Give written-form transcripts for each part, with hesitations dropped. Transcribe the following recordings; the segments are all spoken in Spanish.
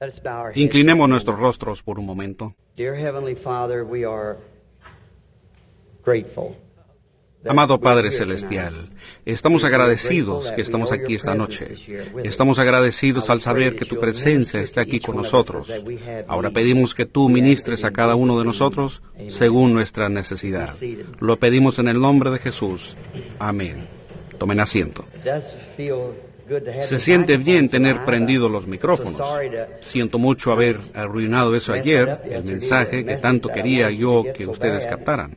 Inclinemos nuestros rostros por un momento. Amado Padre Celestial, estamos agradecidos que estamos aquí esta noche. Estamos agradecidos al saber que tu presencia está aquí con nosotros. Ahora pedimos que tú ministres a cada uno de nosotros según nuestra necesidad. Lo pedimos en el nombre de Jesús. Amén. Tomen asiento. Se siente bien tener prendidos los micrófonos. Siento mucho haber arruinado eso ayer, el mensaje que tanto quería yo que ustedes captaran.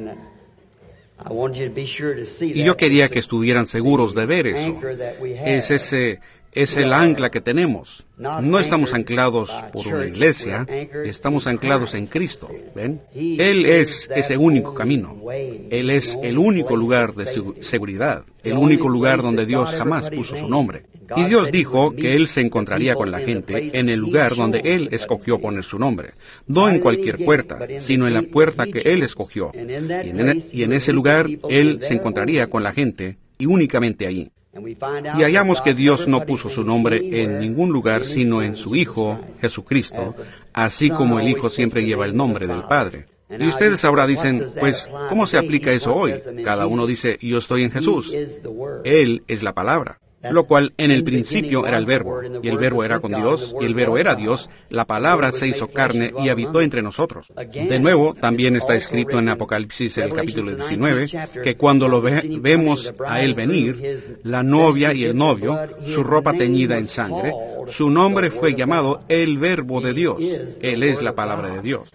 Y yo quería que estuvieran seguros de ver eso. Es el ancla que tenemos. No estamos anclados por una iglesia, estamos anclados en Cristo. ¿Ven? Él es ese único camino. Él es el único lugar de seguridad, el único lugar donde Dios jamás puso su nombre. Y Dios dijo que Él se encontraría con la gente en el lugar donde Él escogió poner su nombre. No en cualquier puerta, sino en la puerta que Él escogió. Y en ese lugar Él se encontraría con la gente, y únicamente allí. Y hallamos que Dios no puso su nombre en ningún lugar sino en su Hijo, Jesucristo, así como el Hijo siempre lleva el nombre del Padre. Y ustedes ahora dicen, pues, ¿cómo se aplica eso hoy? Cada uno dice, yo estoy en Jesús. Él es la palabra. Lo cual en el principio era el Verbo, y el Verbo era con Dios, y el Verbo era Dios. La palabra se hizo carne y habitó entre nosotros. De nuevo, también está escrito en Apocalipsis, el capítulo 19, que cuando lo vemos a Él venir, la novia y el novio, su ropa teñida en sangre, su nombre fue llamado el Verbo de Dios. Él es la palabra de Dios.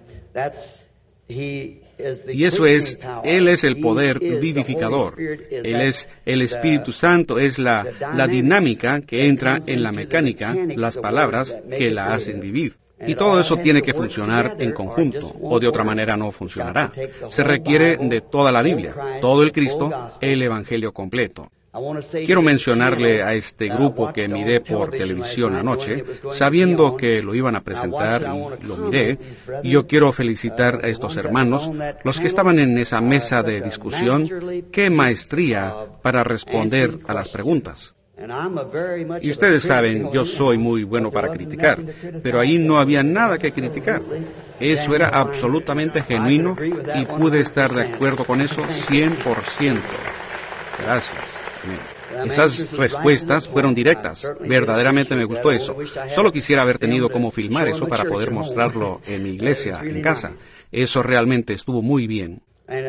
Y eso es, Él es el poder vivificador. Él es el Espíritu Santo, es la dinámica que entra en la mecánica, las palabras que la hacen vivir. Y todo eso tiene que funcionar en conjunto, o de otra manera no funcionará. Se requiere de toda la Biblia, todo el Cristo, el Evangelio completo. Quiero mencionarle a este grupo que miré por televisión anoche, sabiendo que lo iban a presentar y lo miré, y yo quiero felicitar a estos hermanos, los que estaban en esa mesa de discusión. ¡Qué maestría para responder a las preguntas! Y ustedes saben, yo soy muy bueno para criticar, pero ahí no había nada que criticar. Eso era absolutamente genuino y pude estar de acuerdo con eso 100%. Gracias. Esas respuestas fueron directas. Verdaderamente me gustó eso. Solo quisiera haber tenido cómo filmar eso para poder mostrarlo en mi iglesia, en casa. Eso realmente estuvo muy bien.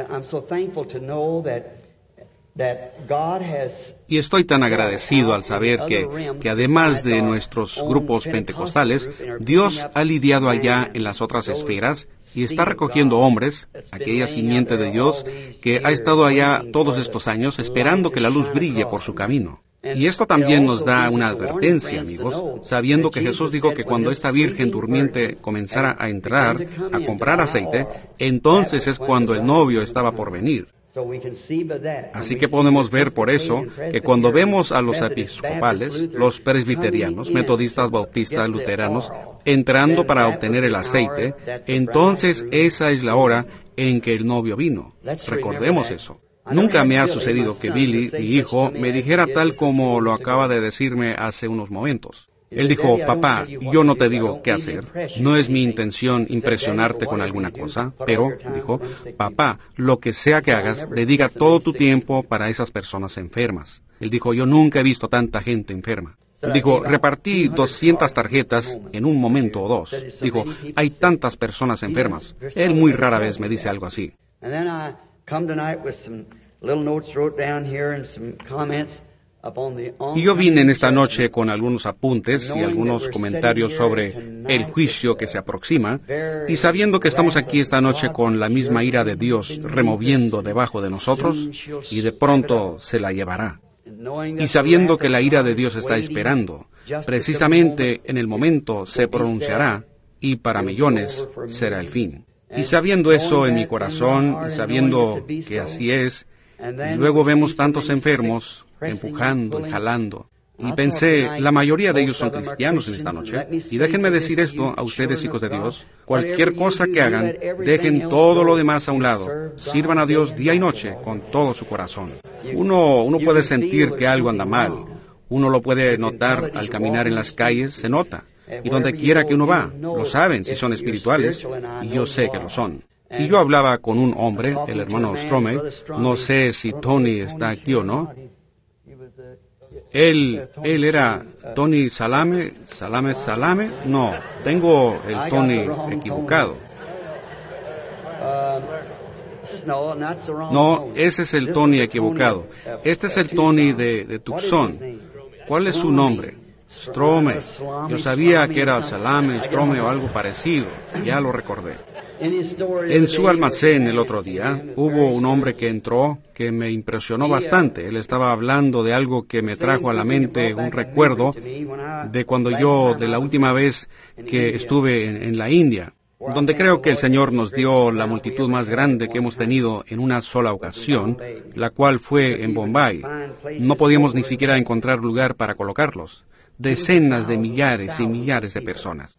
Y estoy tan agradecido al saber que además de nuestros grupos pentecostales, Dios ha lidiado allá en las otras esferas y está recogiendo hombres, aquella simiente de Dios que ha estado allá todos estos años esperando que la luz brille por su camino. Y esto también nos da una advertencia, amigos, sabiendo que Jesús dijo que cuando esta virgen durmiente comenzara a entrar a comprar aceite, entonces es cuando el novio estaba por venir. Así que podemos ver por eso que cuando vemos a los episcopales, los presbiterianos, metodistas, bautistas, luteranos, entrando para obtener el aceite, entonces esa es la hora en que el novio vino. Recordemos eso. Nunca me ha sucedido que Billy, mi hijo, me dijera tal como lo acaba de decirme hace unos momentos. Él dijo, papá, yo no te digo qué hacer, no es mi intención impresionarte con alguna cosa, pero, dijo, papá, lo que sea que hagas, dedica todo tu tiempo para esas personas enfermas. Él dijo, yo nunca he visto tanta gente enferma. Él dijo, repartí 200 tarjetas en un momento o dos. Dijo, hay tantas personas enfermas. Él muy rara vez me dice algo así. Y yo vine en esta noche con algunos apuntes y algunos comentarios sobre el juicio que se aproxima, y sabiendo que estamos aquí esta noche con la misma ira de Dios removiendo debajo de nosotros, y de pronto se la llevará. Y sabiendo que la ira de Dios está esperando, precisamente en el momento se pronunciará, y para millones será el fin. Y sabiendo eso en mi corazón, y sabiendo que así es, y luego vemos tantos enfermos empujando y jalando. Y pensé, la mayoría de ellos son cristianos en esta noche. Y déjenme decir esto a ustedes, hijos de Dios. Cualquier cosa que hagan, dejen todo lo demás a un lado. Sirvan a Dios día y noche con todo su corazón. Uno puede sentir que algo anda mal. Uno lo puede notar al caminar en las calles, se nota. Y donde quiera que uno va, lo saben si son espirituales, y yo sé que lo son. Y yo hablaba con un hombre, el hermano Strome, no sé si Tony está aquí o no. Él era Tony Salame, no, tengo el Tony equivocado. No, ese es el Tony equivocado. Este es el Tony de Tucson. ¿Cuál es su nombre? Strome. Yo sabía que era Salame, Strome o algo parecido. Ya lo recordé. En su almacén el otro día hubo un hombre que entró que me impresionó bastante. Él estaba hablando de algo que me trajo a la mente un recuerdo de la última vez que estuve en la India, donde creo que el Señor nos dio la multitud más grande que hemos tenido en una sola ocasión, la cual fue en Bombay. No podíamos ni siquiera encontrar lugar para colocarlos. Decenas de millares y millares de personas.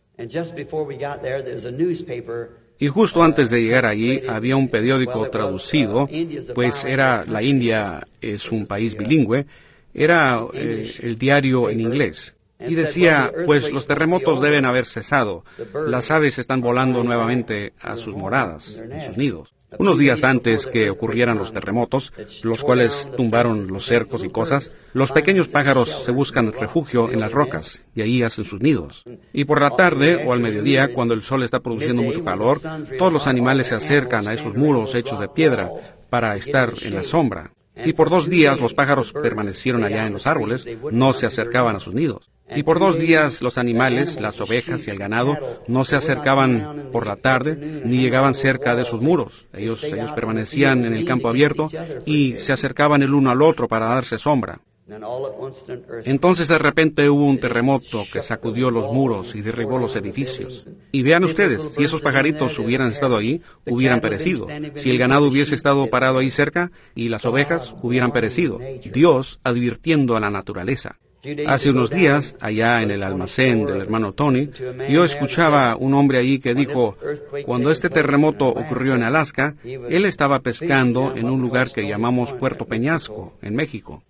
Y justo antes de llegar allí había un periódico traducido, pues la India es un país bilingüe, era el diario en inglés. Y decía, pues los terremotos deben haber cesado, las aves están volando nuevamente a sus moradas, en sus nidos. Unos días antes que ocurrieran los terremotos, los cuales tumbaron los cercos y cosas, los pequeños pájaros se buscan refugio en las rocas y ahí hacen sus nidos. Y por la tarde o al mediodía, cuando el sol está produciendo mucho calor, todos los animales se acercan a esos muros hechos de piedra para estar en la sombra. Y por 2 días los pájaros permanecieron allá en los árboles, no se acercaban a sus nidos. Y por 2 días los animales, las ovejas y el ganado, no se acercaban por la tarde ni llegaban cerca de sus muros. Ellos permanecían en el campo abierto y se acercaban el uno al otro para darse sombra. Entonces de repente hubo un terremoto que sacudió los muros y derribó los edificios. Y vean ustedes, si esos pajaritos hubieran estado ahí, hubieran perecido. Si el ganado hubiese estado parado ahí cerca y las ovejas hubieran perecido. Dios advirtiendo a la naturaleza. Hace unos días, allá en el almacén del hermano Tony, yo escuchaba un hombre ahí que dijo, cuando este terremoto ocurrió en Alaska, él estaba pescando en un lugar que llamamos Puerto Peñasco, en México.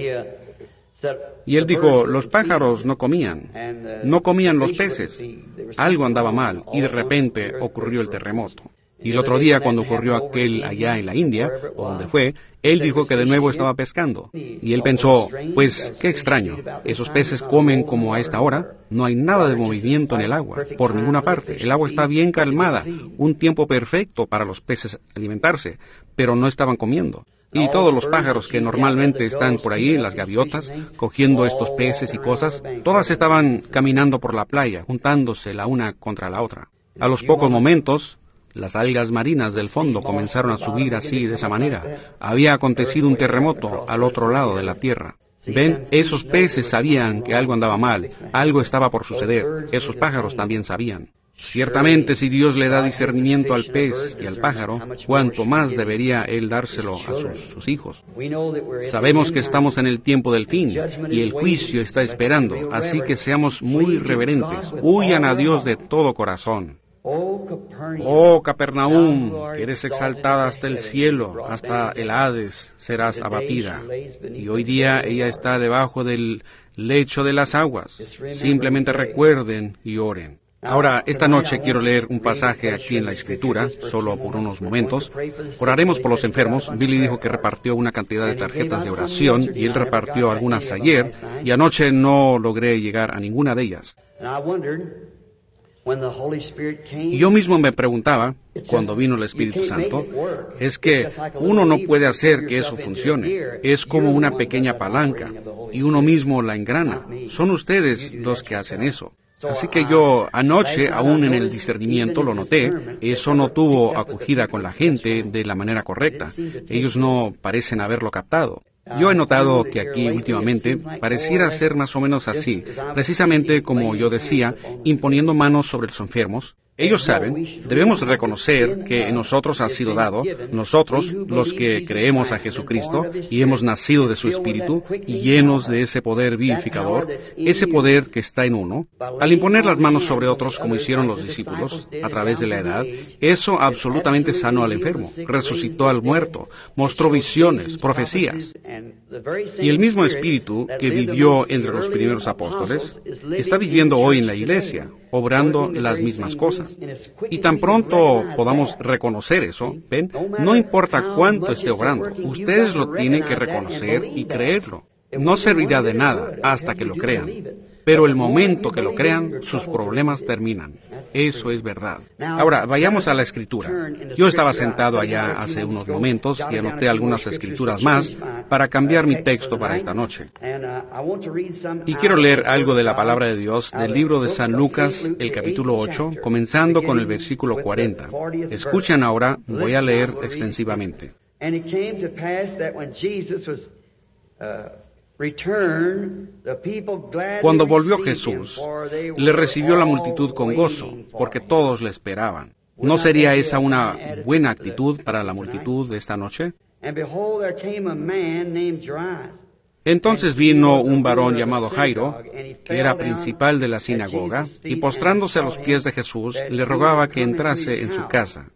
Y él dijo, los pájaros no comían los peces, algo andaba mal, y de repente ocurrió el terremoto. Y el otro día, cuando ocurrió aquel allá en la India, o donde fue, él dijo que de nuevo estaba pescando. Y él pensó, pues, qué extraño, esos peces comen como a esta hora, no hay nada de movimiento en el agua, por ninguna parte. El agua está bien calmada, un tiempo perfecto para los peces alimentarse, pero no estaban comiendo. Y todos los pájaros que normalmente están por ahí, las gaviotas, cogiendo estos peces y cosas, todas estaban caminando por la playa, juntándose la una contra la otra. A los pocos momentos, las algas marinas del fondo comenzaron a subir así, de esa manera. Había acontecido un terremoto al otro lado de la tierra. Ven, esos peces sabían que algo andaba mal, algo estaba por suceder. Esos pájaros también sabían. Ciertamente, si Dios le da discernimiento al pez y al pájaro, cuánto más debería Él dárselo a sus hijos. Sabemos que estamos en el tiempo del fin y el juicio está esperando, así que seamos muy reverentes. Huyan a Dios de todo corazón. Oh, Capernaum, que eres exaltada hasta el cielo, hasta el Hades serás abatida. Y hoy día ella está debajo del lecho de las aguas. Simplemente recuerden y oren. Ahora, esta noche quiero leer un pasaje aquí en la Escritura, solo por unos momentos. Oraremos por los enfermos. Billy dijo que repartió una cantidad de tarjetas de oración y él repartió algunas ayer, y anoche no logré llegar a ninguna de ellas. Y yo mismo me preguntaba, cuando vino el Espíritu Santo, es que uno no puede hacer que eso funcione. Es como una pequeña palanca, y uno mismo la engrana. Son ustedes los que hacen eso. Así que yo anoche, aún en el discernimiento, lo noté. Eso no tuvo acogida con la gente de la manera correcta. Ellos no parecen haberlo captado. Yo he notado que aquí últimamente pareciera ser más o menos así, precisamente como yo decía, imponiendo manos sobre los enfermos. Ellos saben, debemos reconocer que en nosotros ha sido dado, nosotros, los que creemos a Jesucristo y hemos nacido de su Espíritu y llenos de ese poder vivificador, ese poder que está en uno, al imponer las manos sobre otros como hicieron los discípulos a través de la edad, eso absolutamente sanó al enfermo, resucitó al muerto, mostró visiones, profecías. Y el mismo Espíritu que vivió entre los primeros apóstoles está viviendo hoy en la iglesia, obrando las mismas cosas. Y tan pronto podamos reconocer eso, ¿ven? No importa cuánto esté obrando, ustedes lo tienen que reconocer y creerlo. No servirá de nada hasta que lo crean. Pero el momento que lo crean, sus problemas terminan. Eso es verdad. Ahora, vayamos a la Escritura. Yo estaba sentado allá hace unos momentos y anoté algunas Escrituras más para cambiar mi texto para esta noche. Y quiero leer algo de la palabra de Dios del libro de San Lucas, el capítulo 8, comenzando con el versículo 40. Escuchen ahora, voy a leer extensivamente. Cuando volvió Jesús, le recibió la multitud con gozo, porque todos le esperaban. ¿No sería esa una buena actitud para la multitud de esta noche? Entonces vino un varón llamado Jairo, que era principal de la sinagoga, y postrándose a los pies de Jesús, le rogaba que entrase en su casa,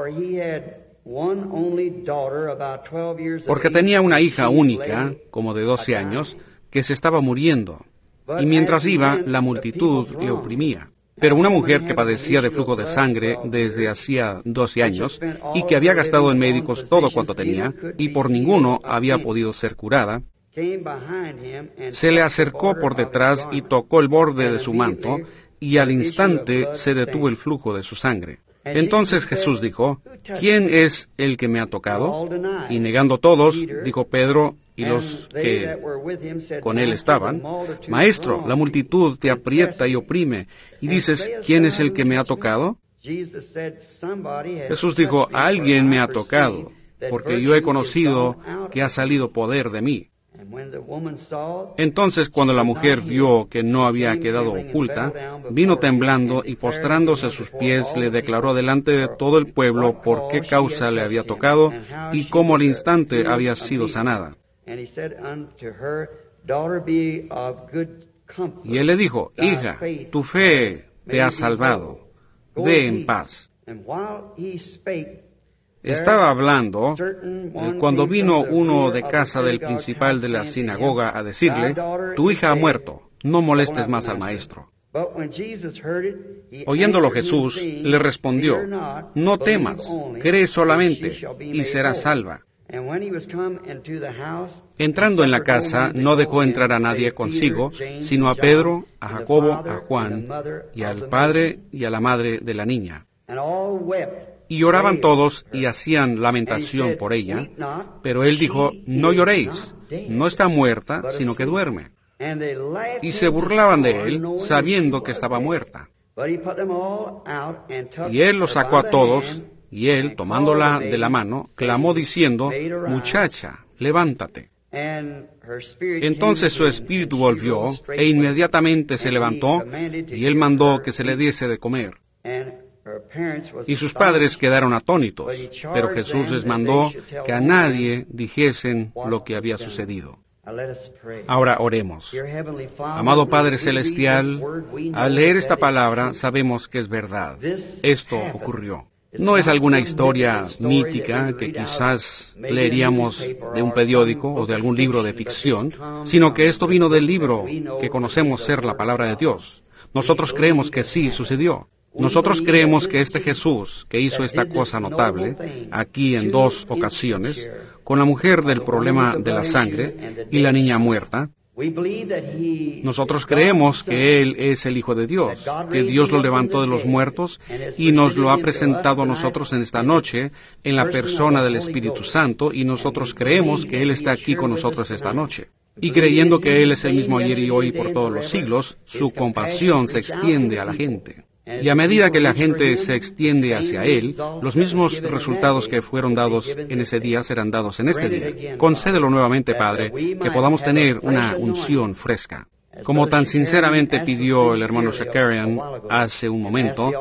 porque tenía una hija única, como de 12 años, que se estaba muriendo, y mientras iba, la multitud le oprimía. Pero una mujer que padecía de flujo de sangre desde hacía 12 años, y que había gastado en médicos todo cuanto tenía, y por ninguno había podido ser curada, se le acercó por detrás y tocó el borde de su manto, y al instante se detuvo el flujo de su sangre. Entonces Jesús dijo, ¿quién es el que me ha tocado? Y negando todos, dijo Pedro y los que con él estaban, Maestro, la multitud te aprieta y oprime, y dices, ¿quién es el que me ha tocado? Jesús dijo, alguien me ha tocado, porque yo he conocido que ha salido poder de mí. Entonces, cuando la mujer vio que no había quedado oculta, vino temblando y postrándose a sus pies le declaró delante de todo el pueblo por qué causa le había tocado y cómo al instante había sido sanada. Y él le dijo, hija, tu fe te ha salvado, ve en paz. Estaba hablando cuando vino uno de casa del principal de la sinagoga a decirle, tu hija ha muerto, no molestes más al maestro. Oyéndolo Jesús le respondió, no temas, cree solamente y serás salva. Entrando en la casa, no dejó entrar a nadie consigo, sino a Pedro, a Jacobo, a Juan, y al padre y a la madre de la niña. Y lloraban todos y hacían lamentación por ella, pero él dijo, no lloréis, no está muerta, sino que duerme. Y se burlaban de él, sabiendo que estaba muerta. Y él los sacó a todos, y él, tomándola de la mano, clamó diciendo, muchacha, levántate. Entonces su espíritu volvió, e inmediatamente se levantó, y él mandó que se le diese de comer. Y sus padres quedaron atónitos, pero Jesús les mandó que a nadie dijesen lo que había sucedido. Ahora oremos. Amado Padre Celestial, al leer esta palabra sabemos que es verdad. Esto ocurrió. No es alguna historia mítica que quizás leeríamos de un periódico o de algún libro de ficción, sino que esto vino del libro que conocemos ser la palabra de Dios. Nosotros creemos que sí sucedió. Nosotros creemos que este Jesús, que hizo esta cosa notable, aquí en 2 ocasiones, con la mujer del problema de la sangre y la niña muerta, nosotros creemos que Él es el Hijo de Dios, que Dios lo levantó de los muertos y nos lo ha presentado a nosotros en esta noche en la persona del Espíritu Santo, y nosotros creemos que Él está aquí con nosotros esta noche. Y creyendo que Él es el mismo ayer y hoy por todos los siglos, su compasión se extiende a la gente. Y a medida que la gente se extiende hacia Él, los mismos resultados que fueron dados en ese día serán dados en este día. Concédelo nuevamente, Padre, que podamos tener una unción fresca. Como tan sinceramente pidió el hermano Shakarian hace un momento,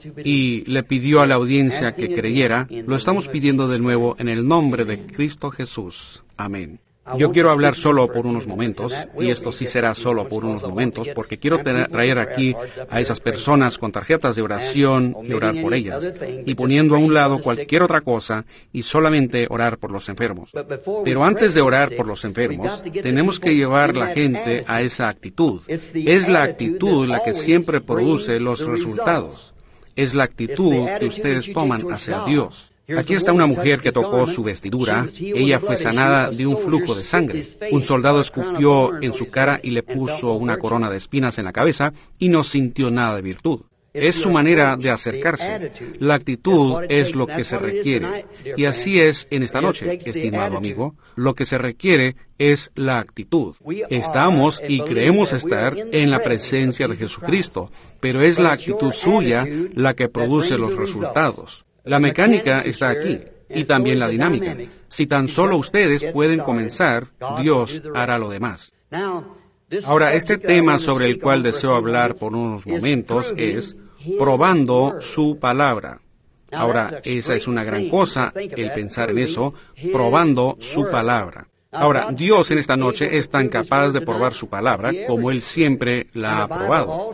y le pidió a la audiencia que creyera, lo estamos pidiendo de nuevo en el nombre de Cristo Jesús. Amén. Yo quiero hablar solo por unos momentos, y esto sí será solo por unos momentos, porque quiero traer aquí a esas personas con tarjetas de oración y orar por ellas, y poniendo a un lado cualquier otra cosa y solamente orar por los enfermos. Pero antes de orar por los enfermos, tenemos que llevar la gente a esa actitud. Es la actitud la que siempre produce los resultados. Es la actitud que ustedes toman hacia Dios. Aquí está una mujer que tocó su vestidura. Ella fue sanada de un flujo de sangre. Un soldado escupió en su cara y le puso una corona de espinas en la cabeza y no sintió nada de virtud. Es su manera de acercarse. La actitud es lo que se requiere. Y así es en esta noche, estimado amigo. Lo que se requiere es la actitud. Estamos y creemos estar en la presencia de Jesucristo, pero es la actitud suya la que produce los resultados. La mecánica está aquí, y también la dinámica. Si tan solo ustedes pueden comenzar, Dios hará lo demás. Ahora, este tema sobre el cual deseo hablar por unos momentos es probando su palabra. Ahora, esa es una gran cosa, el pensar en eso, probando su palabra. Ahora, Dios en esta noche es tan capaz de probar su palabra como Él siempre la ha probado.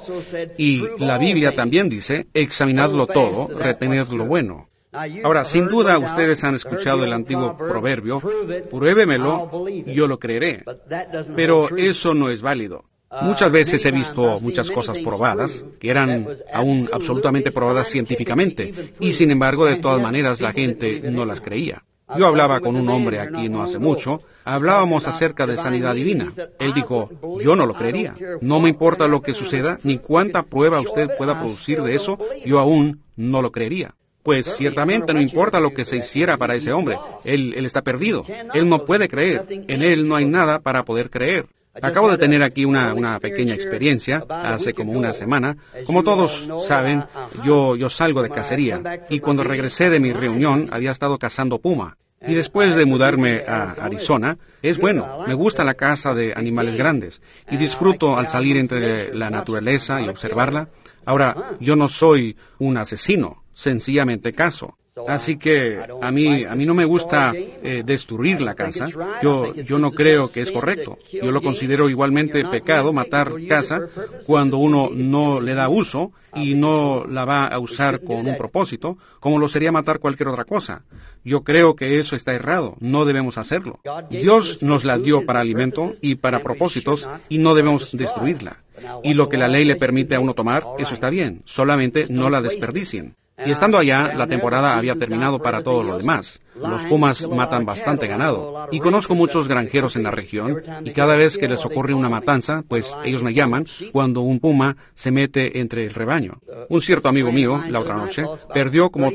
Y la Biblia también dice, examinadlo todo, retened lo bueno. Ahora, sin duda, ustedes han escuchado el antiguo proverbio, pruébemelo, yo lo creeré. Pero eso no es válido. Muchas veces he visto muchas cosas probadas, que eran aún absolutamente probadas científicamente, y sin embargo, de todas maneras, la gente no las creía. Yo hablaba con un hombre aquí no hace mucho, hablábamos acerca de sanidad divina. Él dijo, yo no lo creería. No me importa lo que suceda, ni cuánta prueba usted pueda producir de eso, yo aún no lo creería. Pues ciertamente no importa lo que se hiciera para ese hombre, él está perdido. Él no puede creer, en él no hay nada para poder creer. Acabo de tener aquí una pequeña experiencia, hace como una semana. Como todos saben, yo salgo de cacería, y cuando regresé de mi reunión había estado cazando puma. Y después de mudarme a Arizona, es bueno, me gusta la caza de animales grandes, y disfruto al salir entre la naturaleza y observarla. Ahora, yo no soy un asesino, sencillamente cazo. Así que a mí no me gusta destruir la caza. Yo no creo que es correcto. Yo lo considero igualmente pecado matar caza cuando uno no le da uso y no la va a usar con un propósito, como lo sería matar cualquier otra cosa. Yo creo que eso está errado. No debemos hacerlo. Dios nos la dio para alimento y para propósitos y no debemos destruirla. Y lo que la ley le permite a uno tomar, eso está bien. Solamente no la desperdicien. Y estando allá, la temporada había terminado para todo lo demás. Los pumas matan bastante ganado. Y conozco muchos granjeros en la región, y cada vez que les ocurre una matanza, pues ellos me llaman cuando un puma se mete entre el rebaño. Un cierto amigo mío, la otra noche, perdió como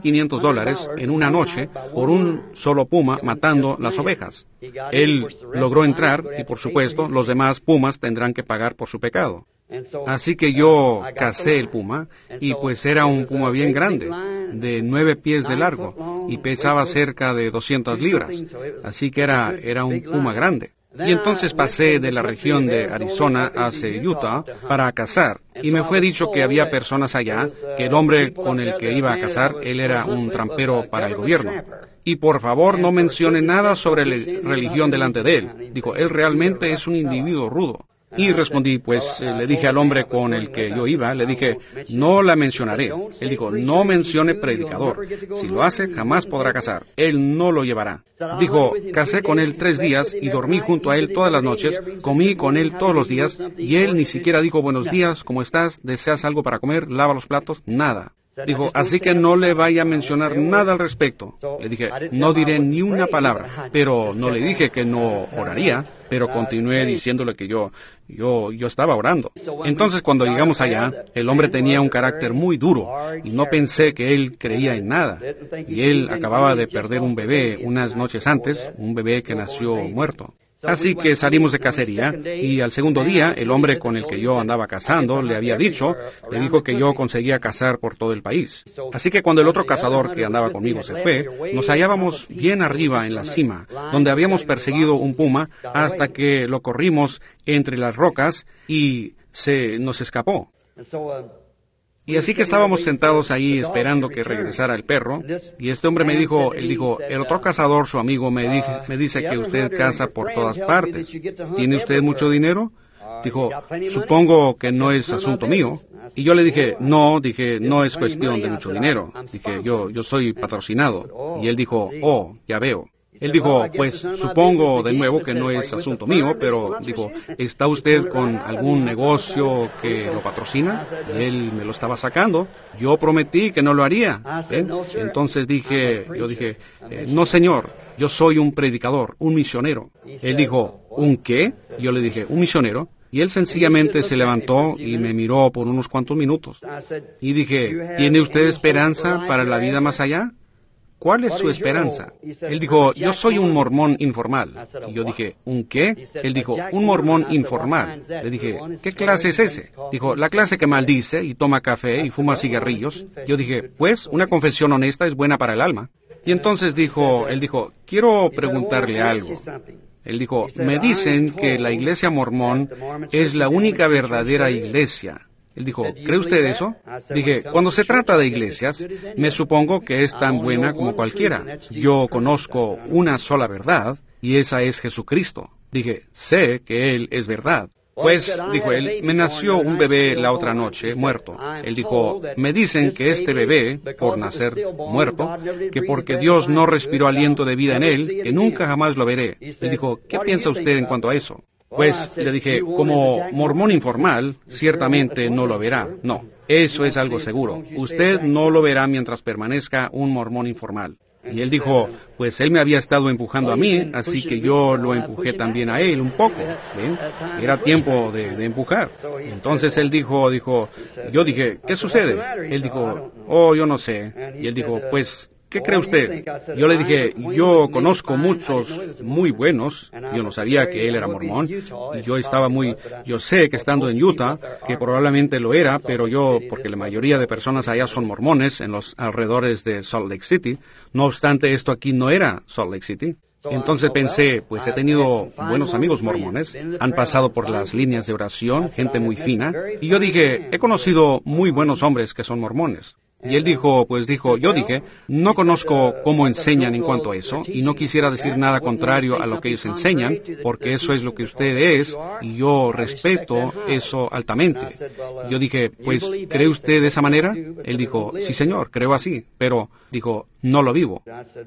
$3,500 en una noche por un solo puma matando las ovejas. Él logró entrar, y por supuesto, los demás pumas tendrán que pagar por su pecado. Así que yo cacé el puma, y pues era un puma bien grande, de 9 pies de largo, y pesaba cerca de 200 libras. Así que era un puma grande. Y entonces pasé de la región de Arizona hacia Utah para cazar, y me fue dicho que había personas allá, que el hombre con el que iba a cazar, él era un trampero para el gobierno. Y por favor no mencione nada sobre la religión delante de él. Dijo, él realmente es un individuo rudo. Y respondí, pues le dije al hombre con el que yo iba, le dije, no la mencionaré. Él dijo, no mencione predicador. Si lo hace, jamás podrá cazar. Él no lo llevará. Dijo, casé con él 3 días y dormí junto a él todas las noches, comí con él todos los días, y él ni siquiera dijo, buenos días, ¿cómo estás? ¿Deseas algo para comer? ¿Lava los platos? Nada. Dijo, así que no le vaya a mencionar nada al respecto. Le dije, no diré ni una palabra, pero no le dije que no oraría, pero continué diciéndole que yo estaba orando. Entonces, cuando llegamos allá, el hombre tenía un carácter muy duro, y no pensé que él creía en nada. Y él acababa de perder un bebé unas noches antes, un bebé que nació muerto. Así que salimos de cacería y al segundo día el hombre con el que yo andaba cazando le dijo que yo conseguía cazar por todo el país. Así que cuando el otro cazador que andaba conmigo se fue, nos hallábamos bien arriba en la cima, donde habíamos perseguido un puma hasta que lo corrimos entre las rocas y nos escapó. Y así que estábamos sentados ahí esperando que regresara el perro, y este hombre me dijo, el otro cazador, su amigo, me dice que usted caza por todas partes. ¿Tiene usted mucho dinero? Dijo, supongo que no es asunto mío. Y yo le dije, no es cuestión de mucho dinero. Dije, yo soy patrocinado. Y él dijo, oh, ya veo. Él dijo, pues supongo de nuevo que no es asunto mío, pero dijo, ¿está usted con algún negocio que lo patrocina? Y él me lo estaba sacando. Yo prometí que no lo haría. Entonces yo dije, no señor, yo soy un predicador, un misionero. Él dijo, ¿un qué? Yo le dije, un misionero. Y él sencillamente se levantó y me miró por unos cuantos minutos. Y dije, ¿tiene usted esperanza para la vida más allá? ¿Cuál es su esperanza? Él dijo, yo soy un mormón informal. Y yo dije, ¿un qué? Él dijo, un mormón informal. Le dije, ¿qué clase es ese? Dijo, la clase que maldice y toma café y fuma cigarrillos. Yo dije, pues, una confesión honesta es buena para el alma. Y entonces él dijo, quiero preguntarle algo. Él dijo, me dicen que la iglesia mormón es la única verdadera iglesia. Él dijo, ¿cree usted eso? Dije, cuando se trata de iglesias, me supongo que es tan buena como cualquiera. Yo conozco una sola verdad, y esa es Jesucristo. Dije, sé que Él es verdad. Pues, dijo él, me nació un bebé la otra noche, muerto. Él dijo, me dicen que este bebé, por nacer muerto, que porque Dios no respiró aliento de vida en él, que nunca jamás lo veré. Él dijo, ¿qué piensa usted en cuanto a eso? Pues le dije, como mormón informal, ciertamente no lo verá. No, eso es algo seguro. Usted no lo verá mientras permanezca un mormón informal. Y él dijo, pues él me había estado empujando a mí, así que yo lo empujé también a él un poco. ¿Ven? Era tiempo de empujar. Entonces él dijo, yo dije, ¿qué sucede? Él dijo, oh, yo no sé. Y él dijo, pues, ¿qué cree usted? Yo le dije, yo conozco muchos muy buenos. Yo no sabía que él era mormón. Y yo sé que estando en Utah, que probablemente lo era, pero porque la mayoría de personas allá son mormones en los alrededores de Salt Lake City. No obstante, esto aquí no era Salt Lake City. Entonces pensé, pues he tenido buenos amigos mormones, han pasado por las líneas de oración, gente muy fina, y yo dije, he conocido muy buenos hombres que son mormones. Y él dijo, yo dije, no conozco cómo enseñan en cuanto a eso, y no quisiera decir nada contrario a lo que ellos enseñan, porque eso es lo que usted es, y yo respeto eso altamente. Yo dije, pues, ¿cree usted de esa manera? Él dijo, sí señor, creo así, pero, dijo, no lo vivo.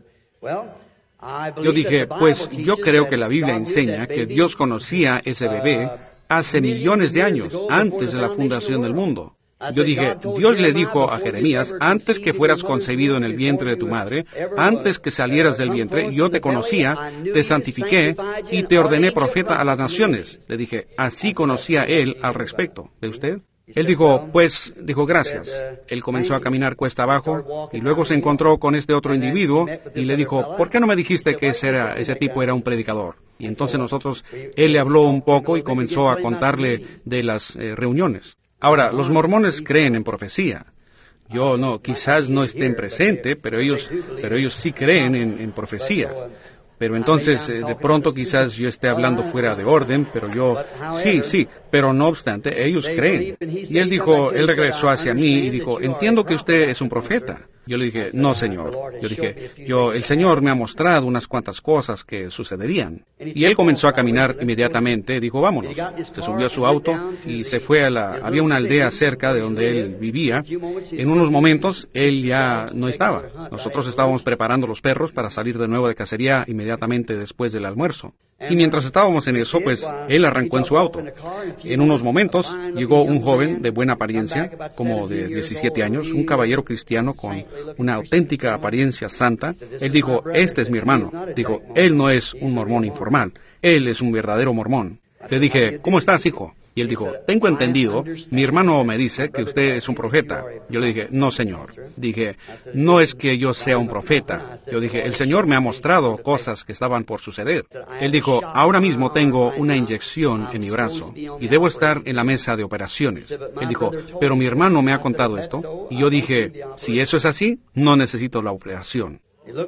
Yo dije, pues, yo creo que la Biblia enseña que Dios conocía ese bebé hace millones de años, antes de la fundación del mundo. Yo dije, Dios le dijo a Jeremías, antes que fueras concebido en el vientre de tu madre, antes que salieras del vientre, yo te conocía, te santifiqué y te ordené profeta a las naciones. Le dije, así conocía él al respecto. ¿De usted? Él dijo, gracias. Él comenzó a caminar cuesta abajo y luego se encontró con este otro individuo y le dijo, ¿por qué no me dijiste que ese tipo era un predicador? Y entonces él le habló un poco y comenzó a contarle de las reuniones. Ahora, los mormones creen en profecía. Yo no, quizás no estén presentes, pero ellos sí creen en profecía. Pero entonces, de pronto quizás yo esté hablando fuera de orden, pero sí, pero no obstante, ellos creen. Y él regresó hacia mí y dijo, entiendo que usted es un profeta. Yo le dije, no, señor. Yo dije, el Señor me ha mostrado unas cuantas cosas que sucederían. Y él comenzó a caminar inmediatamente, dijo, vámonos. Se subió a su auto y se fue había una aldea cerca de donde él vivía. En unos momentos, él ya no estaba. Nosotros estábamos preparando los perros para salir de nuevo de cacería inmediatamente después del almuerzo. Y mientras estábamos en eso, pues, él arrancó en su auto. En unos momentos, llegó un joven de buena apariencia, como de 17 años, un caballero cristiano con una auténtica apariencia santa. Él dijo, este es mi hermano. Dijo, él no es un mormón informal, él es un verdadero mormón. Le dije, ¿cómo estás, hijo? Y él dijo, tengo entendido, mi hermano me dice que usted es un profeta. Yo le dije, no, señor. Dije, no es que yo sea un profeta. Yo dije, el Señor me ha mostrado cosas que estaban por suceder. Él dijo, ahora mismo tengo una inyección en mi brazo y debo estar en la mesa de operaciones. Él dijo, pero mi hermano me ha contado esto. Y yo dije, si eso es así, no necesito la operación.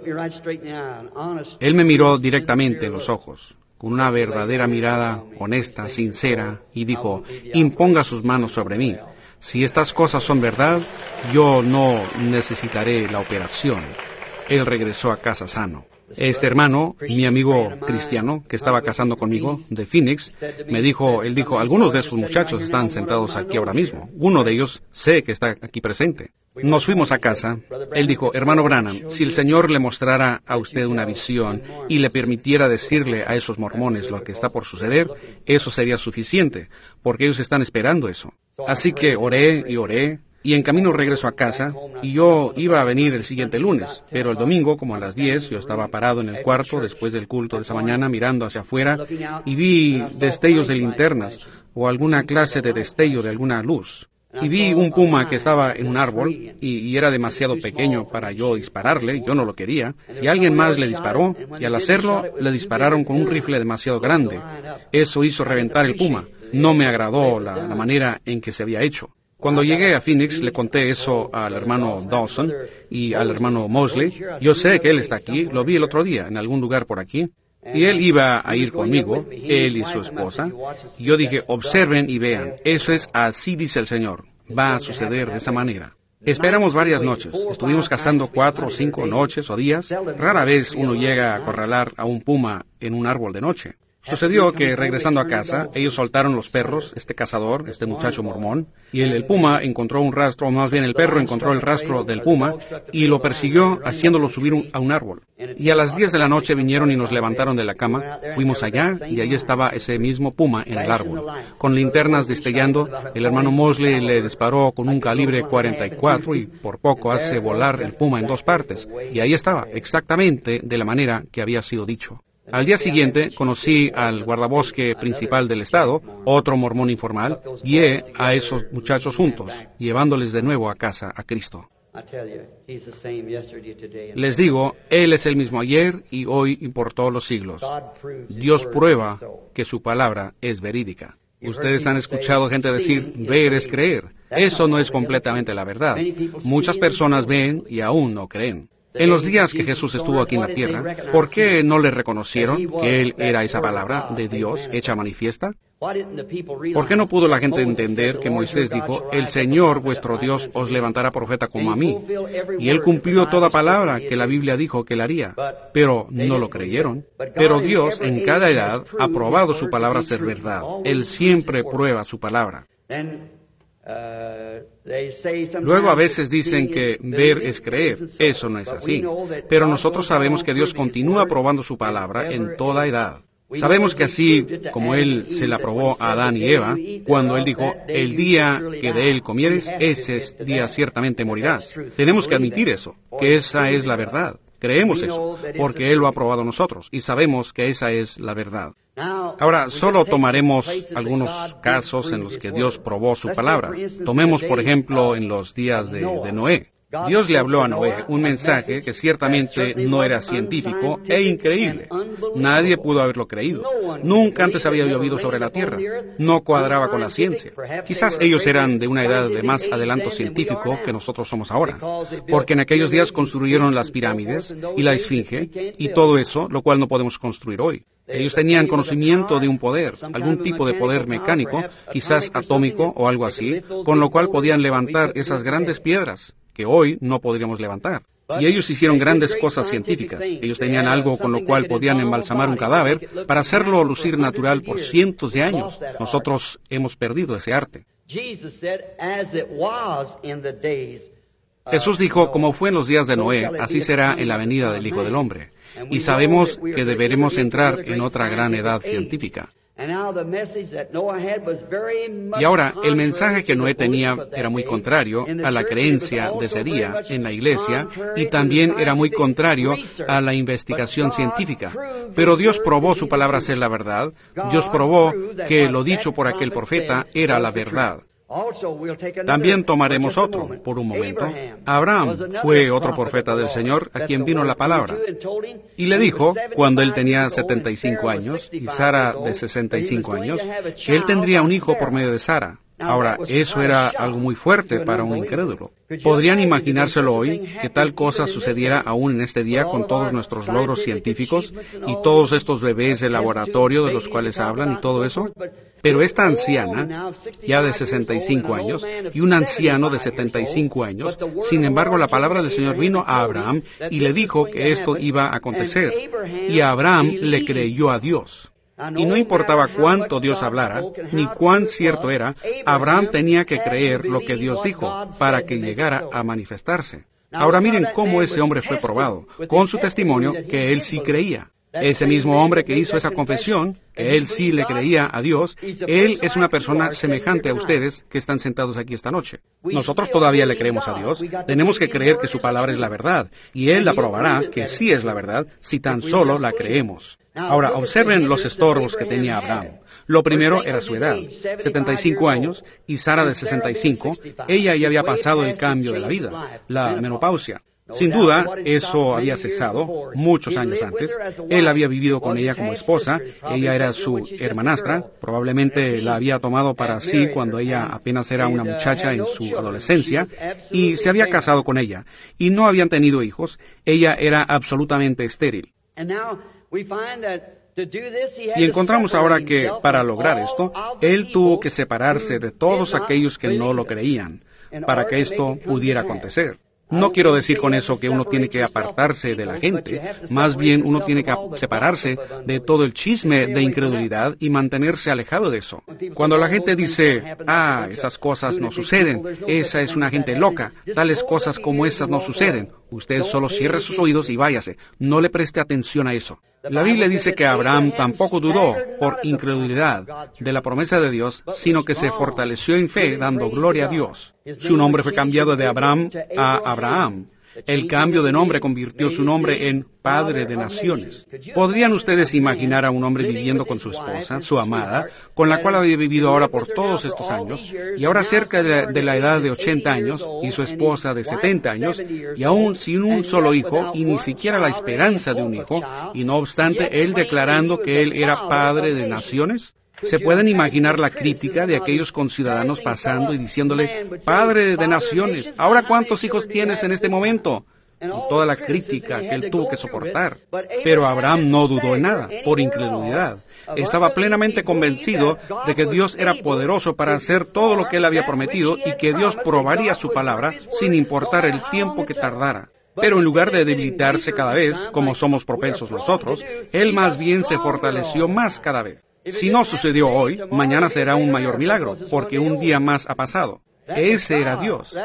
Él me miró directamente en los ojos, con una verdadera mirada honesta, sincera, y dijo, imponga sus manos sobre mí. Si estas cosas son verdad, yo no necesitaré la operación. Él regresó a casa sano. Este hermano, mi amigo cristiano, que estaba casando conmigo, de Phoenix, él dijo, algunos de esos muchachos están sentados aquí ahora mismo. Uno de ellos sé que está aquí presente. Nos fuimos a casa. Él dijo, hermano Branham, si el Señor le mostrara a usted una visión y le permitiera decirle a esos mormones lo que está por suceder, eso sería suficiente, porque ellos están esperando eso. Así que oré, y en camino regreso a casa, y yo iba a venir el siguiente lunes, pero el domingo, como a las 10, yo estaba parado en el cuarto después del culto de esa mañana, mirando hacia afuera, y vi destellos de linternas, o alguna clase de destello de alguna luz. Y vi un puma que estaba en un árbol, y era demasiado pequeño para yo dispararle, yo no lo quería, y alguien más le disparó, y al hacerlo, le dispararon con un rifle demasiado grande. Eso hizo reventar el puma. No me agradó la manera en que se había hecho. Cuando llegué a Phoenix, le conté eso al hermano Dawson y al hermano Mosley. Yo sé que él está aquí, lo vi el otro día, en algún lugar por aquí. Y él iba a ir conmigo, él y su esposa. Y yo dije, observen y vean, eso es así dice el Señor. Va a suceder de esa manera. Esperamos varias noches. Estuvimos cazando 4 o 5 noches o días. Rara vez uno llega a acorralar a un puma en un árbol de noche. Sucedió que, regresando a casa, ellos soltaron los perros, este cazador, este muchacho mormón, y el puma encontró un rastro, o más bien el perro encontró el rastro del puma, y lo persiguió haciéndolo subir a un árbol. Y a las 10 de la noche vinieron y nos levantaron de la cama, fuimos allá, y ahí estaba ese mismo puma en el árbol. Con linternas destellando, el hermano Mosley le disparó con un calibre 44 y por poco hace volar el puma en 2 partes. Y ahí estaba, exactamente de la manera que había sido dicho. Al día siguiente, conocí al guardabosque principal del estado, otro mormón informal, guié a esos muchachos juntos, llevándoles de nuevo a casa a Cristo. Les digo, Él es el mismo ayer y hoy y por todos los siglos. Dios prueba que su palabra es verídica. Ustedes han escuchado gente decir, ver es creer. Eso no es completamente la verdad. Muchas personas ven y aún no creen. En los días que Jesús estuvo aquí en la tierra, ¿por qué no le reconocieron que Él era esa palabra de Dios hecha manifiesta? ¿Por qué no pudo la gente entender que Moisés dijo, el Señor vuestro Dios os levantará profeta como a mí? Y Él cumplió toda palabra que la Biblia dijo que Él haría, pero no lo creyeron. Pero Dios en cada edad ha probado su palabra ser verdad. Él siempre prueba su palabra. Luego a veces dicen que ver es creer. Eso no es así. Pero nosotros sabemos que Dios continúa probando su palabra en toda edad. Sabemos que así como Él se la probó a Adán y Eva, cuando Él dijo, el día que de Él comieres, ese día ciertamente morirás. Tenemos que admitir eso, que esa es la verdad. Creemos eso, porque Él lo ha probado a nosotros, y sabemos que esa es la verdad. Ahora, solo tomaremos algunos casos en los que Dios probó su palabra. Tomemos, por ejemplo, en los días de Noé. Dios le habló a Noé un mensaje que ciertamente no era científico e increíble. Nadie pudo haberlo creído. Nunca antes había llovido sobre la tierra. No cuadraba con la ciencia. Quizás ellos eran de una edad de más adelanto científico que nosotros somos ahora, porque en aquellos días construyeron las pirámides y la esfinge y todo eso, lo cual no podemos construir hoy. Ellos tenían conocimiento de un poder, algún tipo de poder mecánico, quizás atómico o algo así, con lo cual podían levantar esas grandes piedras que hoy no podríamos levantar. Y ellos hicieron grandes cosas científicas. Ellos tenían algo con lo cual podían embalsamar un cadáver para hacerlo lucir natural por cientos de años. Nosotros hemos perdido ese arte. Jesús dijo, como fue en los días de Noé, así será en la venida del Hijo del Hombre. Y sabemos que deberemos entrar en otra gran edad científica. Y ahora, el mensaje que Noé tenía era muy contrario a la creencia de ese día en la iglesia y también era muy contrario a la investigación científica. Pero Dios probó su palabra ser la verdad. Dios probó que lo dicho por aquel profeta era la verdad. También tomaremos otro, por un momento. Abraham fue otro profeta del Señor a quien vino la palabra. Y le dijo, cuando él tenía 75 años y Sara de 65 años, que él tendría un hijo por medio de Sara. Ahora, eso era algo muy fuerte para un incrédulo. ¿Podrían imaginárselo hoy, que tal cosa sucediera aún en este día con todos nuestros logros científicos y todos estos bebés de laboratorio de los cuales hablan y todo eso? Pero esta anciana, ya de 65 años, y un anciano de 75 años, sin embargo, la palabra del Señor vino a Abraham y le dijo que esto iba a acontecer. Y Abraham le creyó a Dios. Y no importaba cuánto Dios hablara, ni cuán cierto era, Abraham tenía que creer lo que Dios dijo para que llegara a manifestarse. Ahora miren cómo ese hombre fue probado, con su testimonio que él sí creía. Ese mismo hombre que hizo esa confesión, que él sí le creía a Dios, él es una persona semejante a ustedes que están sentados aquí esta noche. Nosotros todavía le creemos a Dios, tenemos que creer que su palabra es la verdad, y Él la probará que sí es la verdad si tan solo la creemos. Ahora, observen los estorbos que tenía Abraham. Lo primero era su edad, 75 años, y Sara de 65, ella ya había pasado el cambio de la vida, la menopausia. Sin duda, eso había cesado muchos años antes. Él había vivido con ella como esposa, ella era su hermanastra, probablemente la había tomado para sí cuando ella apenas era una muchacha en su adolescencia, y se había casado con ella, y no habían tenido hijos, ella era absolutamente estéril. Y encontramos ahora que, para lograr esto, él tuvo que separarse de todos aquellos que no lo creían, para que esto pudiera acontecer. No quiero decir con eso que uno tiene que apartarse de la gente, más bien uno tiene que separarse de todo el chisme de incredulidad y mantenerse alejado de eso. Cuando la gente dice, esas cosas no suceden, esa es una gente loca, tales cosas como esas no suceden, usted solo cierre sus oídos y váyase, no le preste atención a eso. La Biblia dice que Abraham tampoco dudó por incredulidad de la promesa de Dios, sino que se fortaleció en fe dando gloria a Dios. Su nombre fue cambiado de Abraham a Abraham. El cambio de nombre convirtió su nombre en Padre de Naciones. ¿Podrían ustedes imaginar a un hombre viviendo con su esposa, su amada, con la cual había vivido ahora por todos estos años, y ahora cerca de la edad de 80 años, y su esposa de 70 años, y aún sin un solo hijo, y ni siquiera la esperanza de un hijo, y no obstante, él declarando que él era Padre de Naciones? ¿Se pueden imaginar la crítica de aquellos conciudadanos pasando y diciéndole, Padre de Naciones, ¿ahora cuántos hijos tienes en este momento? Y toda la crítica que él tuvo que soportar. Pero Abraham no dudó en nada, por incredulidad. Estaba plenamente convencido de que Dios era poderoso para hacer todo lo que él había prometido y que Dios probaría su palabra sin importar el tiempo que tardara. Pero en lugar de debilitarse cada vez, como somos propensos nosotros, él más bien se fortaleció más cada vez. Si no sucedió hoy, mañana será un mayor milagro, porque un día más ha pasado. Ese era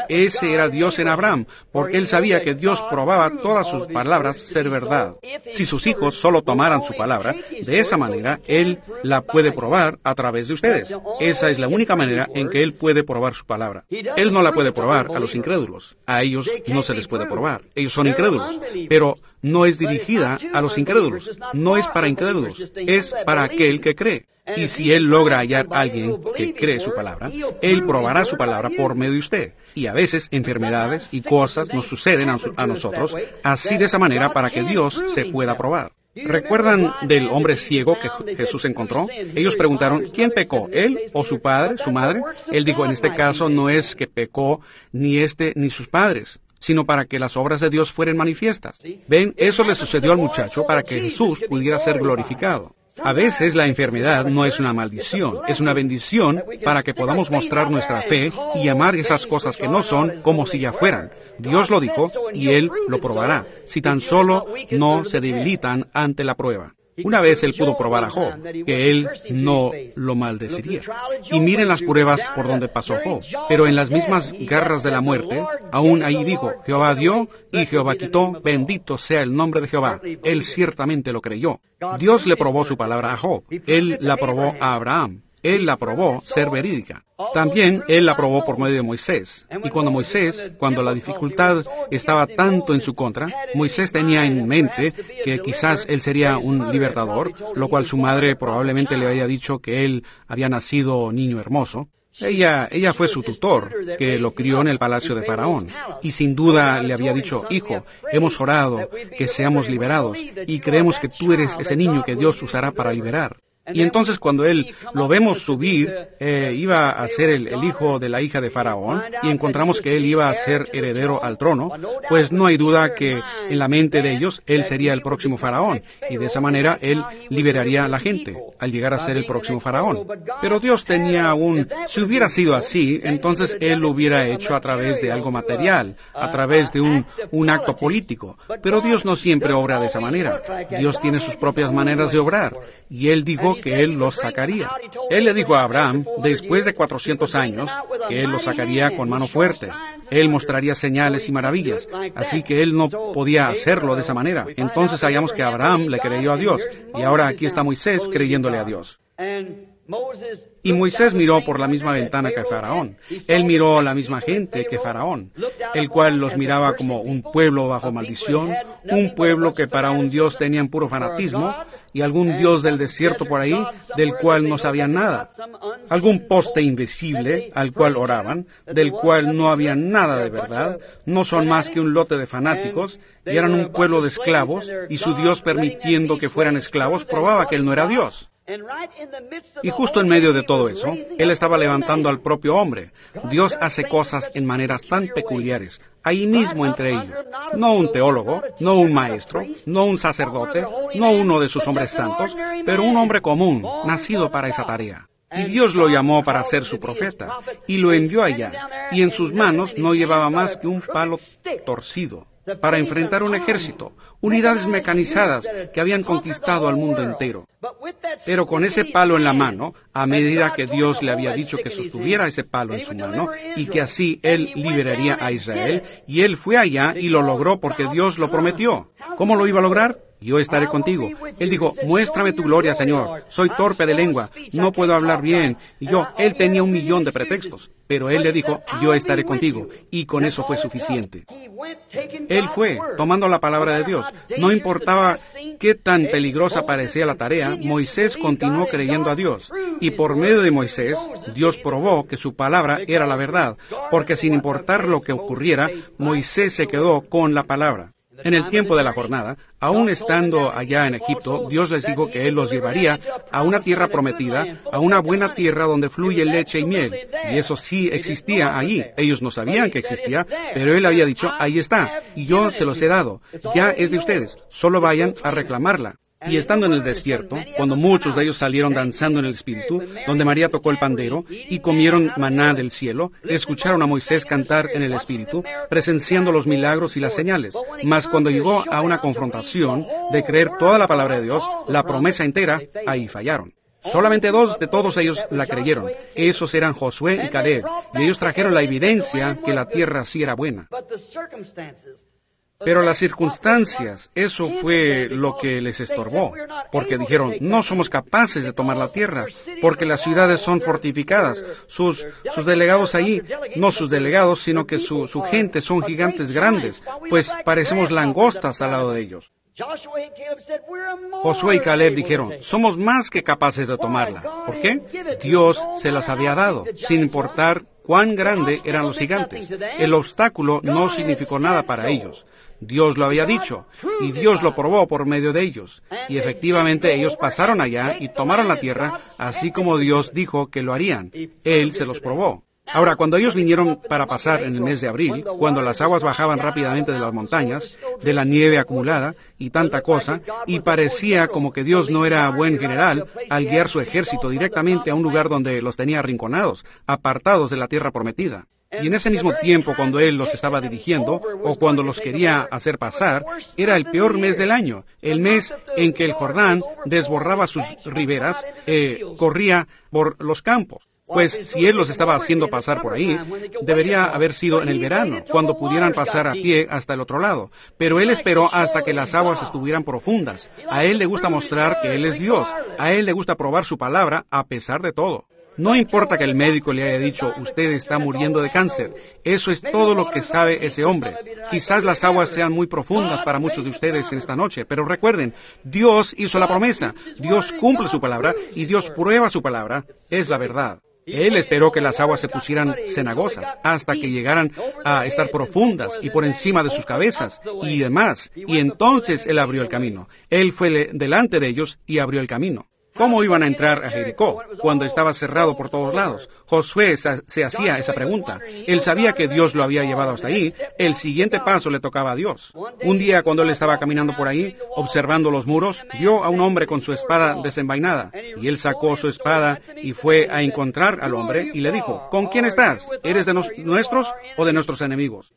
Dios en Abraham, porque él sabía que Dios probaba todas sus palabras ser verdad. Si sus hijos solo tomaran su palabra, de esa manera, él la puede probar a través de ustedes. Esa es la única manera en que él puede probar su palabra. Él no la puede probar a los incrédulos. A ellos no se les puede probar. Ellos son incrédulos. Pero no es dirigida a los incrédulos. No es para incrédulos. Es para aquel que cree. Y si él logra hallar a alguien que cree su palabra, él probará su palabra por medio de usted. Y a veces enfermedades y cosas nos suceden a nosotros, así de esa manera para que Dios se pueda probar. ¿Recuerdan del hombre ciego que Jesús encontró? Ellos preguntaron, ¿quién pecó, él o su padre, su madre? Él dijo, en este caso no es que pecó ni ni sus padres, sino para que las obras de Dios fueran manifiestas. ¿Ven? Eso le sucedió al muchacho para que Jesús pudiera ser glorificado. A veces la enfermedad no es una maldición, es una bendición para que podamos mostrar nuestra fe y amar esas cosas que no son como si ya fueran. Dios lo dijo y Él lo probará, si tan solo no se debilitan ante la prueba. Una vez él pudo probar a Job, que él no lo maldeciría. Y miren las pruebas por donde pasó Job. Pero en las mismas garras de la muerte, aún ahí dijo, Jehová dio y Jehová quitó, bendito sea el nombre de Jehová. Él ciertamente lo creyó. Dios le probó su palabra a Job. Él la probó a Abraham. Él la probó ser verídica. También Él la probó por medio de Moisés. Y cuando la dificultad estaba tanto en su contra, Moisés tenía en mente que quizás él sería un libertador, lo cual su madre probablemente le había dicho que él había nacido niño hermoso. Ella fue su tutor, que lo crió en el palacio de Faraón. Y sin duda le había dicho, hijo, hemos orado que seamos liberados y creemos que tú eres ese niño que Dios usará para liberar. Y entonces cuando él lo vemos subir, iba a ser el hijo de la hija de Faraón, y encontramos que él iba a ser heredero al trono, pues no hay duda que en la mente de ellos, él sería el próximo Faraón, y de esa manera él liberaría a la gente, al llegar a ser el próximo Faraón. Pero Dios tenía si hubiera sido así, entonces él lo hubiera hecho a través de algo material, a través de un acto político. Pero Dios no siempre obra de esa manera. Dios tiene sus propias maneras de obrar, y él dijo que él los sacaría. Él le dijo a Abraham, después de 400 años, que él los sacaría con mano fuerte. Él mostraría señales y maravillas, así que él no podía hacerlo de esa manera. Entonces hallamos que Abraham le creyó a Dios, y ahora aquí está Moisés creyéndole a Dios. Y Moisés miró por la misma ventana que Faraón. Él miró la misma gente que Faraón, el cual los miraba como un pueblo bajo maldición, un pueblo que para un Dios tenían puro fanatismo, y algún Dios del desierto por ahí, del cual no sabían nada. Algún poste invisible al cual oraban, del cual no había nada de verdad, no son más que un lote de fanáticos, y eran un pueblo de esclavos, y su Dios permitiendo que fueran esclavos probaba que Él no era Dios. Y justo en medio de todo eso, Él estaba levantando al propio hombre. Dios hace cosas en maneras tan peculiares, ahí mismo entre ellos. No un teólogo, no un maestro, no un sacerdote, no uno de sus hombres santos, pero un hombre común, nacido para esa tarea. Y Dios lo llamó para ser su profeta, y lo envió allá, y en sus manos no llevaba más que un palo torcido, para enfrentar un ejército, unidades mecanizadas que habían conquistado al mundo entero. Pero con ese palo en la mano, a medida que Dios le había dicho que sostuviera ese palo en su mano, y que así Él liberaría a Israel, y Él fue allá y lo logró porque Dios lo prometió. ¿Cómo lo iba a lograr? Yo estaré contigo. Él dijo, muéstrame tu gloria, Señor. Soy torpe de lengua, no puedo hablar bien. Y él tenía 1,000,000 de pretextos. Pero Él le dijo, yo estaré contigo. Y con eso fue suficiente. Él fue, tomando la palabra de Dios. No importaba qué tan peligrosa parecía la tarea, Moisés continuó creyendo a Dios. Y por medio de Moisés, Dios probó que su palabra era la verdad. Porque sin importar lo que ocurriera, Moisés se quedó con la palabra. En el tiempo de la jornada, aún estando allá en Egipto, Dios les dijo que Él los llevaría a una tierra prometida, a una buena tierra donde fluye leche y miel. Y eso sí existía allí. Ellos no sabían que existía, pero Él había dicho, ahí está, y yo se los he dado. Ya es de ustedes, solo vayan a reclamarla. Y estando en el desierto, cuando muchos de ellos salieron danzando en el Espíritu, donde María tocó el pandero, y comieron maná del cielo, escucharon a Moisés cantar en el Espíritu, presenciando los milagros y las señales. Mas cuando llegó a una confrontación de creer toda la palabra de Dios, la promesa entera, ahí fallaron. Solamente 2 de todos ellos la creyeron. Esos eran Josué y Caleb, y ellos trajeron la evidencia que la tierra sí era buena. Pero las circunstancias, eso fue lo que les estorbó, porque dijeron, no somos capaces de tomar la tierra, porque las ciudades son fortificadas, sus delegados allí, no sus delegados, sino que su gente son gigantes grandes, pues parecemos langostas al lado de ellos. Josué y Caleb dijeron, somos más que capaces de tomarla. ¿Por qué? Dios se las había dado, sin importar cuán grande eran los gigantes. El obstáculo no significó nada para ellos. Dios lo había dicho, y Dios lo probó por medio de ellos. Y efectivamente ellos pasaron allá y tomaron la tierra, así como Dios dijo que lo harían. Él se los probó. Ahora, cuando ellos vinieron para pasar en el mes de abril, cuando las aguas bajaban rápidamente de las montañas, de la nieve acumulada y tanta cosa, y parecía como que Dios no era buen general al guiar su ejército directamente a un lugar donde los tenía arrinconados, apartados de la tierra prometida. Y en ese mismo tiempo, cuando él los estaba dirigiendo, o cuando los quería hacer pasar, era el peor mes del año, el mes en que el Jordán desbordaba sus riberas, corría por los campos. Pues si él los estaba haciendo pasar por ahí, debería haber sido en el verano, cuando pudieran pasar a pie hasta el otro lado. Pero él esperó hasta que las aguas estuvieran profundas. A él le gusta mostrar que él es Dios. A él le gusta probar su palabra a pesar de todo. No importa que el médico le haya dicho, usted está muriendo de cáncer. Eso es todo lo que sabe ese hombre. Quizás las aguas sean muy profundas para muchos de ustedes en esta noche, pero recuerden, Dios hizo la promesa, Dios cumple su palabra y Dios prueba su palabra. Es la verdad. Él esperó que las aguas se pusieran cenagosas hasta que llegaran a estar profundas y por encima de sus cabezas y demás. Y entonces Él abrió el camino. Él fue delante de ellos y abrió el camino. ¿Cómo iban a entrar a Jericó cuando estaba cerrado por todos lados? Josué se hacía esa pregunta. Él sabía que Dios lo había llevado hasta ahí. El siguiente paso le tocaba a Dios. Un día, cuando él estaba caminando por ahí, observando los muros, vio a un hombre con su espada desenvainada. Y él sacó su espada y fue a encontrar al hombre y le dijo, ¿con quién estás? ¿Eres de nuestros o de nuestros enemigos?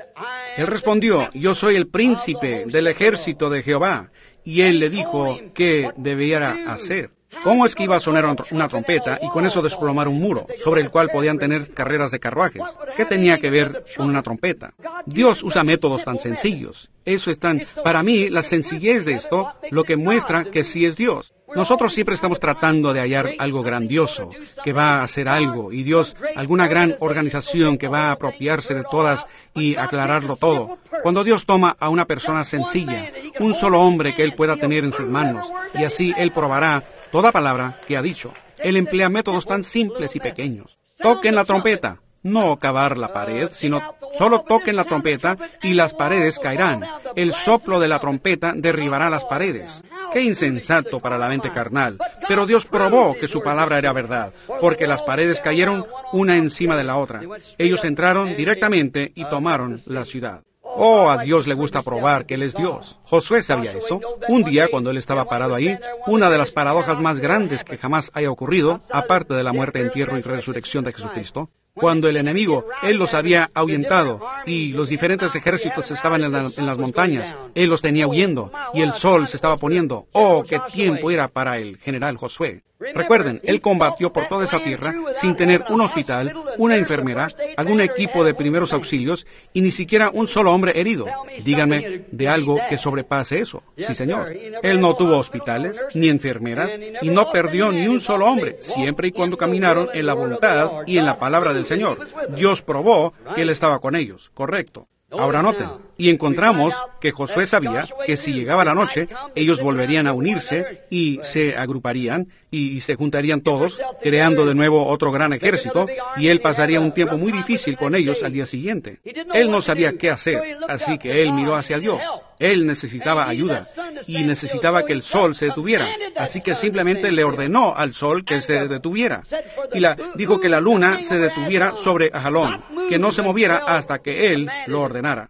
Él respondió, yo soy el príncipe del ejército de Jehová. Y él le dijo qué debiera hacer. ¿Cómo es que iba a sonar una trompeta y con eso desplomar un muro, sobre el cual podían tener carreras de carruajes? ¿Qué tenía que ver con una trompeta? Dios usa métodos tan sencillos. Eso es para mí, la sencillez de esto, lo que muestra que sí es Dios. Nosotros siempre estamos tratando de hallar algo grandioso, que va a hacer algo, y Dios, alguna gran organización que va a apropiarse de todas y aclararlo todo. Cuando Dios toma a una persona sencilla, un solo hombre que Él pueda tener en sus manos, y así Él probará toda palabra que ha dicho. Él emplea métodos tan simples y pequeños. Toquen la trompeta. No cavar la pared, sino solo toquen la trompeta y las paredes caerán. El soplo de la trompeta derribará las paredes. ¡Qué insensato para la mente carnal! Pero Dios probó que su palabra era verdad, porque las paredes cayeron una encima de la otra. Ellos entraron directamente y tomaron la ciudad. Oh, a Dios le gusta probar que Él es Dios. Josué sabía eso. Un día, cuando él estaba parado ahí, una de las paradojas más grandes que jamás haya ocurrido, aparte de la muerte, entierro y resurrección de Jesucristo, cuando el enemigo, él los había ahuyentado y los diferentes ejércitos estaban en las montañas, él los tenía huyendo y el sol se estaba poniendo. ¡Oh, qué tiempo era para el general Josué! Recuerden, él combatió por toda esa tierra sin tener un hospital, una enfermera, algún equipo de primeros auxilios y ni siquiera un solo hombre herido. Díganme de algo que sobrepase eso. Sí, señor. Él no tuvo hospitales, ni enfermeras, y no perdió ni un solo hombre, siempre y cuando caminaron en la voluntad y en la palabra del Señor. Dios probó que Él estaba con ellos. Correcto. Ahora noten, y encontramos que Josué sabía que si llegaba la noche, ellos volverían a unirse y se agruparían y se juntarían todos, creando de nuevo otro gran ejército, y él pasaría un tiempo muy difícil con ellos al día siguiente. Él no sabía qué hacer, así que él miró hacia Dios. Él necesitaba ayuda y necesitaba que el sol se detuviera, así que simplemente le ordenó al sol que se detuviera. Y dijo que la luna se detuviera sobre Ajalón, que no se moviera hasta que él lo ordenara.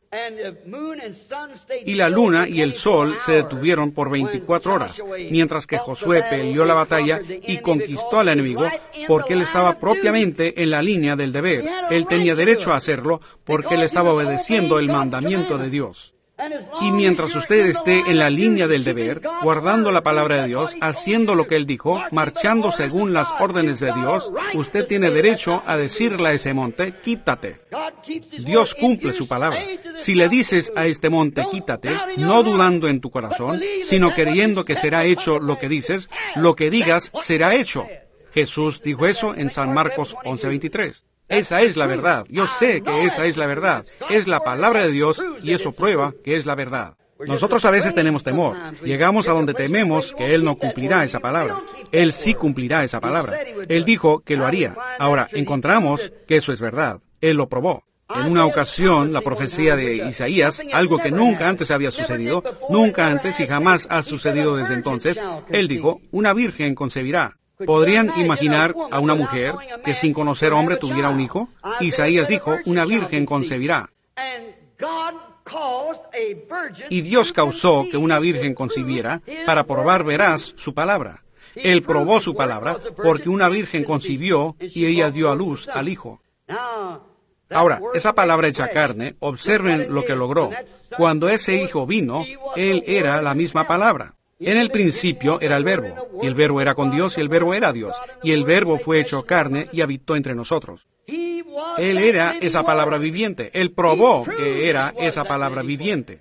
Y la luna y el sol se detuvieron por 24 horas, mientras que Josué peleó la batalla y conquistó al enemigo, porque él estaba propiamente en la línea del deber. Él tenía derecho a hacerlo porque él estaba obedeciendo el mandamiento de Dios. Y mientras usted esté en la línea del deber, guardando la palabra de Dios, haciendo lo que Él dijo, marchando según las órdenes de Dios, usted tiene derecho a decirle a ese monte, quítate. Dios cumple su palabra. Si le dices a este monte, quítate, no dudando en tu corazón, sino creyendo que será hecho lo que dices, lo que digas será hecho. Jesús dijo eso en San Marcos 11:23. Esa es la verdad. Yo sé que esa es la verdad. Es la palabra de Dios y eso prueba que es la verdad. Nosotros a veces tenemos temor. Llegamos a donde tememos que Él no cumplirá esa palabra. Él sí cumplirá esa palabra. Él dijo que lo haría. Ahora, encontramos que eso es verdad. Él lo probó. En una ocasión, la profecía de Isaías, algo que nunca antes había sucedido, nunca antes y jamás ha sucedido desde entonces, Él dijo, una virgen concebirá. ¿Podrían imaginar a una mujer que sin conocer hombre tuviera un hijo? Isaías dijo, una virgen concebirá. Y Dios causó que una virgen concibiera para probar veraz su palabra. Él probó su palabra porque una virgen concibió y ella dio a luz al hijo. Ahora, esa palabra hecha carne, observen lo que logró. Cuando ese Hijo vino, Él era la misma palabra. En el principio era el Verbo, y el Verbo era con Dios, y el Verbo era Dios, y el Verbo fue hecho carne y habitó entre nosotros. Él era esa palabra viviente. Él probó que era esa palabra viviente.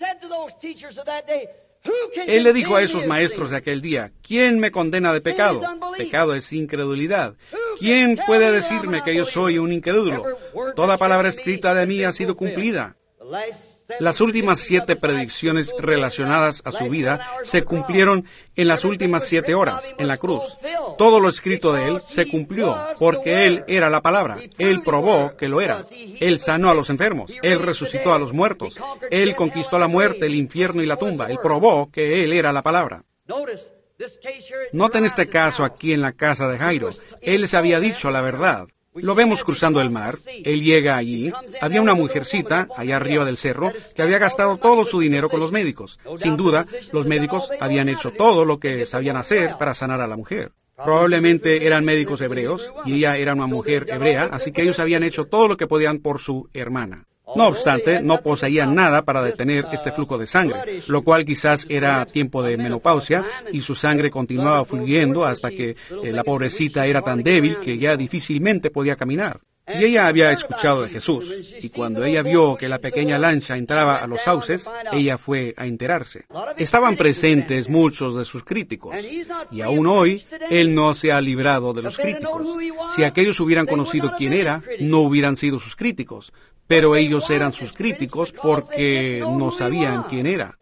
Él le dijo a esos maestros de aquel día, ¿quién me condena de pecado? Pecado es incredulidad. ¿Quién puede decirme que yo soy un incrédulo? Toda palabra escrita de mí ha sido cumplida. Las últimas 7 predicciones relacionadas a su vida se cumplieron en las últimas 7 horas, en la cruz. Todo lo escrito de Él se cumplió, porque Él era la palabra. Él probó que lo era. Él sanó a los enfermos. Él resucitó a los muertos. Él conquistó la muerte, el infierno y la tumba. Él probó que Él era la palabra. Noten este caso aquí en la casa de Jairo. Él les había dicho la verdad. Lo vemos cruzando el mar. Él llega allí. Había una mujercita, allá arriba del cerro, que había gastado todo su dinero con los médicos. Sin duda, los médicos habían hecho todo lo que sabían hacer para sanar a la mujer. Probablemente eran médicos hebreos, y ella era una mujer hebrea, así que ellos habían hecho todo lo que podían por su hermana. No obstante, no poseían nada para detener este flujo de sangre, lo cual quizás era tiempo de menopausia, y su sangre continuaba fluyendo hasta que la pobrecita era tan débil que ya difícilmente podía caminar. Y ella había escuchado de Jesús, y cuando ella vio que la pequeña lancha entraba a los sauces, ella fue a enterarse. Estaban presentes muchos de sus críticos, y aún hoy, Él no se ha librado de los críticos. Si aquellos hubieran conocido quién era, no hubieran sido sus críticos, pero ellos eran sus críticos porque no sabían quién era.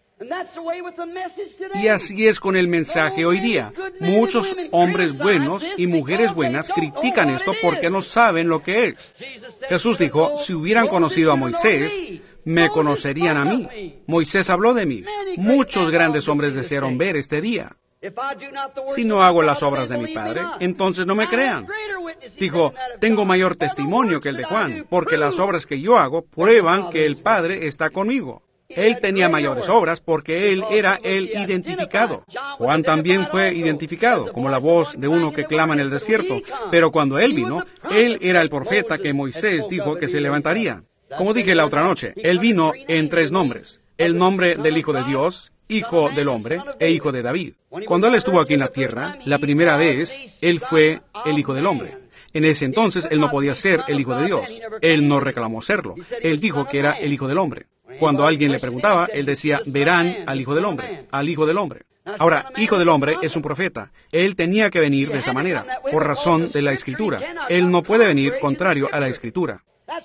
Y así es con el mensaje hoy día. Muchos hombres buenos y mujeres buenas critican esto porque no saben lo que es. Jesús dijo, si hubieran conocido a Moisés, me conocerían a mí. Moisés habló de mí. Muchos grandes hombres desearon ver este día. Si no hago las obras de mi Padre, entonces no me crean. Dijo, tengo mayor testimonio que el de Juan, porque las obras que yo hago prueban que el Padre está conmigo. Él tenía mayores obras porque Él era el identificado. Juan también fue identificado, como la voz de uno que clama en el desierto. Pero cuando Él vino, Él era el profeta que Moisés dijo que se levantaría. Como dije la otra noche, Él vino en 3 nombres. El nombre del Hijo de Dios, Hijo del Hombre e Hijo de David. Cuando Él estuvo aquí en la tierra, la primera vez, Él fue el Hijo del Hombre. En ese entonces, Él no podía ser el Hijo de Dios. Él no reclamó serlo. Él dijo que era el Hijo del Hombre. Cuando alguien le preguntaba, Él decía, verán al Hijo del Hombre, al Hijo del Hombre. Ahora, Hijo del Hombre es un profeta. Él tenía que venir de esa manera, por razón de la Escritura. Él no puede venir contrario a la Escritura.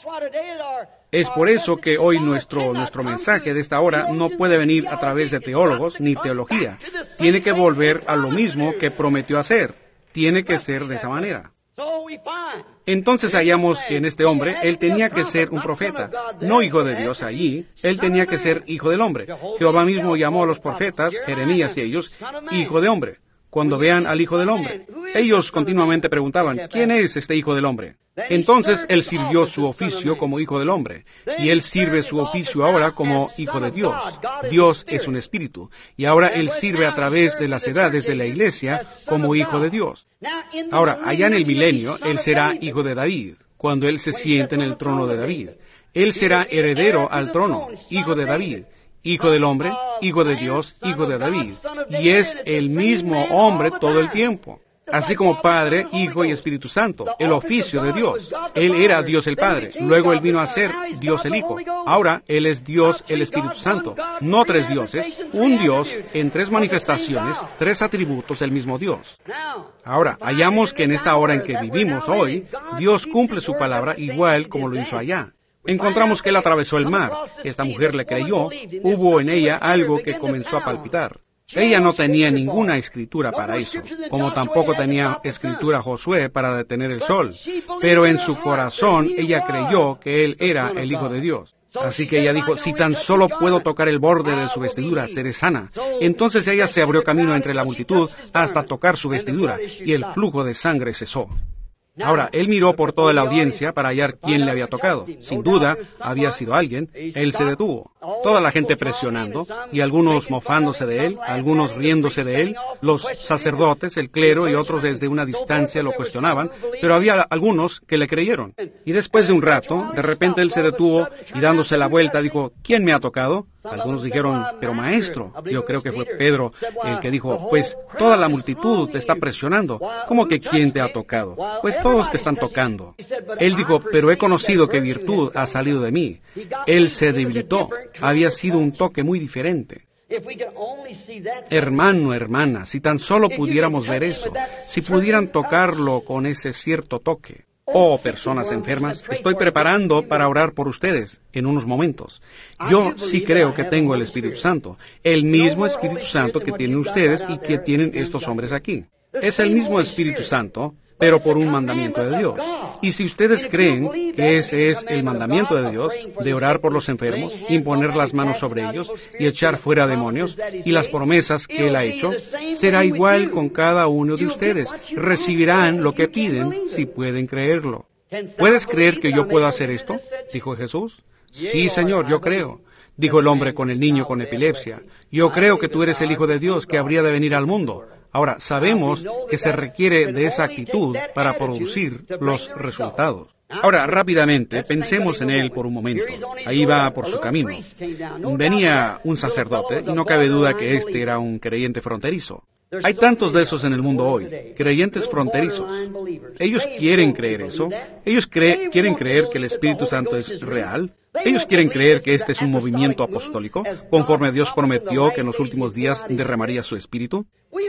Es por eso que hoy nuestro mensaje de esta hora no puede venir a través de teólogos ni teología. Tiene que volver a lo mismo que prometió hacer. Tiene que ser de esa manera. Entonces hallamos que en este hombre, él tenía que ser un profeta, no hijo de Dios allí, él tenía que ser hijo del hombre. Jehová mismo llamó a los profetas, Jeremías y ellos, hijo de hombre. Cuando vean al Hijo del Hombre, ellos continuamente preguntaban, ¿quién es este Hijo del Hombre? Entonces él sirvió su oficio como Hijo del Hombre, y él sirve su oficio ahora como Hijo de Dios. Dios es un espíritu, y ahora él sirve a través de las edades de la iglesia como Hijo de Dios. Ahora, allá en el milenio, él será Hijo de David, cuando él se siente en el trono de David. Él será heredero al trono, Hijo de David. Hijo del Hombre, Hijo de Dios, Hijo de David. Y es el mismo hombre todo el tiempo. Así como Padre, Hijo y Espíritu Santo, el oficio de Dios. Él era Dios el Padre, luego Él vino a ser Dios el Hijo. Ahora Él es Dios el Espíritu Santo. No 3 dioses, un Dios en 3 manifestaciones, 3 atributos del mismo Dios. Ahora, hallamos que en esta hora en que vivimos hoy, Dios cumple su palabra igual como lo hizo allá. Encontramos que Él atravesó el mar. Esta mujer le creyó. Hubo en ella algo que comenzó a palpitar. Ella no tenía ninguna escritura para eso, como tampoco tenía escritura Josué para detener el sol. Pero en su corazón ella creyó que Él era el Hijo de Dios. Así que ella dijo, si tan solo puedo tocar el borde de su vestidura, seré sana. Entonces ella se abrió camino entre la multitud hasta tocar su vestidura, y el flujo de sangre cesó. Ahora, él miró por toda la audiencia para hallar quién le había tocado. Sin duda, había sido alguien. Él se detuvo. Toda la gente presionando, y algunos mofándose de él, algunos riéndose de él. Los sacerdotes, el clero y otros desde una distancia lo cuestionaban, pero había algunos que le creyeron. Y después de un rato, de repente él se detuvo y dándose la vuelta dijo, ¿quién me ha tocado? Algunos dijeron, pero maestro. Yo creo que fue Pedro el que dijo, pues toda la multitud te está presionando. ¿Cómo que quién te ha tocado? Pues todos te están tocando. Él dijo, pero he conocido que virtud ha salido de mí. Él se debilitó. Había sido un toque muy diferente. Hermano, hermana, si tan solo pudiéramos ver eso, si pudieran tocarlo con ese cierto toque. Oh, personas enfermas, estoy preparando para orar por ustedes en unos momentos. Yo sí creo que tengo el Espíritu Santo, el mismo Espíritu Santo que tienen ustedes y que tienen estos hombres aquí. Es el mismo Espíritu Santo, pero por un mandamiento de Dios. Y si ustedes creen que ese es el mandamiento de Dios, de orar por los enfermos, imponer las manos sobre ellos y echar fuera demonios, y las promesas que Él ha hecho, será igual con cada uno de ustedes. Recibirán lo que piden si pueden creerlo. ¿Puedes creer que yo puedo hacer esto?, dijo Jesús. Sí, Señor, yo creo. Dijo el hombre con el niño con epilepsia. Yo creo que tú eres el Hijo de Dios que habría de venir al mundo. Ahora, sabemos que se requiere de esa actitud para producir los resultados. Ahora, rápidamente, pensemos en él por un momento. Ahí va por su camino. Venía un sacerdote, y no cabe duda que este era un creyente fronterizo. Hay tantos de esos en el mundo hoy, creyentes fronterizos. Ellos quieren creer eso. Ellos quieren creer que el Espíritu Santo es real. Ellos quieren creer que este es un movimiento apostólico, conforme Dios prometió que en los últimos días derramaría su Espíritu.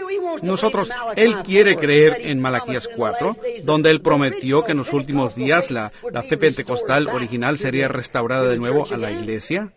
Él quiere creer en Malaquías 4, donde Él prometió que en los últimos días la fe pentecostal original sería restaurada de nuevo a la Iglesia.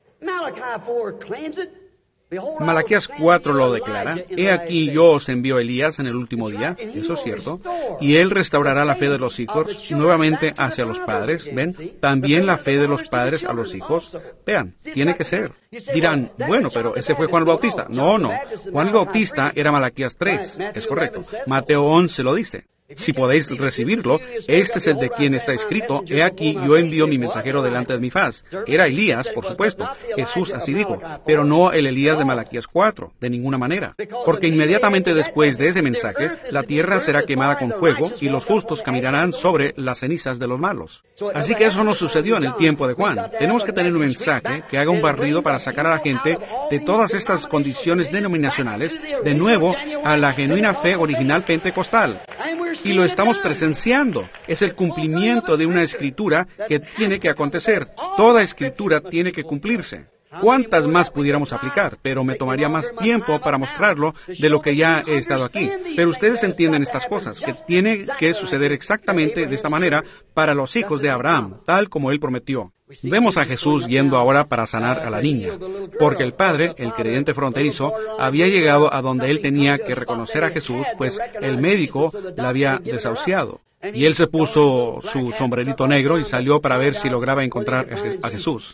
Malaquías 4 lo declara. He aquí yo os envío a Elías en el último día, eso es cierto, y él restaurará la fe de los hijos nuevamente hacia los padres, ¿ven? También la fe de los padres a los hijos. Vean, tiene que ser. Dirán, bueno, pero ese fue Juan el Bautista. No. Juan el Bautista era Malaquías 3, es correcto. Mateo 11 lo dice. Si podéis recibirlo, este es el de quien está escrito, he aquí yo envío mi mensajero delante de mi faz. Era Elías, por supuesto. Jesús así dijo, pero no el Elías de Malaquías 4, de ninguna manera. Porque inmediatamente después de ese mensaje, la tierra será quemada con fuego y los justos caminarán sobre las cenizas de los malos. Así que eso no sucedió en el tiempo de Juan. Tenemos que tener un mensaje que haga un barrido para sacar a la gente de todas estas condiciones denominacionales de nuevo a la genuina fe original pentecostal. Y lo estamos presenciando. Es el cumplimiento de una escritura que tiene que acontecer. Toda escritura tiene que cumplirse. ¿Cuántas más pudiéramos aplicar? Pero me tomaría más tiempo para mostrarlo de lo que ya he estado aquí. Pero ustedes entienden estas cosas, que tiene que suceder exactamente de esta manera para los hijos de Abraham, tal como él prometió. Vemos a Jesús yendo ahora para sanar a la niña, porque el padre, el creyente fronterizo, había llegado a donde él tenía que reconocer a Jesús, pues el médico la había desahuciado. Y él se puso su sombrerito negro y salió para ver si lograba encontrar a Jesús.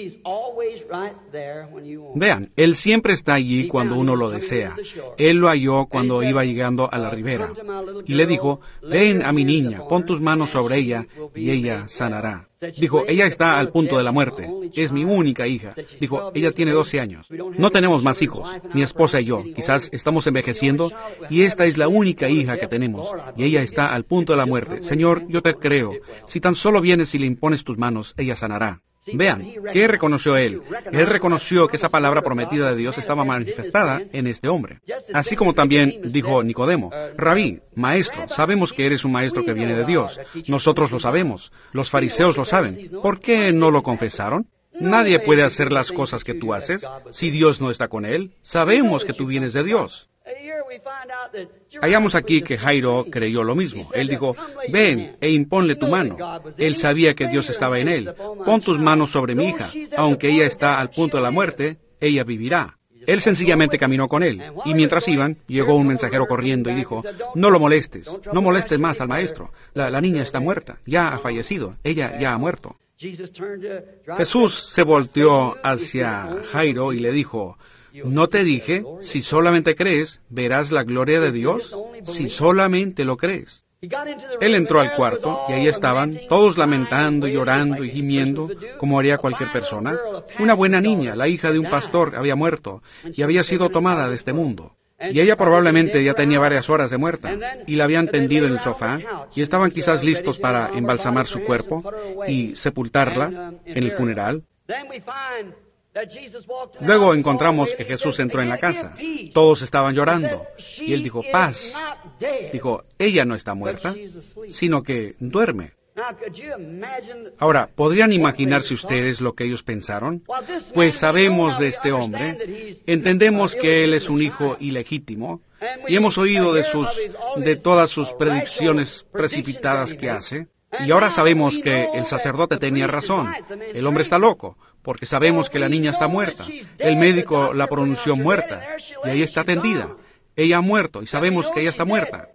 Vean, él siempre está allí cuando uno lo desea. Él lo halló cuando iba llegando a la ribera. Y le dijo, ven a mi niña, pon tus manos sobre ella y ella sanará. Dijo, ella está al punto de la muerte. Es mi única hija. Dijo, ella tiene 12 años. No tenemos más hijos, mi esposa y yo. Quizás estamos envejeciendo y esta es la única hija que tenemos. Y ella está al punto de la muerte. Señor, yo te creo. Si tan solo vienes y le impones tus manos, ella sanará. Vean, ¿qué reconoció él? Él reconoció que esa palabra prometida de Dios estaba manifestada en este hombre. Así como también dijo Nicodemo, Rabí, maestro, sabemos que eres un maestro que viene de Dios. Nosotros lo sabemos. Los fariseos lo saben. ¿Por qué no lo confesaron? Nadie puede hacer las cosas que tú haces si Dios no está con él. Sabemos que tú vienes de Dios. Hallamos aquí que Jairo creyó lo mismo. Él dijo, ven e imponle tu mano. Él sabía que Dios estaba en él. Pon tus manos sobre mi hija. Aunque ella está al punto de la muerte, ella vivirá. Él sencillamente caminó con él. Y mientras iban, llegó un mensajero corriendo y dijo, no lo molestes. No molestes más al maestro. La niña está muerta. Ya ha fallecido. Ella ya ha muerto. Jesús se volteó hacia Jairo y le dijo, ¿no te dije, si solamente crees, verás la gloria de Dios? Si solamente lo crees. Él entró al cuarto y ahí estaban, todos lamentando, llorando y gimiendo, como haría cualquier persona. Una buena niña, la hija de un pastor, había muerto y había sido tomada de este mundo. Y ella probablemente ya tenía varias horas de muerta, y la habían tendido en el sofá, y estaban quizás listos para embalsamar su cuerpo y sepultarla en el funeral. Luego encontramos que Jesús entró en la casa. Todos estaban llorando. Y él dijo, paz. Dijo, ella no está muerta, sino que duerme. Ahora, ¿podrían imaginarse ustedes lo que ellos pensaron? Pues sabemos de este hombre, entendemos que él es un hijo ilegítimo, y hemos oído de todas sus predicciones precipitadas que hace. Y ahora sabemos que el sacerdote tenía razón. El hombre está loco, porque sabemos que la niña está muerta. El médico la pronunció muerta, y ahí está tendida. Ella ha muerto, y sabemos que ella está muerta.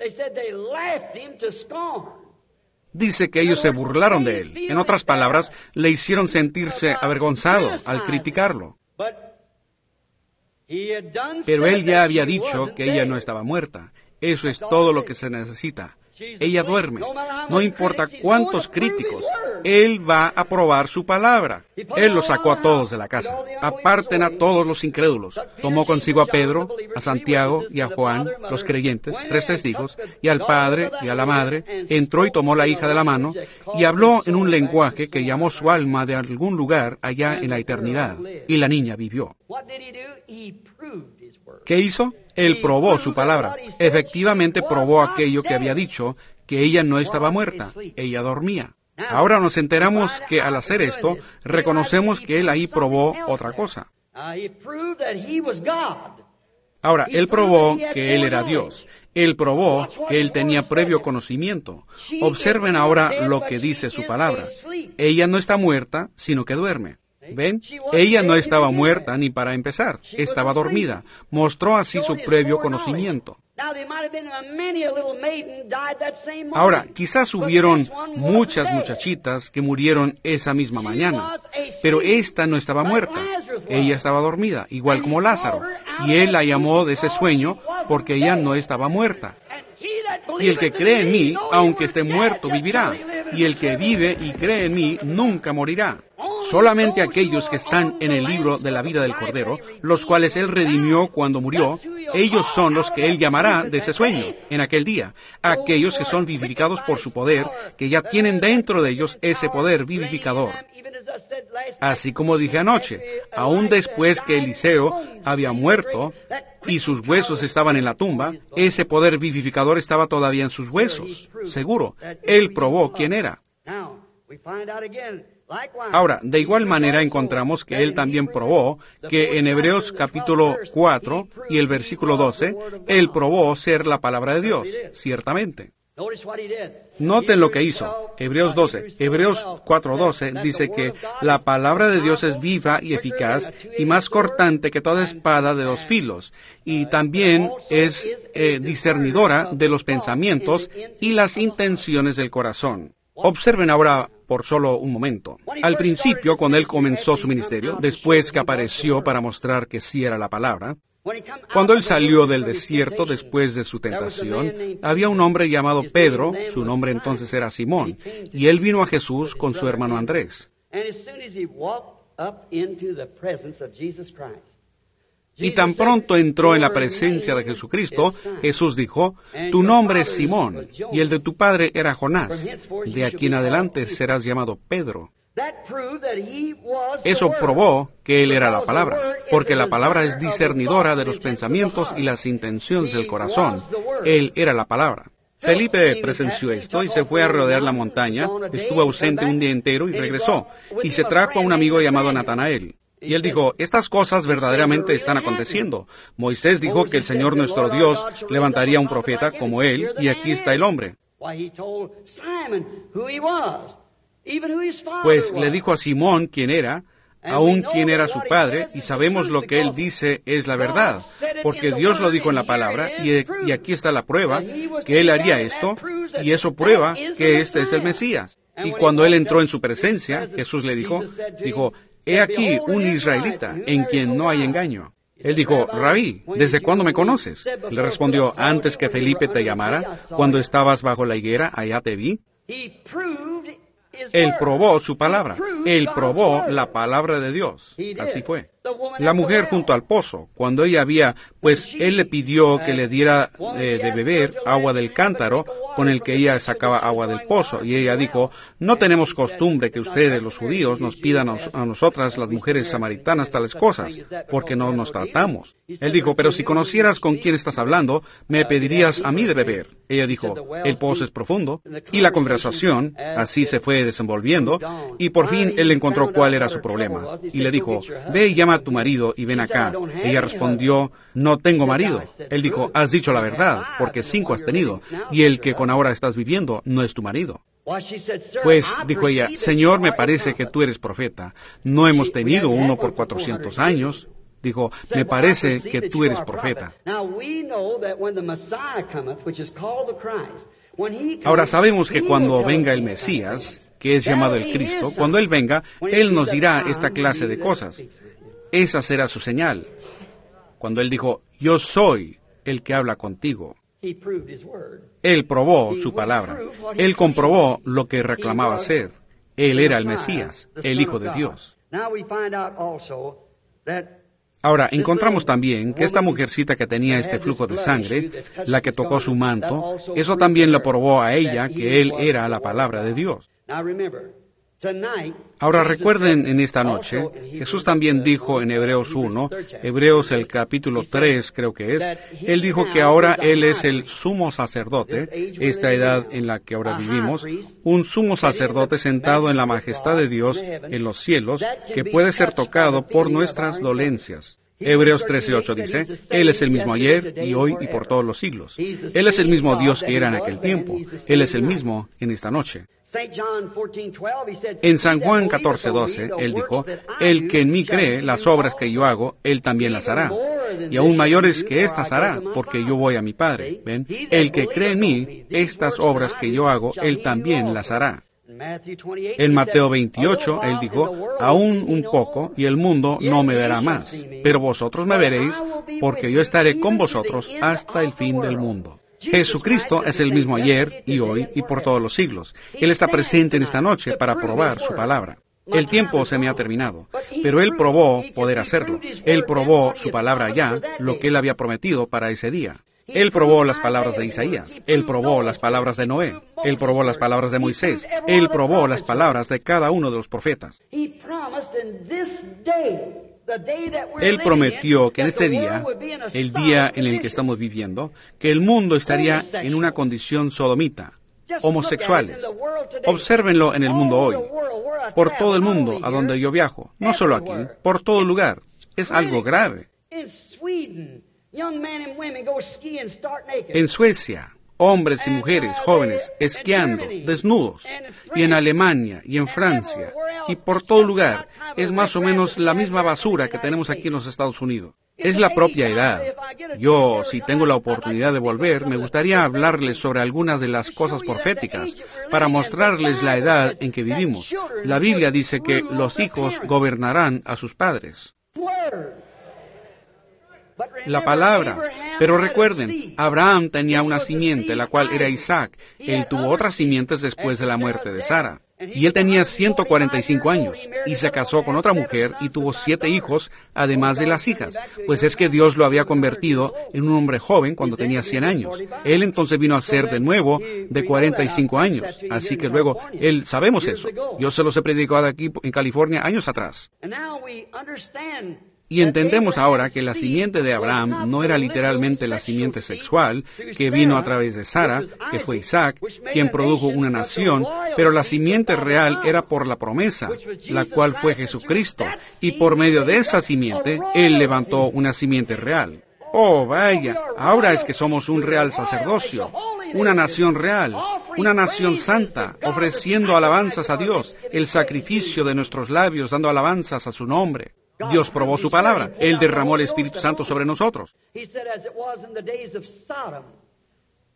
Dice que ellos se burlaron de él. En otras palabras, le hicieron sentirse avergonzado al criticarlo. Pero él ya había dicho que ella no estaba muerta. Eso es todo lo que se necesita. Ella duerme. No importa cuántos críticos, Él va a probar su palabra. Él los sacó a todos de la casa. Aparten a todos los incrédulos. Tomó consigo a Pedro, a Santiago y a Juan, los creyentes, 3 testigos, y al padre y a la madre. Entró y tomó la hija de la mano y habló en un lenguaje que llamó su alma de algún lugar allá en la eternidad. Y la niña vivió. ¿Qué hizo? Él probó su palabra. Efectivamente probó aquello que había dicho, que ella no estaba muerta, ella dormía. Ahora nos enteramos que al hacer esto, reconocemos que él ahí probó otra cosa. Ahora, él probó que él era Dios. Él probó que él tenía previo conocimiento. Observen ahora lo que dice su palabra. Ella no está muerta, sino que duerme. ¿Ven? Ella no estaba muerta ni para empezar, estaba dormida. Mostró así su previo conocimiento. Ahora, quizás hubieron muchas muchachitas que murieron esa misma mañana, pero esta no estaba muerta. Ella estaba dormida, igual como Lázaro, y él la llamó de ese sueño porque ella no estaba muerta. Y el que cree en mí, aunque esté muerto, vivirá. Y el que vive y cree en mí, nunca morirá. Solamente aquellos que están en el libro de la vida del Cordero, los cuales Él redimió cuando murió, ellos son los que Él llamará de ese sueño, en aquel día. Aquellos que son vivificados por su poder, que ya tienen dentro de ellos ese poder vivificador. Así como dije anoche, aún después que Eliseo había muerto y sus huesos estaban en la tumba, ese poder vivificador estaba todavía en sus huesos, seguro. Él probó quién era. Ahora, de igual manera encontramos que él también probó que en Hebreos capítulo 4 y el versículo 12, él probó ser la palabra de Dios, ciertamente. Noten lo que hizo. Hebreos 4:12 dice que la palabra de Dios es viva y eficaz y más cortante que toda espada de 2 filos, y también es discernidora de los pensamientos y las intenciones del corazón. Observen ahora por solo un momento. Al principio, cuando él comenzó su ministerio, después que apareció para mostrar que sí era la palabra, cuando él salió del desierto después de su tentación, había un hombre llamado Pedro, su nombre entonces era Simón, y él vino a Jesús con su hermano Andrés. Y tan pronto entró en la presencia de Jesucristo, Jesús dijo, tu nombre es Simón, y el de tu padre era Jonás. De aquí en adelante serás llamado Pedro. Eso probó que él era la palabra, porque la palabra es discernidora de los pensamientos y las intenciones del corazón. Él era la palabra. Felipe presenció esto y se fue a rodear la montaña, estuvo ausente un día entero y regresó, y se trajo a un amigo llamado Natanael. Y él dijo, estas cosas verdaderamente están aconteciendo. Moisés dijo que el Señor nuestro Dios levantaría un profeta como él, y aquí está el hombre. Pues le dijo a Simón quién era, aún quién era su padre, y sabemos lo que él dice es la verdad, porque Dios lo dijo en la palabra, y aquí está la prueba, que él haría esto, y eso prueba que este es el Mesías. Y cuando él entró en su presencia, Jesús le dijo, he aquí un israelita en quien no hay engaño. Él dijo, Rabí, ¿desde cuándo me conoces? Le respondió, antes que Felipe te llamara, cuando estabas bajo la higuera, allá te vi. Él probó su palabra. Él probó la palabra de Dios. Así fue. La mujer junto al pozo, cuando ella había, pues él le pidió que le diera de beber agua del cántaro con el que ella sacaba agua del pozo. Y ella dijo, no tenemos costumbre que ustedes, los judíos, nos pidan a nosotras, las mujeres samaritanas, tales cosas, porque no nos tratamos. Él dijo, pero si conocieras con quién estás hablando, me pedirías a mí de beber. Ella dijo, el pozo es profundo. Y la conversación así se fue desenvolviendo, y por fin él encontró cuál era su problema. Y le dijo, ve y llama a tu marido y ven acá. Ella respondió, no tengo marido. Él dijo, has dicho la verdad, porque 5 has tenido, y el que con ahora estás viviendo no es tu marido. Pues, dijo ella, Señor, me parece que tú eres profeta. No hemos tenido uno por 400 años. Dijo, me parece que tú eres profeta. Ahora sabemos que cuando venga el Mesías, que es llamado el Cristo, cuando Él venga, Él nos dirá esta clase de cosas. Esa será su señal. Cuando Él dijo, yo soy el que habla contigo. Él probó su palabra. Él comprobó lo que reclamaba ser. Él era el Mesías, el Hijo de Dios. Ahora, encontramos también que esta mujercita que tenía este flujo de sangre, la que tocó su manto, eso también le probó a ella que Él era la palabra de Dios. Ahora recuerden en esta noche, Jesús también dijo en Hebreos 1, Hebreos el capítulo 3 creo que es, Él dijo que ahora Él es el sumo sacerdote, esta edad en la que ahora vivimos, un sumo sacerdote sentado en la majestad de Dios en los cielos, que puede ser tocado por nuestras dolencias. Hebreos 13:8 dice, Él es el mismo ayer y hoy y por todos los siglos. Él es el mismo Dios que era en aquel tiempo. Él es el mismo en esta noche. En San Juan 14:12, Él dijo, el que en mí cree, las obras que yo hago, Él también las hará. Y aún mayores que éstas hará, porque yo voy a mi Padre. ¿Ven? El que cree en mí, estas obras que yo hago, Él también las hará. En Mateo 28, Él dijo, aún un poco, y el mundo no me verá más, pero vosotros me veréis, porque yo estaré con vosotros hasta el fin del mundo. Jesucristo es el mismo ayer y hoy y por todos los siglos. Él está presente en esta noche para probar su palabra. El tiempo se me ha terminado, pero Él probó poder hacerlo. Él probó su palabra ya, lo que Él había prometido para ese día. Él probó las palabras de Isaías, Él probó las palabras de Noé, Él probó las palabras de Moisés, Él probó las palabras de cada uno de los profetas. Él prometió que en este día, el día en el que estamos viviendo, que el mundo estaría en una condición sodomita, homosexuales. Obsérvenlo en el mundo hoy, por todo el mundo a donde yo viajo, no solo aquí, por todo lugar. Es algo grave. En Suecia, hombres y mujeres jóvenes esquiando, desnudos, y en Alemania, y en Francia, y por todo lugar, es más o menos la misma basura que tenemos aquí en los Estados Unidos. Es la propia edad. Yo, si tengo la oportunidad de volver, me gustaría hablarles sobre algunas de las cosas proféticas, para mostrarles la edad en que vivimos. La Biblia dice que los hijos gobernarán a sus padres. La palabra. Pero recuerden, Abraham tenía una simiente, la cual era Isaac. Él tuvo otras simientes después de la muerte de Sara. Y él tenía 145 años, y se casó con otra mujer y tuvo 7 hijos, además de las hijas, pues es que Dios lo había convertido en un hombre joven cuando tenía 100 años. Él entonces vino a ser de nuevo de 45 años, así que luego, sabemos eso. Yo se los he predicado aquí en California años atrás. Y entendemos ahora que la simiente de Abraham no era literalmente la simiente sexual que vino a través de Sara, que fue Isaac, quien produjo una nación, pero la simiente real era por la promesa, la cual fue Jesucristo, y por medio de esa simiente, Él levantó una simiente real. Oh, vaya, ahora es que somos un real sacerdocio, una nación real, una nación santa, ofreciendo alabanzas a Dios, el sacrificio de nuestros labios, dando alabanzas a su nombre. Dios probó su palabra. Él derramó el Espíritu Santo sobre nosotros.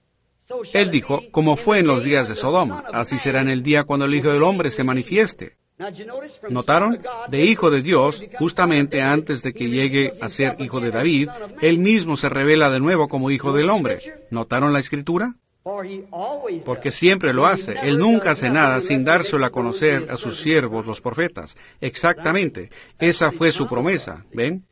Él dijo, como fue en los días de Sodoma, así será en el día cuando el Hijo del Hombre se manifieste. ¿Notaron? De hijo de Dios, justamente antes de que llegue a ser hijo de David, él mismo se revela de nuevo como hijo del hombre. ¿Notaron la Escritura? Porque siempre lo hace. Él nunca hace nada sin dárselo a conocer a sus siervos, los profetas. Exactamente. Esa fue su promesa. ¿Ven?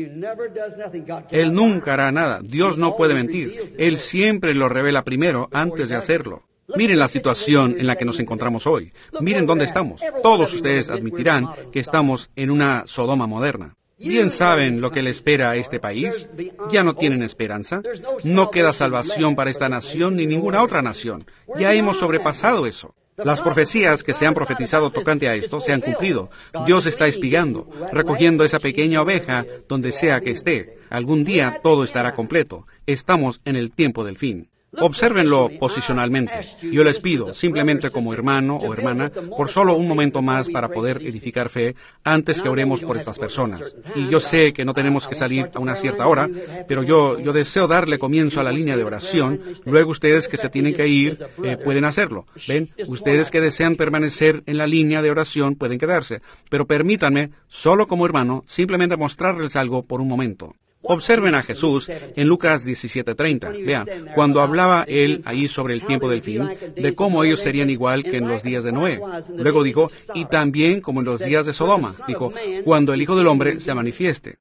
Él nunca hará nada. Dios no puede mentir. Él siempre lo revela primero antes de hacerlo. Miren la situación en la que nos encontramos hoy. Miren dónde estamos. Todos ustedes admitirán que estamos en una Sodoma moderna. Bien saben lo que le espera a este país. Ya no tienen esperanza. No queda salvación para esta nación ni ninguna otra nación. Ya hemos sobrepasado eso. Las profecías que se han profetizado tocante a esto se han cumplido. Dios está espigando, recogiendo esa pequeña oveja donde sea que esté. Algún día todo estará completo. Estamos en el tiempo del fin. Obsérvenlo posicionalmente. Yo les pido, simplemente como hermano o hermana, por solo un momento más para poder edificar fe antes que oremos por estas personas. Y yo sé que no tenemos que salir a una cierta hora, pero yo deseo darle comienzo a la línea de oración. Luego ustedes que se tienen que ir pueden hacerlo. ¿Ven? Ustedes que desean permanecer en la línea de oración pueden quedarse. Pero permítanme, solo como hermano, simplemente mostrarles algo por un momento. Observen a Jesús en Lucas 17:30. Vean, cuando hablaba Él ahí sobre el tiempo del fin, de cómo ellos serían igual que en los días de Noé. Luego dijo, y también como en los días de Sodoma. Dijo, cuando el Hijo del Hombre se manifieste.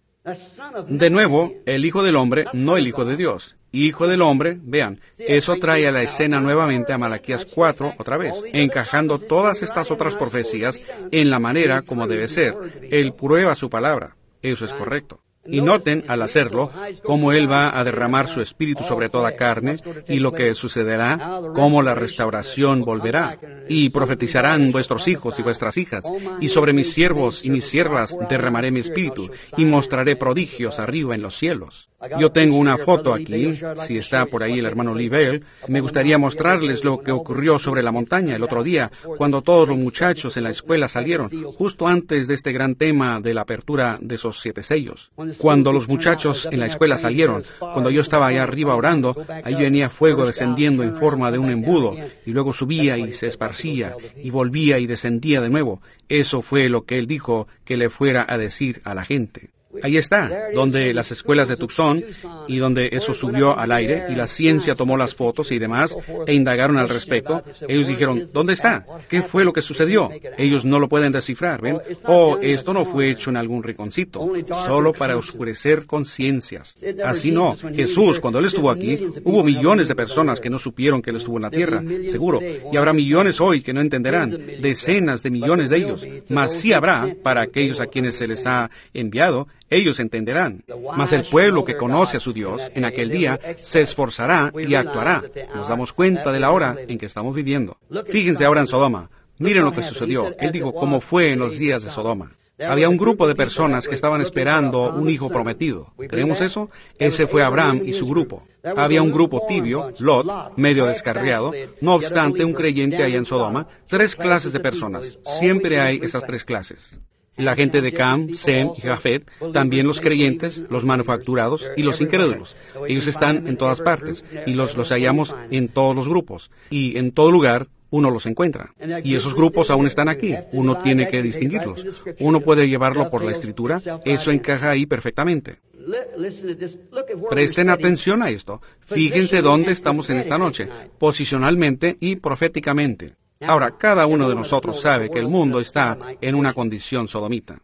De nuevo, el Hijo del Hombre, no el Hijo de Dios. Hijo del Hombre, vean, eso trae a la escena nuevamente a Malaquías 4 otra vez, encajando todas estas otras profecías en la manera como debe ser. Él prueba su palabra. Eso es correcto. Y noten, al hacerlo, cómo Él va a derramar su espíritu sobre toda carne y lo que sucederá, cómo la restauración volverá. Y profetizarán vuestros hijos y vuestras hijas, y sobre mis siervos y mis siervas derramaré mi espíritu, y mostraré prodigios arriba en los cielos. Yo tengo una foto aquí, si está por ahí el hermano Lee Bell. Me gustaría mostrarles lo que ocurrió sobre la montaña el otro día, cuando todos los muchachos en la escuela salieron, justo antes de este gran tema de la apertura de esos 7 sellos. Cuando los muchachos en la escuela salieron, cuando yo estaba allá arriba orando, ahí venía fuego descendiendo en forma de un embudo, y luego subía y se esparcía, y volvía y descendía de nuevo. Eso fue lo que él dijo que le fuera a decir a la gente. Ahí está, donde las escuelas de Tucson, y donde eso subió al aire, y la ciencia tomó las fotos y demás, e indagaron al respecto. Ellos dijeron, ¿dónde está? ¿Qué fue lo que sucedió? Ellos no lo pueden descifrar, ¿ven? Esto no fue hecho en algún rinconcito, solo para oscurecer conciencias. Así no. Jesús, cuando Él estuvo aquí, hubo millones de personas que no supieron que Él estuvo en la tierra, seguro, y habrá millones hoy que no entenderán, decenas de millones de ellos, mas sí habrá, para aquellos a quienes se les ha enviado, ellos entenderán. Mas el pueblo que conoce a su Dios en aquel día se esforzará y actuará. Nos damos cuenta de la hora en que estamos viviendo. Fíjense ahora en Sodoma. Miren lo que sucedió. Él dijo cómo fue en los días de Sodoma. Había un grupo de personas que estaban esperando un hijo prometido. ¿Creemos eso? Ese fue Abraham y su grupo. Había un grupo tibio, Lot, medio descarriado. No obstante, un creyente allá en Sodoma. 3 clases de personas. Siempre hay esas 3 clases. La gente de Cam, Sem y Jafet, también los creyentes, los manufacturados y los incrédulos. Ellos están en todas partes y los hallamos en todos los grupos. Y en todo lugar uno los encuentra. Y esos grupos aún están aquí. Uno tiene que distinguirlos. Uno puede llevarlo por la Escritura. Eso encaja ahí perfectamente. Presten atención a esto. Fíjense dónde estamos en esta noche, posicionalmente y proféticamente. Ahora, cada uno de nosotros sabe que el mundo está en una condición sodomita.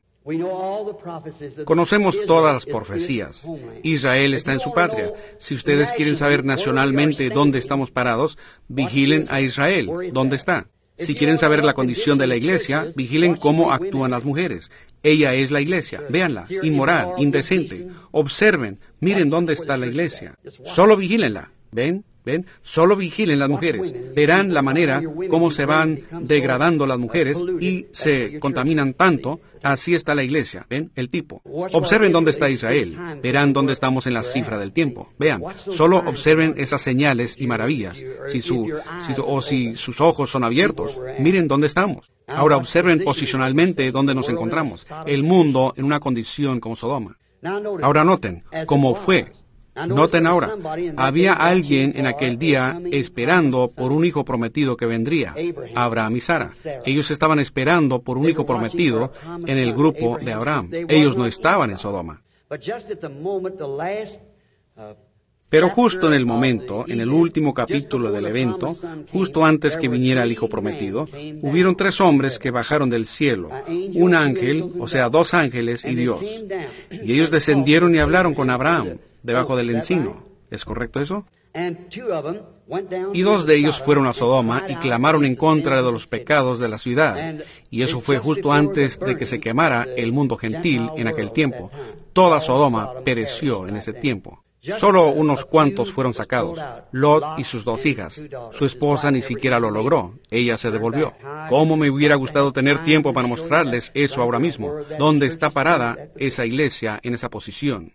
Conocemos todas las profecías. Israel está en su patria. Si ustedes quieren saber nacionalmente dónde estamos parados, vigilen a Israel. ¿Dónde está? Si quieren saber la condición de la iglesia, vigilen cómo actúan las mujeres. Ella es la iglesia. Véanla. Inmoral, indecente. Observen. Miren dónde está la iglesia. Solo vigílenla. ¿Ven? ¿Ven? Solo vigilen las mujeres. Verán la manera como se van degradando las mujeres y se contaminan tanto. Así está la iglesia. ¿Ven? El tipo. Observen dónde está Israel. Verán dónde estamos en la cifra del tiempo. Vean. Solo observen esas señales y maravillas. Si sus ojos son abiertos, miren dónde estamos. Ahora observen posicionalmente dónde nos encontramos. El mundo en una condición como Sodoma. Ahora noten cómo fue. Noten ahora, había alguien en aquel día esperando por un hijo prometido que vendría, Abraham y Sara. Ellos estaban esperando por un hijo prometido en el grupo de Abraham. Ellos no estaban en Sodoma. Pero justo en el momento, en el último capítulo del evento, justo antes que viniera el hijo prometido, hubieron 3 hombres que bajaron del cielo, un ángel, o sea, 2 ángeles y Dios. Y ellos descendieron y hablaron con Abraham, debajo del encino. ¿Es correcto eso? Y 2 de ellos fueron a Sodoma y clamaron en contra de los pecados de la ciudad. Y eso fue justo antes de que se quemara el mundo gentil en aquel tiempo. Toda Sodoma pereció en ese tiempo. Solo unos cuantos fueron sacados, Lot y sus 2 hijas. Su esposa ni siquiera lo logró, ella se devolvió. ¿Cómo me hubiera gustado tener tiempo para mostrarles eso ahora mismo? ¿Dónde está parada esa iglesia en esa posición?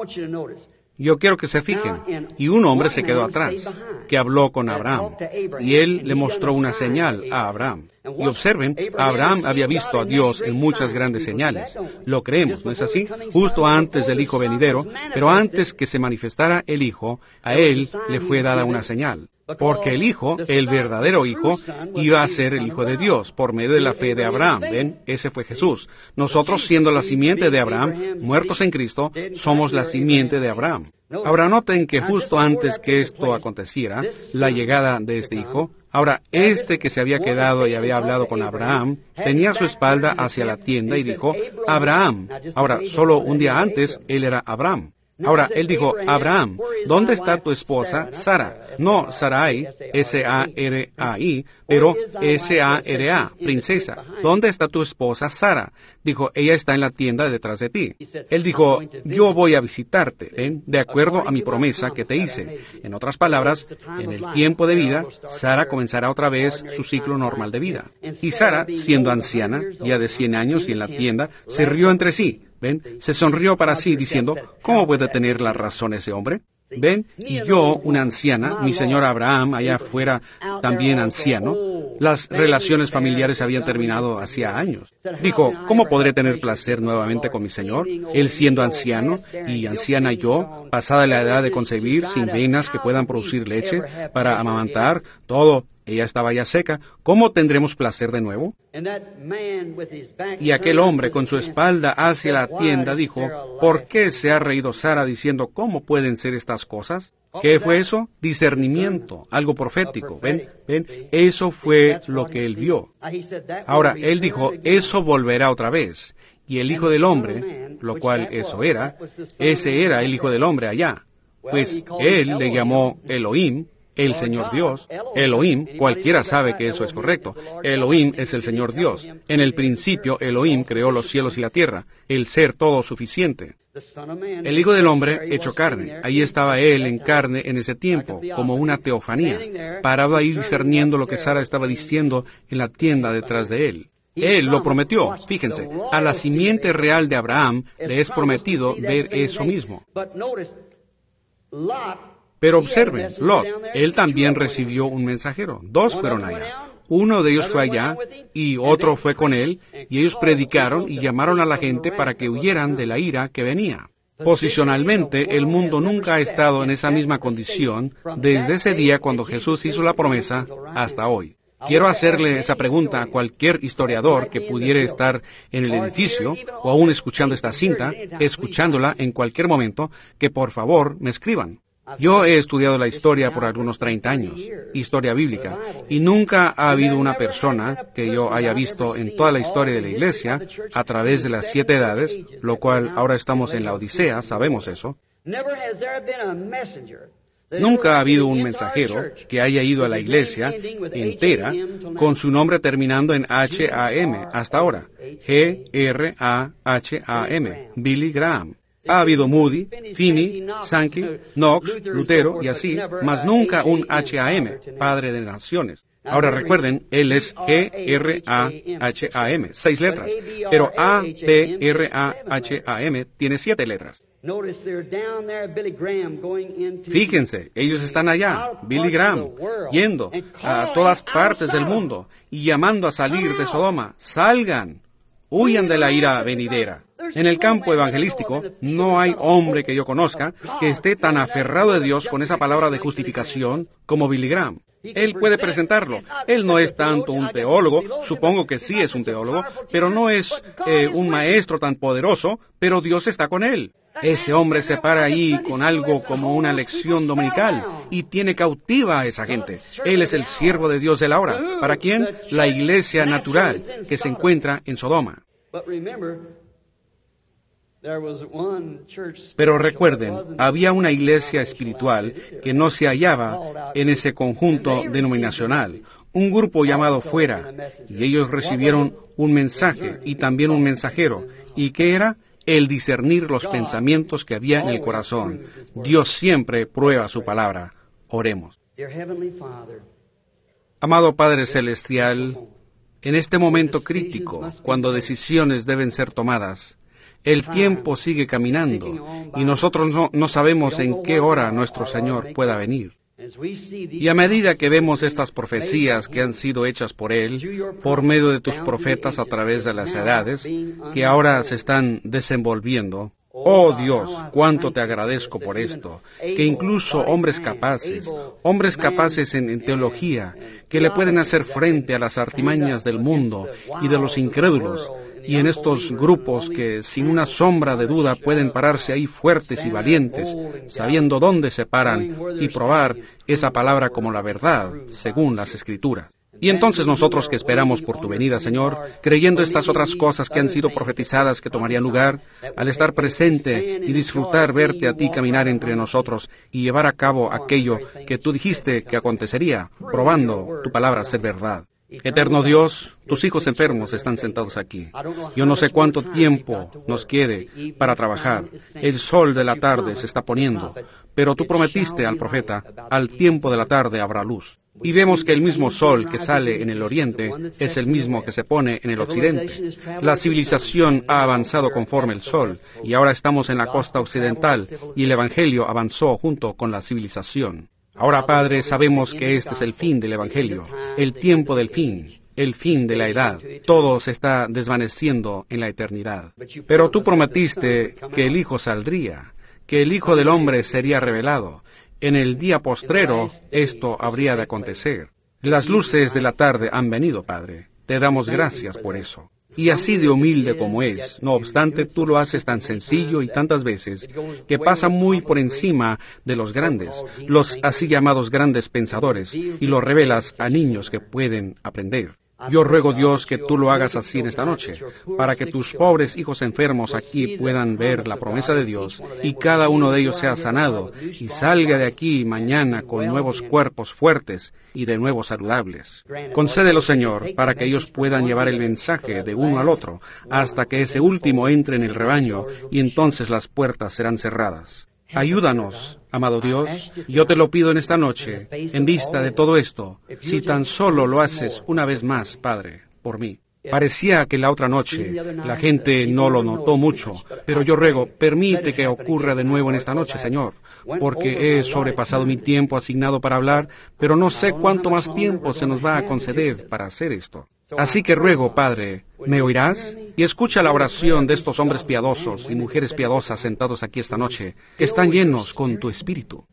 Yo quiero que se fijen, y un hombre se quedó atrás, que habló con Abraham, y él le mostró una señal a Abraham. Y observen, Abraham había visto a Dios en muchas grandes señales. Lo creemos, ¿no es así? Justo antes del Hijo venidero, pero antes que se manifestara el Hijo, a él le fue dada una señal. Porque el Hijo, el verdadero Hijo, iba a ser el Hijo de Dios por medio de la fe de Abraham. ¿Ven? Ese fue Jesús. Nosotros, siendo la simiente de Abraham, muertos en Cristo, somos la simiente de Abraham. Ahora noten que justo antes que esto aconteciera, la llegada de este Hijo, ahora este que se había quedado y había hablado con Abraham, tenía su espalda hacia la tienda y dijo, Abraham. Ahora, solo un día antes, él era Abraham. Ahora, él dijo, Abraham, ¿dónde está tu esposa Sara? No Sarai, S-A-R-A-I, pero S-A-R-A, princesa. ¿Dónde está tu esposa Sara? Dijo, ella está en la tienda detrás de ti. Él dijo, yo voy a visitarte, ¿ven? De acuerdo a mi promesa que te hice. En otras palabras, en el tiempo de vida, Sara comenzará otra vez su ciclo normal de vida. Y Sara, siendo anciana, ya de 100 años y en la tienda, se rió entre sí. ¿Ven? Se sonrió para sí diciendo, ¿cómo puede tener la razón ese hombre? ¿Ven? Y yo, una anciana, mi señor Abraham, allá afuera, también anciano, las relaciones familiares habían terminado hacía años. Dijo, ¿cómo podré tener placer nuevamente con mi señor? Él siendo anciano, y anciana yo, pasada la edad de concebir, sin venas que puedan producir leche, para amamantar, todo. Ella estaba ya seca. ¿Cómo tendremos placer de nuevo? Y aquel hombre con su espalda hacia la tienda dijo, ¿por qué se ha reído Sara diciendo cómo pueden ser estas cosas? ¿Qué fue eso? Discernimiento, algo profético. ¿Ven? Eso fue lo que él vio. Ahora, él dijo, eso volverá otra vez. Y el Hijo del Hombre, lo cual eso era, ese era el Hijo del Hombre allá. Pues él le llamó Elohim, el Señor Dios. Elohim, cualquiera sabe que eso es correcto. Elohim es el Señor Dios. En el principio, Elohim creó los cielos y la tierra, el ser todo suficiente. El Hijo del Hombre hecho carne. Ahí estaba Él en carne en ese tiempo, como una teofanía. Parado ahí discerniendo lo que Sara estaba diciendo en la tienda detrás de Él. Él lo prometió. Fíjense, a la simiente real de Abraham le es prometido ver eso mismo. Pero observen, Lot, él también recibió un mensajero. 2 fueron allá. Uno de ellos fue allá y otro fue con él, y ellos predicaron y llamaron a la gente para que huyeran de la ira que venía. Posicionalmente, el mundo nunca ha estado en esa misma condición desde ese día cuando Jesús hizo la promesa hasta hoy. Quiero hacerle esa pregunta a cualquier historiador que pudiera estar en el edificio o aún escuchando esta cinta, escuchándola en cualquier momento, que por favor me escriban. Yo he estudiado la historia por algunos 30 años, historia bíblica, y nunca ha habido una persona que yo haya visto en toda la historia de la Iglesia, a través de las 7 edades, lo cual ahora estamos en la Odisea, sabemos eso. Nunca ha habido un mensajero que haya ido a la Iglesia entera con su nombre terminando en H-A-M hasta ahora, G-R-A-H-A-M, Billy Graham. Ha habido Moody, Finney, Sankey, Knox, Lutero y así, mas nunca un H-A-M, Padre de Naciones. Ahora recuerden, él es G-R-A-H-A-M, 6 letras, pero A-P-R-A-H-A-M tiene 7 letras. Fíjense, ellos están allá, Billy Graham, yendo a todas partes del mundo y llamando a salir de Sodoma. ¡Salgan! ¡Huyan de la ira venidera! En el campo evangelístico, no hay hombre que yo conozca que esté tan aferrado de Dios con esa palabra de justificación como Billy Graham. Él puede presentarlo. Él no es tanto un teólogo, supongo que sí es un teólogo, pero no es un maestro tan poderoso, pero Dios está con él. Ese hombre se para ahí con algo como una lección dominical y tiene cautiva a esa gente. Él es el siervo de Dios de la hora. ¿Para quién? La iglesia natural que se encuentra en Sodoma. Pero recuerden, había una iglesia espiritual que no se hallaba en ese conjunto denominacional, un grupo llamado fuera, y ellos recibieron un mensaje y también un mensajero. ¿Y qué era? El discernir los pensamientos que había en el corazón. Dios siempre prueba su palabra. Oremos. Amado Padre Celestial, en este momento crítico, cuando decisiones deben ser tomadas, el tiempo sigue caminando y nosotros no sabemos en qué hora nuestro Señor pueda venir. Y a medida que vemos estas profecías que han sido hechas por Él, por medio de tus profetas a través de las edades, que ahora se están desenvolviendo, oh Dios, cuánto te agradezco por esto, que incluso hombres capaces en teología, que le pueden hacer frente a las artimañas del mundo y de los incrédulos, y en estos grupos que sin una sombra de duda pueden pararse ahí fuertes y valientes, sabiendo dónde se paran y probar esa palabra como la verdad, según las Escrituras. Y entonces nosotros que esperamos por tu venida, Señor, creyendo estas otras cosas que han sido profetizadas que tomarían lugar, al estar presente y disfrutar verte a ti caminar entre nosotros y llevar a cabo aquello que tú dijiste que acontecería, probando tu palabra ser verdad. Eterno Dios, tus hijos enfermos están sentados aquí. Yo no sé cuánto tiempo nos quede para trabajar. El sol de la tarde se está poniendo, pero tú prometiste al profeta, al tiempo de la tarde habrá luz. Y vemos que el mismo sol que sale en el oriente es el mismo que se pone en el occidente. La civilización ha avanzado conforme el sol, y ahora estamos en la costa occidental, y el Evangelio avanzó junto con la civilización. Ahora, Padre, sabemos que este es el fin del Evangelio, el tiempo del fin, el fin de la edad. Todo se está desvaneciendo en la eternidad. Pero tú prometiste que el Hijo saldría, que el Hijo del Hombre sería revelado. En el día postrero esto habría de acontecer. Las luces de la tarde han venido, Padre. Te damos gracias por eso. Y así de humilde como es, no obstante, tú lo haces tan sencillo y tantas veces que pasa muy por encima de los grandes, los así llamados grandes pensadores, y lo revelas a niños que pueden aprender. Yo ruego, Dios, que tú lo hagas así en esta noche, para que tus pobres hijos enfermos aquí puedan ver la promesa de Dios y cada uno de ellos sea sanado y salga de aquí mañana con nuevos cuerpos fuertes y de nuevo saludables. Concédelo, Señor, para que ellos puedan llevar el mensaje de uno al otro hasta que ese último entre en el rebaño y entonces las puertas serán cerradas. Ayúdanos, amado Dios, yo te lo pido en esta noche, en vista de todo esto, si tan solo lo haces una vez más, Padre, por mí. Parecía que la otra noche la gente no lo notó mucho, pero yo ruego, permite que ocurra de nuevo en esta noche, Señor, porque he sobrepasado mi tiempo asignado para hablar, pero no sé cuánto más tiempo se nos va a conceder para hacer esto. Así que ruego, Padre, ¿me oirás? Y escucha la oración de estos hombres piadosos y mujeres piadosas sentados aquí esta noche, que están llenos con tu Espíritu.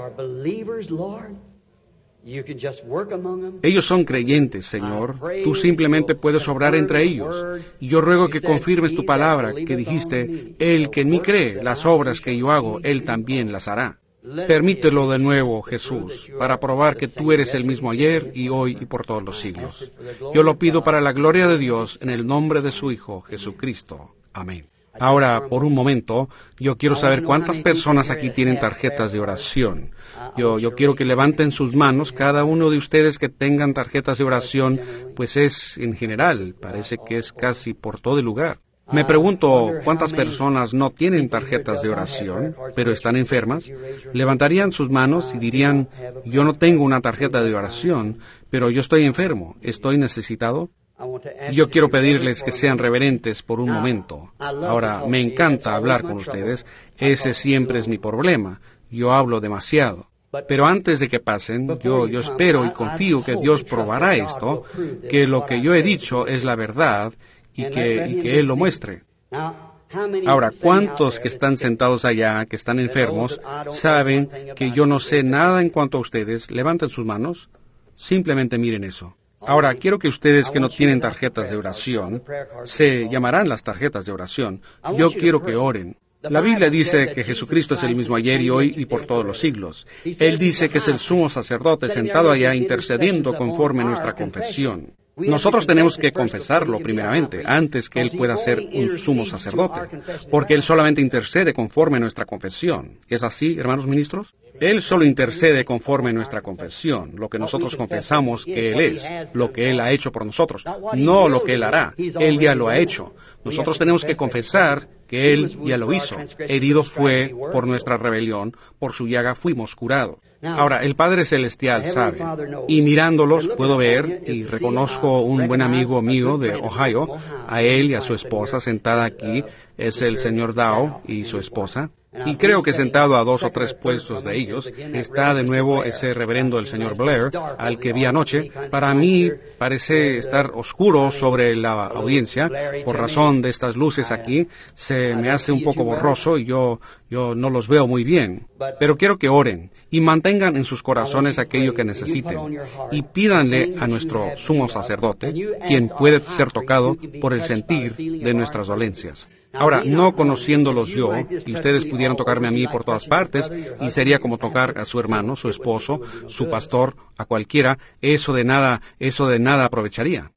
Ellos son creyentes, Señor. Tú simplemente puedes obrar entre ellos. Y yo ruego que confirmes tu palabra, que dijiste, el que en mí cree, las obras que yo hago, él también las hará. Permítelo de nuevo, Jesús, para probar que tú eres el mismo ayer y hoy y por todos los siglos. Yo lo pido para la gloria de Dios, en el nombre de su Hijo, Jesucristo. Amén. Ahora, por un momento, yo quiero saber cuántas personas aquí tienen tarjetas de oración. Yo quiero que levanten sus manos, cada uno de ustedes que tengan tarjetas de oración, pues es en general, parece que es casi por todo el lugar. Me pregunto cuántas personas no tienen tarjetas de oración, pero están enfermas. Levantarían sus manos y dirían, yo no tengo una tarjeta de oración, pero yo estoy enfermo, ¿estoy necesitado? Yo quiero pedirles que sean reverentes por un momento. Ahora, me encanta hablar con ustedes, ese siempre es mi problema, yo hablo demasiado. Pero antes de que pasen, yo espero y confío que Dios probará esto, que lo que yo he dicho es la verdad, y que Él lo muestre. Ahora, ¿cuántos que están sentados allá, que están enfermos, saben que yo no sé nada en cuanto a ustedes? Levanten sus manos. Simplemente miren eso. Ahora, quiero que ustedes que no tienen tarjetas de oración, se llamarán las tarjetas de oración. Yo quiero que oren. La Biblia dice que Jesucristo es el mismo ayer y hoy y por todos los siglos. Él dice que es el sumo sacerdote sentado allá intercediendo conforme a nuestra confesión. Nosotros tenemos que confesarlo primeramente, antes que Él pueda ser un sumo sacerdote, porque Él solamente intercede conforme a nuestra confesión. ¿Es así, hermanos ministros? Él solo intercede conforme a nuestra confesión, lo que nosotros confesamos que Él es, lo que Él ha hecho por nosotros, no lo que Él hará. Él ya lo ha hecho. Nosotros tenemos que confesar que Él ya lo hizo. Herido fue por nuestra rebelión, por su llaga fuimos curados. Ahora, el Padre Celestial sabe, y mirándolos puedo ver y reconozco un buen amigo mío de Ohio, a él y a su esposa sentada aquí, es el señor Dow y su esposa. Y creo que sentado a 2 o 3 puestos de ellos está de nuevo ese reverendo el señor Blair, al que vi anoche. Para mí parece estar oscuro sobre la audiencia, por razón de estas luces aquí. Se me hace un poco borroso y yo no los veo muy bien. Pero quiero que oren y mantengan en sus corazones aquello que necesiten. Y pídanle a nuestro sumo sacerdote, quien puede ser tocado por el sentir de nuestras dolencias. Ahora, no conociéndolos yo, y ustedes pudieran tocarme a mí por todas partes, y sería como tocar a su hermano, su esposo, su pastor, a cualquiera, eso de nada aprovecharía.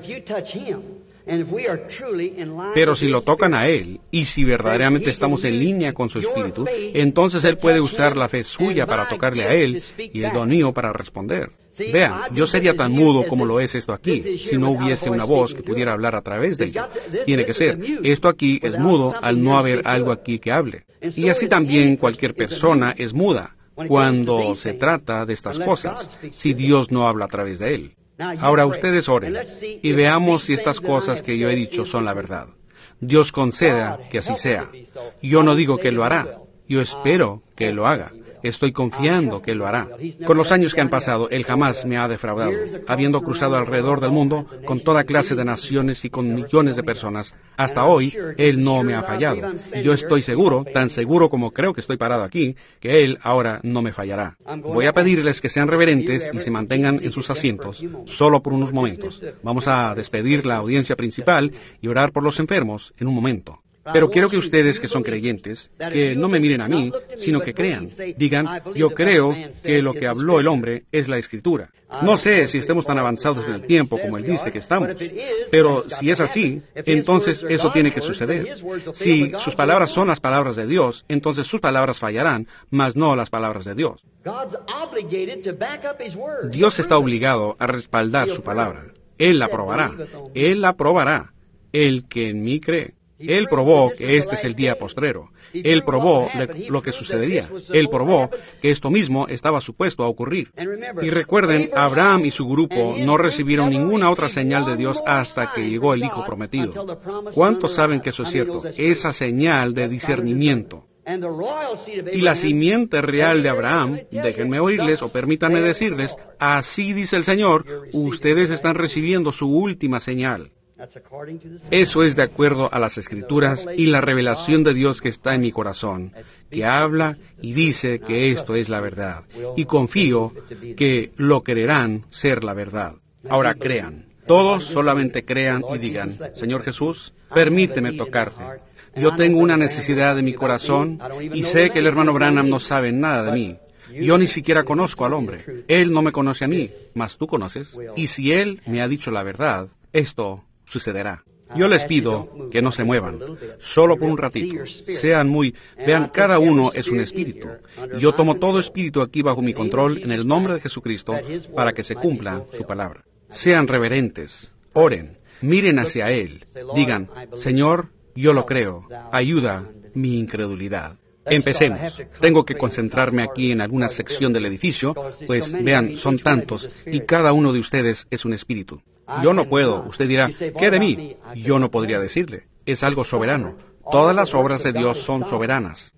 Pero si lo tocan a Él, y si verdaderamente estamos en línea con su espíritu, entonces Él puede usar la fe suya para tocarle a Él, y el don mío para responder. Vean, yo sería tan mudo como lo es esto aquí, si no hubiese una voz que pudiera hablar a través de ello. Tiene que ser. Esto aquí es mudo al no haber algo aquí que hable. Y así también cualquier persona es muda cuando se trata de estas cosas, si Dios no habla a través de él. Ahora ustedes oren y veamos si estas cosas que yo he dicho son la verdad. Dios conceda que así sea. Yo no digo que lo hará, yo espero que lo haga. Estoy confiando que lo hará. Con los años que han pasado, Él jamás me ha defraudado. Habiendo cruzado alrededor del mundo, con toda clase de naciones y con millones de personas, hasta hoy, Él no me ha fallado. Y yo estoy seguro, tan seguro como creo que estoy parado aquí, que Él ahora no me fallará. Voy a pedirles que sean reverentes y se mantengan en sus asientos, solo por unos momentos. Vamos a despedir la audiencia principal y orar por los enfermos en un momento. Pero quiero que ustedes que son creyentes, que no me miren a mí, sino que crean. Digan, yo creo que lo que habló el hombre es la Escritura. No sé si estemos tan avanzados en el tiempo como él dice que estamos, pero si es así, entonces eso tiene que suceder. Si sus palabras son las palabras de Dios, entonces sus palabras fallarán, mas no las palabras de Dios. Dios está obligado a respaldar su palabra. Él la probará. Él la probará. El que en mí cree. Él probó que este es el día postrero. Él probó lo que sucedería. Él probó que esto mismo estaba supuesto a ocurrir. Y recuerden, Abraham y su grupo no recibieron ninguna otra señal de Dios hasta que llegó el Hijo prometido. ¿Cuántos saben que eso es cierto? Esa señal de discernimiento. Y la simiente real de Abraham, déjenme oírles o permítanme decirles, así dice el Señor, ustedes están recibiendo su última señal. Eso es de acuerdo a las Escrituras y la revelación de Dios que está en mi corazón, que habla y dice que esto es la verdad, y confío que lo creerán ser la verdad. Ahora crean, todos solamente crean y digan, Señor Jesús, permíteme tocarte. Yo tengo una necesidad de mi corazón y sé que el hermano Branham no sabe nada de mí. Yo ni siquiera conozco al hombre. Él no me conoce a mí, mas tú conoces. Y si él me ha dicho la verdad, esto sucederá. Yo les pido que no se muevan, solo por un ratito. Vean, cada uno es un espíritu. Y yo tomo todo espíritu aquí bajo mi control en el nombre de Jesucristo para que se cumpla su palabra. Sean reverentes, oren, miren hacia Él, digan, Señor, yo lo creo, ayuda mi incredulidad. Empecemos. Tengo que concentrarme aquí en alguna sección del edificio, pues vean, son tantos, y cada uno de ustedes es un espíritu. Yo no puedo. Usted dirá, ¿qué de mí? Yo no podría decirle. Es algo soberano. Todas las obras de Dios son soberanas.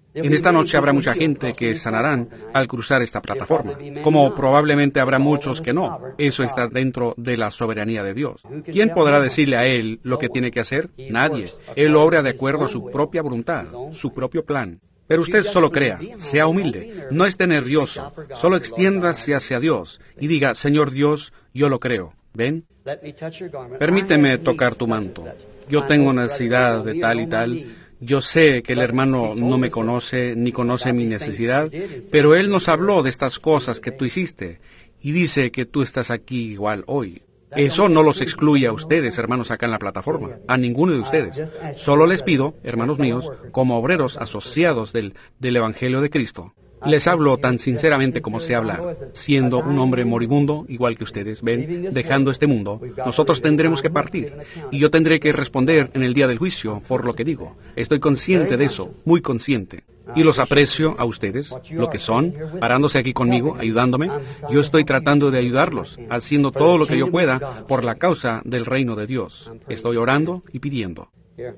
En esta noche habrá mucha gente que sanarán al cruzar esta plataforma, como probablemente habrá muchos que no. Eso está dentro de la soberanía de Dios. ¿Quién podrá decirle a Él lo que tiene que hacer? Nadie. Él obra de acuerdo a su propia voluntad, su propio plan. Pero usted solo crea, sea humilde, no esté nervioso, solo extiéndase hacia Dios y diga, Señor Dios, yo lo creo. ¿Ven? Permíteme tocar tu manto. Yo tengo necesidad de tal y tal. Yo sé que el hermano no me conoce ni conoce mi necesidad, pero él nos habló de estas cosas que tú hiciste y dice que tú estás aquí igual hoy. Eso no los excluye a ustedes, hermanos, acá en la plataforma, a ninguno de ustedes. Solo les pido, hermanos míos, como obreros asociados del Evangelio de Cristo, les hablo tan sinceramente como sé hablar, siendo un hombre moribundo, igual que ustedes, ven, dejando este mundo, nosotros tendremos que partir, y yo tendré que responder en el día del juicio por lo que digo. Estoy consciente de eso, muy consciente, y los aprecio a ustedes, lo que son, parándose aquí conmigo, ayudándome. Yo estoy tratando de ayudarlos, haciendo todo lo que yo pueda por la causa del reino de Dios. Estoy orando y pidiendo.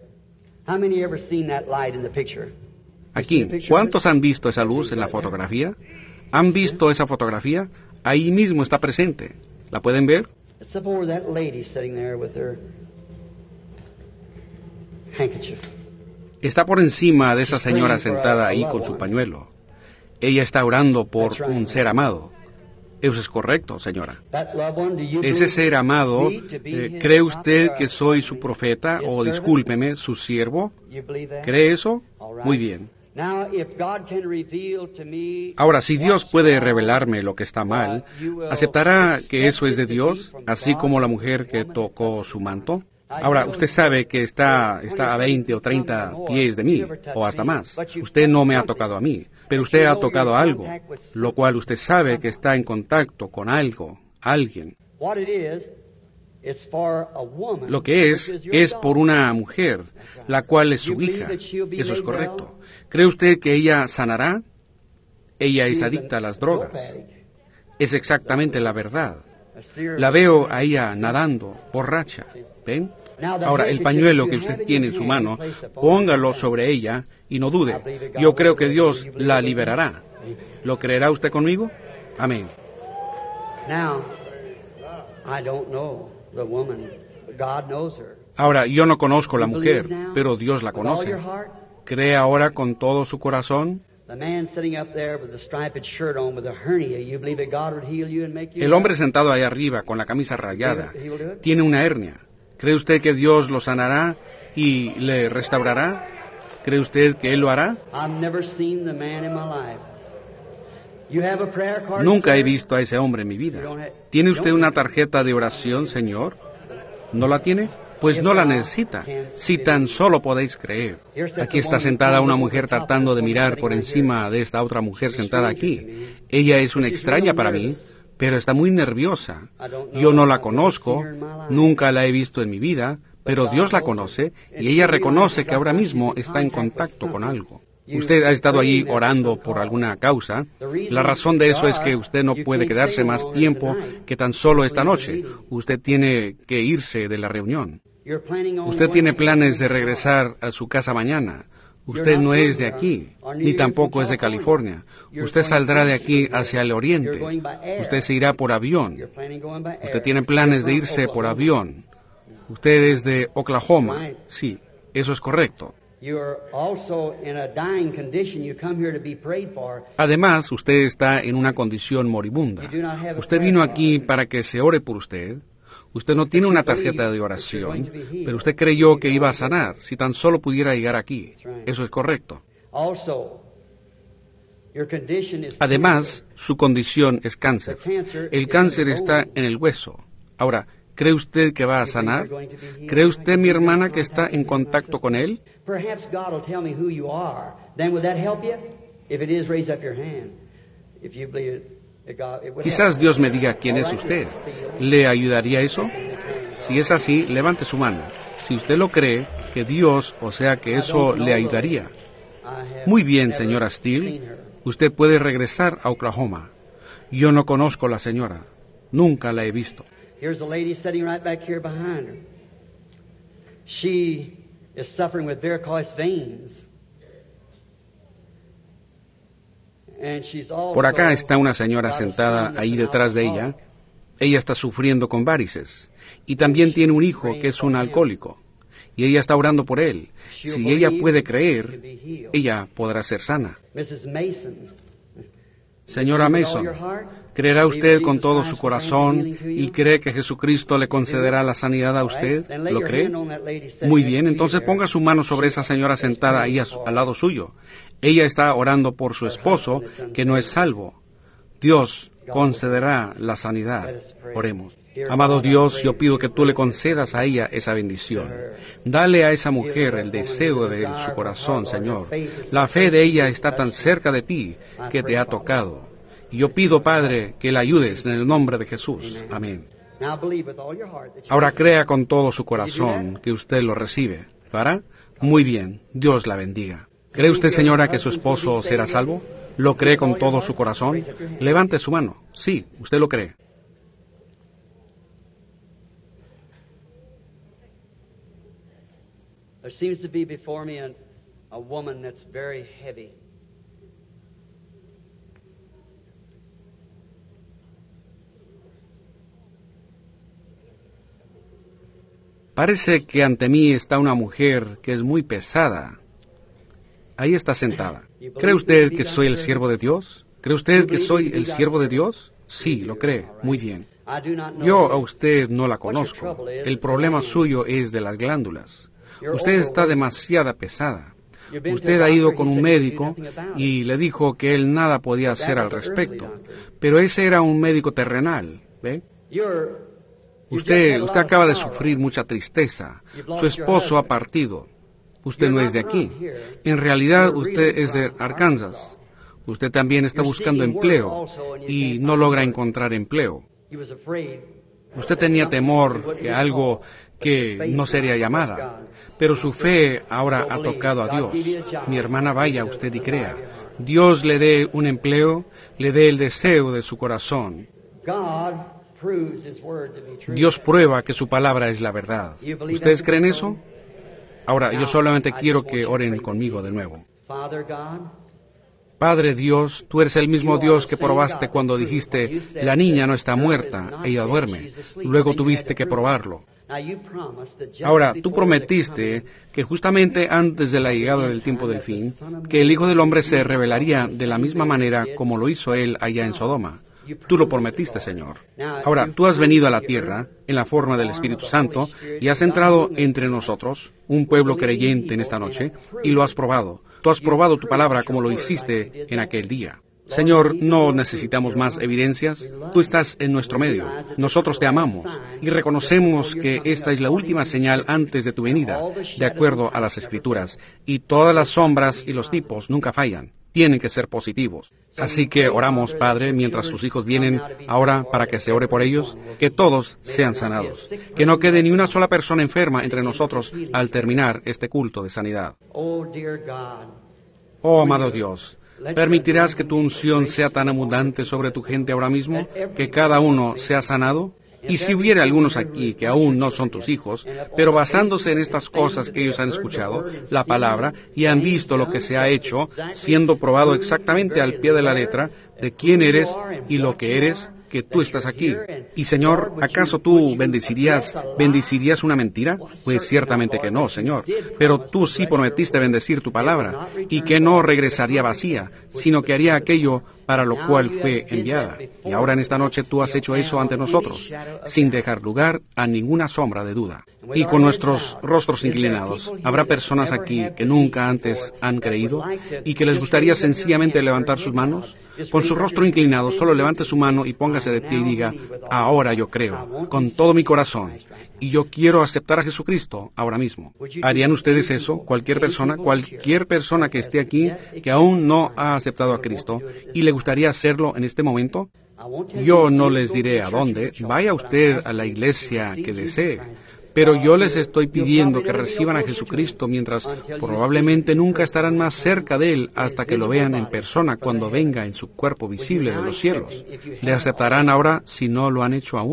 Aquí, ¿cuántos han visto esa luz en la fotografía? ¿Han visto esa fotografía? Ahí mismo está presente. ¿La pueden ver? Está por encima de esa señora sentada ahí con su pañuelo. Ella está orando por un ser amado. Eso es correcto, señora. Ese ser amado, ¿cree usted que soy su profeta o, discúlpeme, su siervo? ¿Cree eso? Muy bien. Ahora, si Dios puede revelarme lo que está mal, ¿aceptará que eso es de Dios, así como la mujer que tocó su manto? Ahora, usted sabe que está a 20 o 30 pies de mí, o hasta más. Usted no me ha tocado a mí, pero usted ha tocado algo, lo cual usted sabe que está en contacto con algo, alguien. Lo que es por una mujer, la cual es su hija. Eso es correcto. ¿Cree usted que ella sanará? Ella es adicta a las drogas. Es exactamente la verdad. La veo a ella nadando, borracha. ¿Ven? Ahora, el pañuelo que usted tiene en su mano, póngalo sobre ella y no dude. Yo creo que Dios la liberará. ¿Lo creerá usted conmigo? Amén. Ahora, yo no conozco la mujer, pero Dios la conoce. ¿Cree ahora con todo su corazón? El hombre sentado ahí arriba con la camisa rayada tiene una hernia. ¿Cree usted que Dios lo sanará y le restaurará? ¿Cree usted que Él lo hará? Nunca he visto a ese hombre en mi vida. ¿Tiene usted una tarjeta de oración, señor? ¿No la tiene? Pues no la necesita, si tan solo podéis creer. Aquí está sentada una mujer tratando de mirar por encima de esta otra mujer sentada aquí. Ella es una extraña para mí, pero está muy nerviosa. Yo no la conozco, nunca la he visto en mi vida, pero Dios la conoce y ella reconoce que ahora mismo está en contacto con algo. Usted ha estado allí orando por alguna causa. La razón de eso es que usted no puede quedarse más tiempo que tan solo esta noche. Usted tiene que irse de la reunión. Usted tiene planes de regresar a su casa mañana. Usted no es de aquí, ni tampoco es de California. Usted saldrá de aquí hacia el oriente. Usted se irá por avión. Usted tiene planes de irse por avión. Usted es de Oklahoma. Sí, eso es correcto. Además, usted está en una condición moribunda. Usted vino aquí para que se ore por usted. Usted no tiene una tarjeta de oración, pero usted creyó que iba a sanar si tan solo pudiera llegar aquí. Eso es correcto. Además, su condición es cáncer. El cáncer está en el hueso. Ahora, ¿cree usted que va a sanar? ¿Cree usted, mi hermana, que está en contacto con él? Quizás Dios me diga quién es usted. ¿Le ayudaría eso? Si es así, levante su mano. Si usted lo cree, que Dios, o sea que eso le ayudaría. Muy bien, señora Steele. Usted puede regresar a Oklahoma. Yo no conozco a la señora. Nunca la he visto. Here's a lady sitting right back here behind her. She is suffering with varicose veins. Por acá está una señora sentada ahí detrás de ella. Ella está sufriendo con varices. Y también tiene un hijo que es un alcohólico. Y ella está orando por él. Si ella puede creer, ella podrá ser sana. Señora Mason, ¿creerá usted con todo su corazón y cree que Jesucristo le concederá la sanidad a usted? ¿Lo cree? Muy bien, entonces ponga su mano sobre esa señora sentada ahí al lado suyo. Ella está orando por su esposo, que no es salvo. Dios concederá la sanidad. Oremos. Amado Dios, yo pido que tú le concedas a ella esa bendición. Dale a esa mujer el deseo de su corazón, Señor. La fe de ella está tan cerca de ti que te ha tocado. Y yo pido, Padre, que la ayudes en el nombre de Jesús. Amén. Ahora crea con todo su corazón que usted lo recibe. ¿Lo hará? Muy bien. Dios la bendiga. ¿Cree usted, señora, que su esposo será salvo? ¿Lo cree con todo su corazón? Levante su mano. Sí, usted lo cree. There seems to be before me a woman that's very heavy. Parece que ante mí está una mujer que es muy pesada. Ahí está sentada. ¿Cree usted que soy el siervo de Dios? ¿Cree usted que soy el siervo de Dios? Sí, lo cree. Muy bien. Yo a usted no la conozco. El problema suyo es de las glándulas. Usted está demasiado pesada. Usted ha ido con un médico y le dijo que él nada podía hacer al respecto. Pero ese era un médico terrenal, ¿ve? Usted acaba de sufrir mucha tristeza. Su esposo ha partido. Usted no es de aquí. En realidad, usted es de Arkansas. Usted también está buscando empleo y no logra encontrar empleo. Usted tenía temor que algo que no sería llamada, pero su fe ahora ha tocado a Dios. Mi hermana, vaya usted y crea. Dios le dé un empleo, le dé el deseo de su corazón. Dios prueba que su palabra es la verdad. ¿Ustedes creen eso? Ahora, yo solamente quiero que oren conmigo de nuevo. Padre Dios, tú eres el mismo Dios que probaste cuando dijiste, la niña no está muerta, ella duerme. Luego tuviste que probarlo. Ahora, tú prometiste que justamente antes de la llegada del tiempo del fin, que el Hijo del Hombre se revelaría de la misma manera como lo hizo Él allá en Sodoma. Tú lo prometiste, Señor. Ahora, tú has venido a la tierra en la forma del Espíritu Santo y has entrado entre nosotros, un pueblo creyente en esta noche, y lo has probado. Tú has probado tu palabra como lo hiciste en aquel día. Señor, no necesitamos más evidencias. Tú estás en nuestro medio. Nosotros te amamos y reconocemos que esta es la última señal antes de tu venida, de acuerdo a las Escrituras. Y todas las sombras y los tipos nunca fallan. Tienen que ser positivos. Así que oramos, Padre, mientras sus hijos vienen ahora para que se ore por ellos, que todos sean sanados. Que no quede ni una sola persona enferma entre nosotros al terminar este culto de sanidad. Oh, amado Dios, ¿permitirás que tu unción sea tan abundante sobre tu gente ahora mismo, que cada uno sea sanado? Y si hubiera algunos aquí que aún no son tus hijos, pero basándose en estas cosas que ellos han escuchado, la palabra, y han visto lo que se ha hecho, siendo probado exactamente al pie de la letra, de quién eres y lo que eres, que tú estás aquí. Y Señor, ¿acaso tú bendecirías una mentira? Pues ciertamente que no, Señor. Pero tú sí prometiste bendecir tu palabra, y que no regresaría vacía, sino que haría aquello para lo cual fue enviada. Y ahora en esta noche tú has hecho eso ante nosotros, sin dejar lugar a ninguna sombra de duda. Y con nuestros rostros inclinados, ¿habrá personas aquí que nunca antes han creído y que les gustaría sencillamente levantar sus manos? Con su rostro inclinado, solo levante su mano y póngase de pie y diga, ahora yo creo, con todo mi corazón, y yo quiero aceptar a Jesucristo ahora mismo. ¿Harían ustedes eso? Cualquier persona que esté aquí, que aún no ha aceptado a Cristo, y le gustaría hacerlo en este momento? Yo no les diré a dónde, vaya usted a la iglesia que desee. Pero yo les estoy pidiendo que reciban a Jesucristo mientras probablemente nunca estarán más cerca de Él hasta que lo vean en persona cuando venga en su cuerpo visible de los cielos. ¿Le aceptarán ahora si no lo han hecho aún?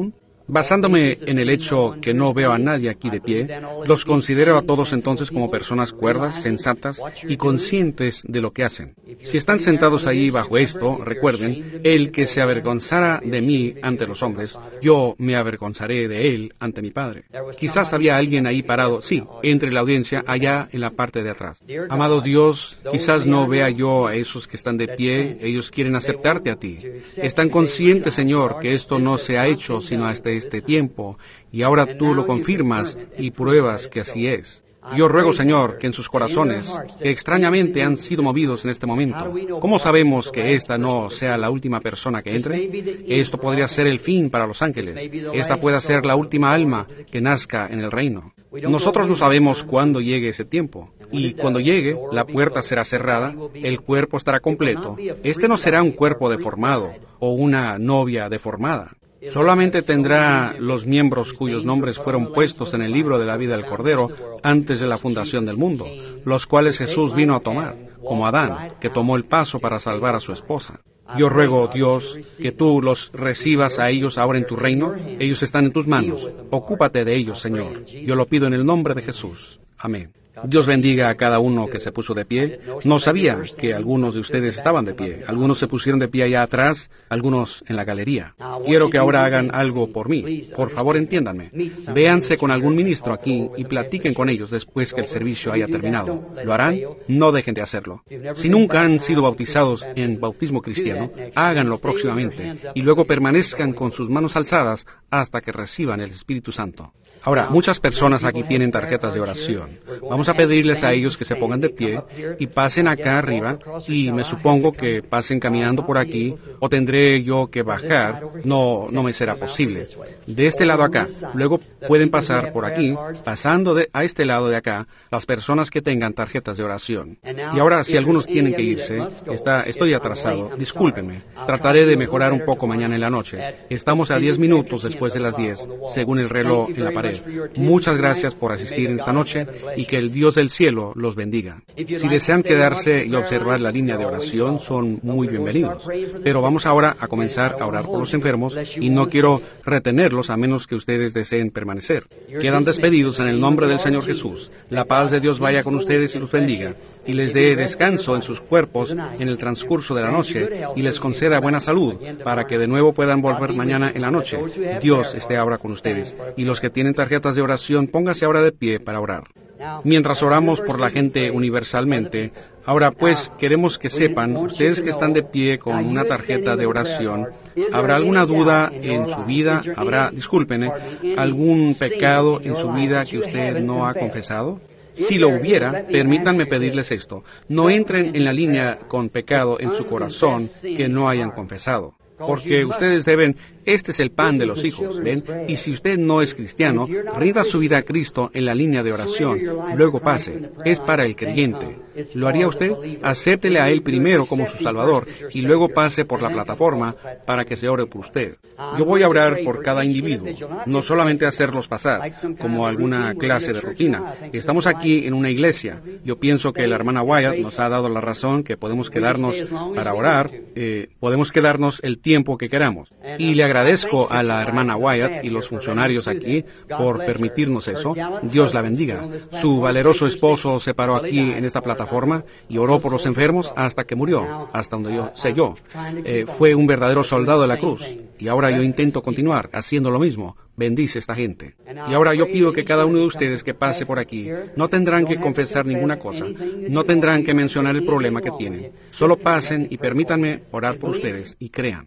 Basándome en el hecho que no veo a nadie aquí de pie, los considero a todos entonces como personas cuerdas, sensatas y conscientes de lo que hacen. Si están sentados ahí bajo esto, recuerden, el que se avergonzara de mí ante los hombres, yo me avergonzaré de él ante mi Padre. Quizás había alguien ahí parado, sí, entre la audiencia, allá en la parte de atrás. Amado Dios, quizás no vea yo a esos que están de pie, ellos quieren aceptarte a ti. Están conscientes, Señor, que esto no se ha hecho sino hasta este tiempo, y ahora tú lo confirmas y pruebas que así es. Yo ruego, Señor, que en sus corazones, que extrañamente han sido movidos en este momento, ¿cómo sabemos que esta no sea la última persona que entre? Esto podría ser el fin para los ángeles. Esta pueda ser la última alma que nazca en el reino. Nosotros no sabemos cuándo llegue ese tiempo. Y cuando llegue, la puerta será cerrada, el cuerpo estará completo. Este no será un cuerpo deformado o una novia deformada. Solamente tendrá los miembros cuyos nombres fueron puestos en el libro de la vida del Cordero antes de la fundación del mundo, los cuales Jesús vino a tomar, como Adán, que tomó el paso para salvar a su esposa. Yo ruego, Dios, que tú los recibas a ellos ahora en tu reino. Ellos están en tus manos. Ocúpate de ellos, Señor. Yo lo pido en el nombre de Jesús. Amén. Dios bendiga a cada uno que se puso de pie. No sabía que algunos de ustedes estaban de pie. Algunos se pusieron de pie allá atrás, algunos en la galería. Quiero que ahora hagan algo por mí. Por favor, entiéndanme. Véanse con algún ministro aquí y platiquen con ellos después que el servicio haya terminado. ¿Lo harán? No dejen de hacerlo. Si nunca han sido bautizados en bautismo cristiano, háganlo próximamente y luego permanezcan con sus manos alzadas hasta que reciban el Espíritu Santo. Ahora, muchas personas aquí tienen tarjetas de oración. Vamos a pedirles a ellos que se pongan de pie y pasen acá arriba, y me supongo que pasen caminando por aquí, o tendré yo que bajar. No me será posible. De este lado acá. Luego pueden pasar por aquí, pasando a este lado de acá, las personas que tengan tarjetas de oración. Y ahora, si algunos tienen que irse, estoy atrasado, discúlpenme. Trataré de mejorar un poco mañana en la noche. Estamos a 10 minutos después de las 10, según el reloj en la pared. Muchas gracias por asistir esta noche y que el Dios del cielo los bendiga. Si desean quedarse y observar la línea de oración, son muy bienvenidos. Pero vamos ahora a comenzar a orar por los enfermos y no quiero retenerlos a menos que ustedes deseen permanecer. Quedan despedidos en el nombre del Señor Jesús. La paz de Dios vaya con ustedes y los bendiga, y les dé descanso en sus cuerpos en el transcurso de la noche, y les conceda buena salud para que de nuevo puedan volver mañana en la noche. Dios esté ahora con ustedes, y los que tienen tarjetas de oración, pónganse ahora de pie para orar. Mientras oramos por la gente universalmente, ahora pues queremos que sepan, ustedes que están de pie con una tarjeta de oración, ¿habrá alguna duda en su vida? Discúlpenme, algún pecado en su vida que usted no ha confesado? Si lo hubiera, permítanme pedirles esto: no entren en la línea con pecado en su corazón que no hayan confesado. Porque ustedes deben, este es el pan de los hijos, ¿ven? Y si usted no es cristiano, rinda su vida a Cristo en la línea de oración, luego pase. Es para el creyente. ¿Lo haría usted? Acéptele a Él primero como su Salvador y luego pase por la plataforma para que se ore por usted. Yo voy a orar por cada individuo, no solamente hacerlos pasar, como alguna clase de rutina. Estamos aquí en una iglesia. Yo pienso que la hermana Wyatt nos ha dado la razón que podemos quedarnos para orar, podemos quedarnos el tiempo que queramos. Y le agradezco a la hermana Wyatt y los funcionarios aquí por permitirnos eso. Dios la bendiga. Su valeroso esposo se paró aquí en esta plataforma y oró por los enfermos hasta que murió, hasta donde yo sé yo. Fue un verdadero soldado de la cruz. Y ahora yo intento continuar haciendo lo mismo. Bendice esta gente. Y ahora yo pido que cada uno de ustedes que pase por aquí, no tendrán que confesar ninguna cosa, no tendrán que mencionar el problema que tienen. Solo pasen y permítanme orar por ustedes y crean.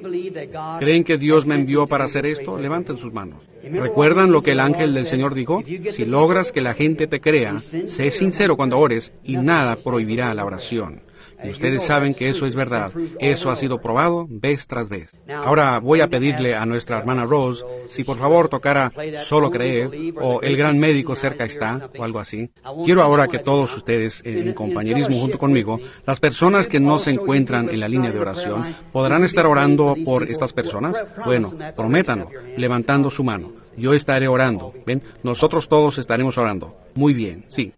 ¿Creen que Dios me envió para hacer esto? Levanten sus manos. ¿Recuerdan lo que el ángel del Señor dijo? Si logras que la gente te crea, sé sincero cuando ores y nada prohibirá la oración. Y ustedes saben que eso es verdad. Eso ha sido probado vez tras vez. Ahora voy a pedirle a nuestra hermana Rose si por favor tocara Solo Creer o El Gran Médico Cerca Está o algo así. Quiero ahora que todos ustedes, en compañerismo junto conmigo, las personas que no se encuentran en la línea de oración, ¿podrán estar orando por estas personas? Bueno, prométanlo, levantando su mano. Yo estaré orando. ¿Ven? Nosotros todos estaremos orando. Muy bien, sí.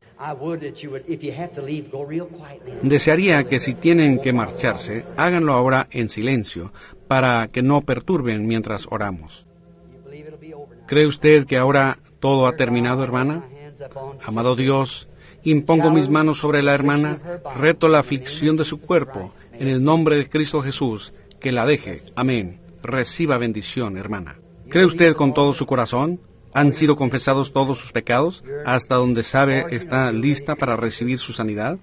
Desearía que si tienen que marcharse, háganlo ahora en silencio, para que no perturben mientras oramos. ¿Cree usted que ahora todo ha terminado, hermana? Amado Dios, impongo mis manos sobre la hermana, reto la aflicción de su cuerpo, en el nombre de Cristo Jesús, que la deje. Amén. Reciba bendición, hermana. ¿Cree usted con todo su corazón? ¿Han sido confesados todos sus pecados? ¿Hasta donde sabe está lista para recibir su sanidad?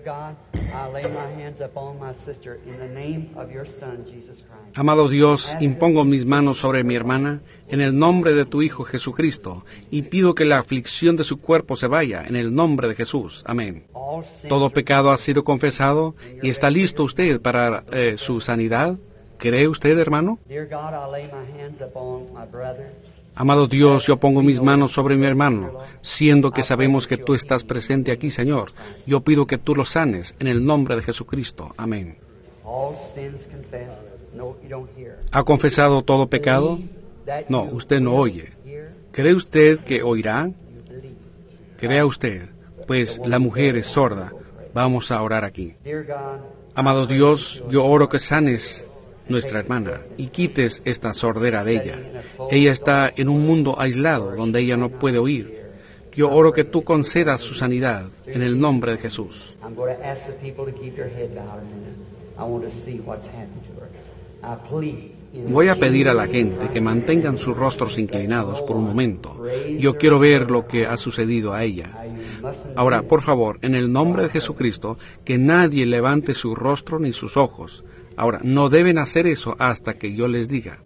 Amado Dios, impongo mis manos sobre mi hermana en el nombre de tu Hijo Jesucristo y pido que la aflicción de su cuerpo se vaya en el nombre de Jesús. Amén. Todo pecado ha sido confesado y está listo usted para su sanidad. ¿Cree usted, hermano? Amado Dios, yo pongo mis manos sobre mi hermano, siendo que sabemos que tú estás presente aquí, Señor. Yo pido que tú lo sanes en el nombre de Jesucristo. Amén. ¿Ha confesado todo pecado? No, usted no oye. ¿Cree usted que oirá? Crea usted, pues la mujer es sorda. Vamos a orar aquí. Amado Dios, yo oro que sanes nuestra hermana y quites esta sordera de ella. Ella está en un mundo aislado donde ella no puede oír. Yo oro que tú concedas su sanidad en el nombre de Jesús. Voy a pedir a la gente que mantengan sus rostros inclinados por un momento. Yo quiero ver lo que ha sucedido a ella. Ahora, por favor, en el nombre de Jesucristo, que nadie levante su rostro ni sus ojos. Ahora, no deben hacer eso hasta que yo les diga.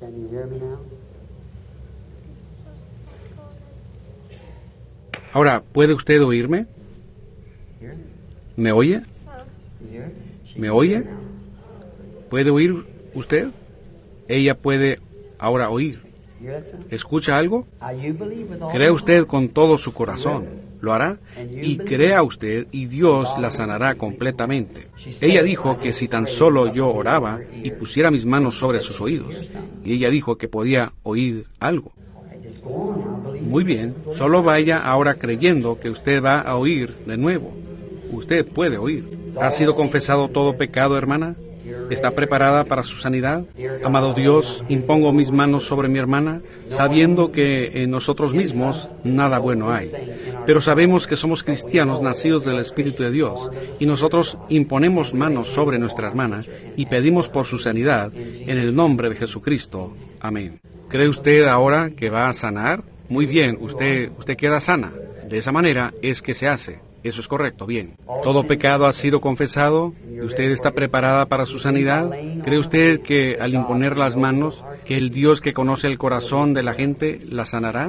Ahora, ¿puede usted oírme? ¿Me oye? ¿Me oye? ¿Puede oír usted? Ella puede ahora oír. ¿Escucha algo? ¿Cree usted con todo su corazón? ¿Lo hará? Y crea usted y Dios la sanará completamente. Ella dijo que si tan solo yo oraba y pusiera mis manos sobre sus oídos. Y ella dijo que podía oír algo. Muy bien, solo vaya ahora creyendo que usted va a oír de nuevo. Usted puede oír. ¿Ha sido confesado todo pecado, hermana? ¿Está preparada para su sanidad? Amado Dios, impongo mis manos sobre mi hermana, sabiendo que en nosotros mismos nada bueno hay. Pero sabemos que somos cristianos nacidos del Espíritu de Dios, y nosotros imponemos manos sobre nuestra hermana y pedimos por su sanidad en el nombre de Jesucristo. Amén. ¿Cree usted ahora que va a sanar? Muy bien, usted queda sana. De esa manera es que se hace. Eso es correcto, bien. ¿Todo pecado ha sido confesado? ¿Usted está preparada para su sanidad? ¿Cree usted que al imponer las manos, que el Dios que conoce el corazón de la gente la sanará?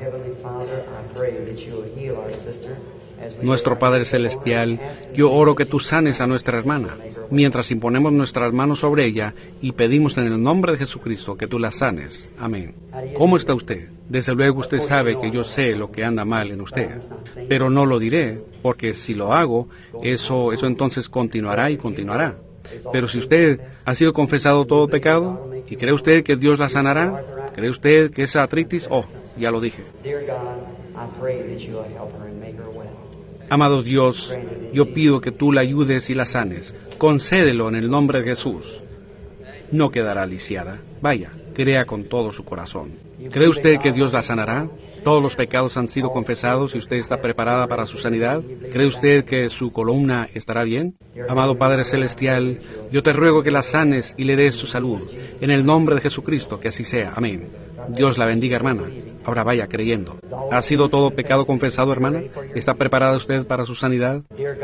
Nuestro Padre Celestial, yo oro que tú sanes a nuestra hermana, mientras imponemos nuestras manos sobre ella y pedimos en el nombre de Jesucristo que tú la sanes. Amén. ¿Cómo está usted? Desde luego usted sabe que yo sé lo que anda mal en usted, pero no lo diré, porque si lo hago, eso entonces continuará y continuará. Pero si usted ha sido confesado todo pecado, ¿y cree usted que Dios la sanará? ¿Cree usted que esa artritis? Oh, ya lo dije. Amado Dios, yo pido que tú la ayudes y la sanes. Concédelo en el nombre de Jesús. No quedará lisiada. Vaya, crea con todo su corazón. ¿Cree usted que Dios la sanará? ¿Todos los pecados han sido confesados y usted está preparada para su sanidad? ¿Cree usted que su columna estará bien? Amado Padre Celestial, yo te ruego que la sanes y le des su salud. En el nombre de Jesucristo, que así sea. Amén. Dios la bendiga, hermana. Ahora vaya creyendo. ¿Ha sido todo pecado confesado, hermana? ¿Está preparada usted para su sanidad?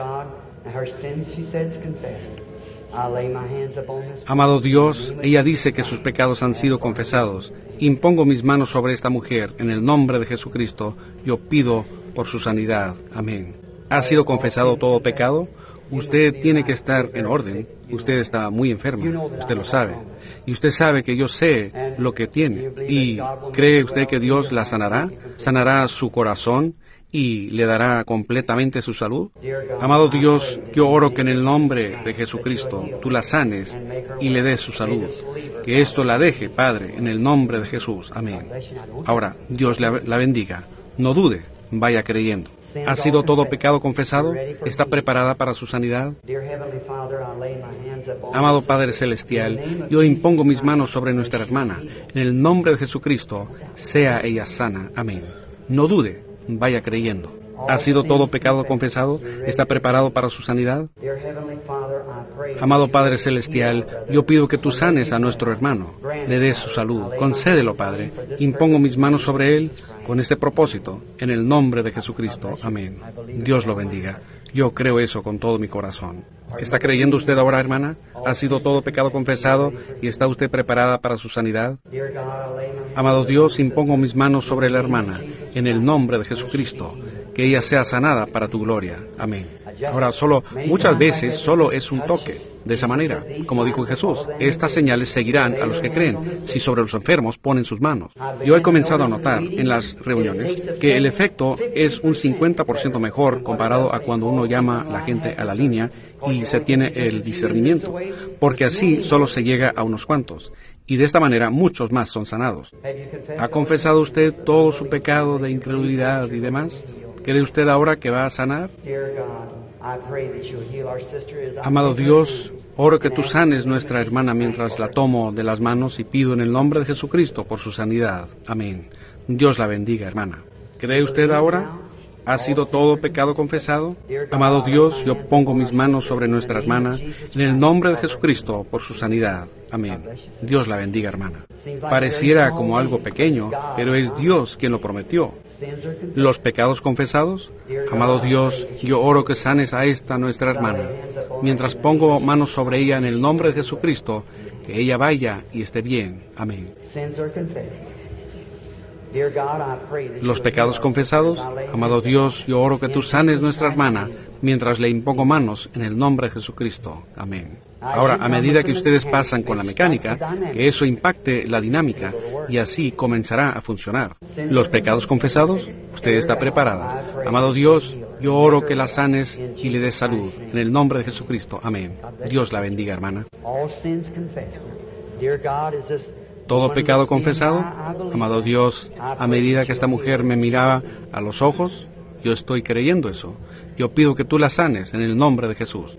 Amado Dios, ella dice que sus pecados han sido confesados. Impongo mis manos sobre esta mujer. En el nombre de Jesucristo, yo pido por su sanidad. Amén. ¿Ha sido confesado todo pecado? Usted tiene que estar en orden. Usted está muy enferma. Usted lo sabe. Y usted sabe que yo sé lo que tiene. ¿Y cree usted que Dios la sanará? ¿Sanará su corazón y le dará completamente su salud? Amado Dios, yo oro que en el nombre de Jesucristo tú la sanes y le des su salud. Que esto la deje, Padre, en el nombre de Jesús. Amén. Ahora, Dios la bendiga. No dude, vaya creyendo. ¿Ha sido todo pecado confesado? ¿Está preparada para su sanidad? Amado Padre Celestial, yo impongo mis manos sobre nuestra hermana. En el nombre de Jesucristo, sea ella sana. Amén. No dude, vaya creyendo. ¿Ha sido todo pecado confesado? ¿Está preparado para su sanidad? Amado Padre Celestial, yo pido que tú sanes a nuestro hermano, le des su salud. Concédelo, Padre. Impongo mis manos sobre él con este propósito, en el nombre de Jesucristo. Amén. Dios lo bendiga. Yo creo eso con todo mi corazón. ¿Está creyendo usted ahora, hermana? ¿Ha sido todo pecado confesado y está usted preparada para su sanidad? Amado Dios, impongo mis manos sobre la hermana, en el nombre de Jesucristo. Que ella sea sanada para tu gloria. Amén. Ahora, muchas veces solo es un toque. De esa manera, como dijo Jesús, estas señales seguirán a los que creen si sobre los enfermos ponen sus manos. Yo he comenzado a notar en las reuniones que el efecto es un 50% mejor comparado a cuando uno llama a la gente a la línea y se tiene el discernimiento, porque así solo se llega a unos cuantos. Y de esta manera muchos más son sanados. ¿Ha confesado usted todo su pecado de incredulidad y demás? ¿Cree usted ahora que va a sanar? Amado Dios, oro que tú sanes nuestra hermana mientras la tomo de las manos y pido en el nombre de Jesucristo por su sanidad. Amén. Dios la bendiga, hermana. ¿Cree usted ahora? ¿Ha sido todo pecado confesado? Amado Dios, yo pongo mis manos sobre nuestra hermana en el nombre de Jesucristo por su sanidad. Amén. Dios la bendiga, hermana. Pareciera como algo pequeño, pero es Dios quien lo prometió. ¿Los pecados confesados? Amado Dios, yo oro que sanes a esta nuestra hermana. Mientras pongo manos sobre ella en el nombre de Jesucristo, que ella vaya y esté bien. Amén. Los pecados confesados, amado Dios, yo oro que tú sanes nuestra hermana mientras le impongo manos en el nombre de Jesucristo. Amén. Ahora, a medida que ustedes pasan con la mecánica, que eso impacte la dinámica y así comenzará a funcionar. Los pecados confesados, usted está preparada. Amado Dios, yo oro que la sanes y le des salud en el nombre de Jesucristo. Amén. Dios la bendiga, hermana. ¿Todo pecado confesado? Amado Dios, a medida que esta mujer me miraba a los ojos, yo estoy creyendo eso. Yo pido que tú la sanes en el nombre de Jesús.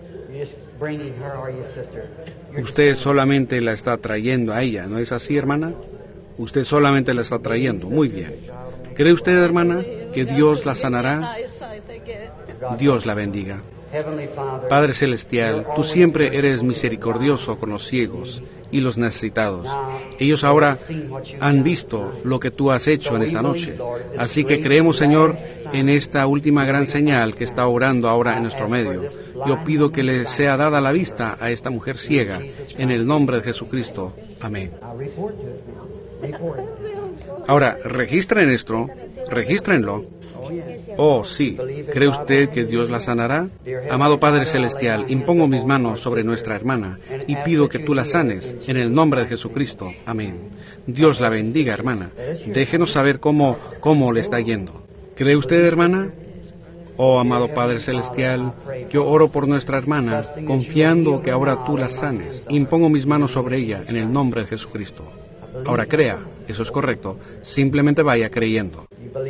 Usted solamente la está trayendo a ella, ¿no es así, hermana? Usted solamente la está trayendo. Muy bien. ¿Cree usted, hermana, que Dios la sanará? Dios la bendiga. Padre Celestial, tú siempre eres misericordioso con los ciegos y los necesitados. Ellos ahora han visto lo que tú has hecho en esta noche. Así que creemos, Señor, en esta última gran señal que está obrando ahora en nuestro medio. Yo pido que le sea dada la vista a esta mujer ciega, en el nombre de Jesucristo. Amén. Ahora, regístrenlo. Oh, sí. ¿Cree usted que Dios la sanará? Amado Padre Celestial, impongo mis manos sobre nuestra hermana y pido que tú la sanes en el nombre de Jesucristo. Amén. Dios la bendiga, hermana. Déjenos saber cómo le está yendo. ¿Cree usted, hermana? Oh, amado Padre Celestial, yo oro por nuestra hermana, confiando que ahora tú la sanes. Impongo mis manos sobre ella en el nombre de Jesucristo. Ahora crea, eso es correcto. Simplemente vaya creyendo.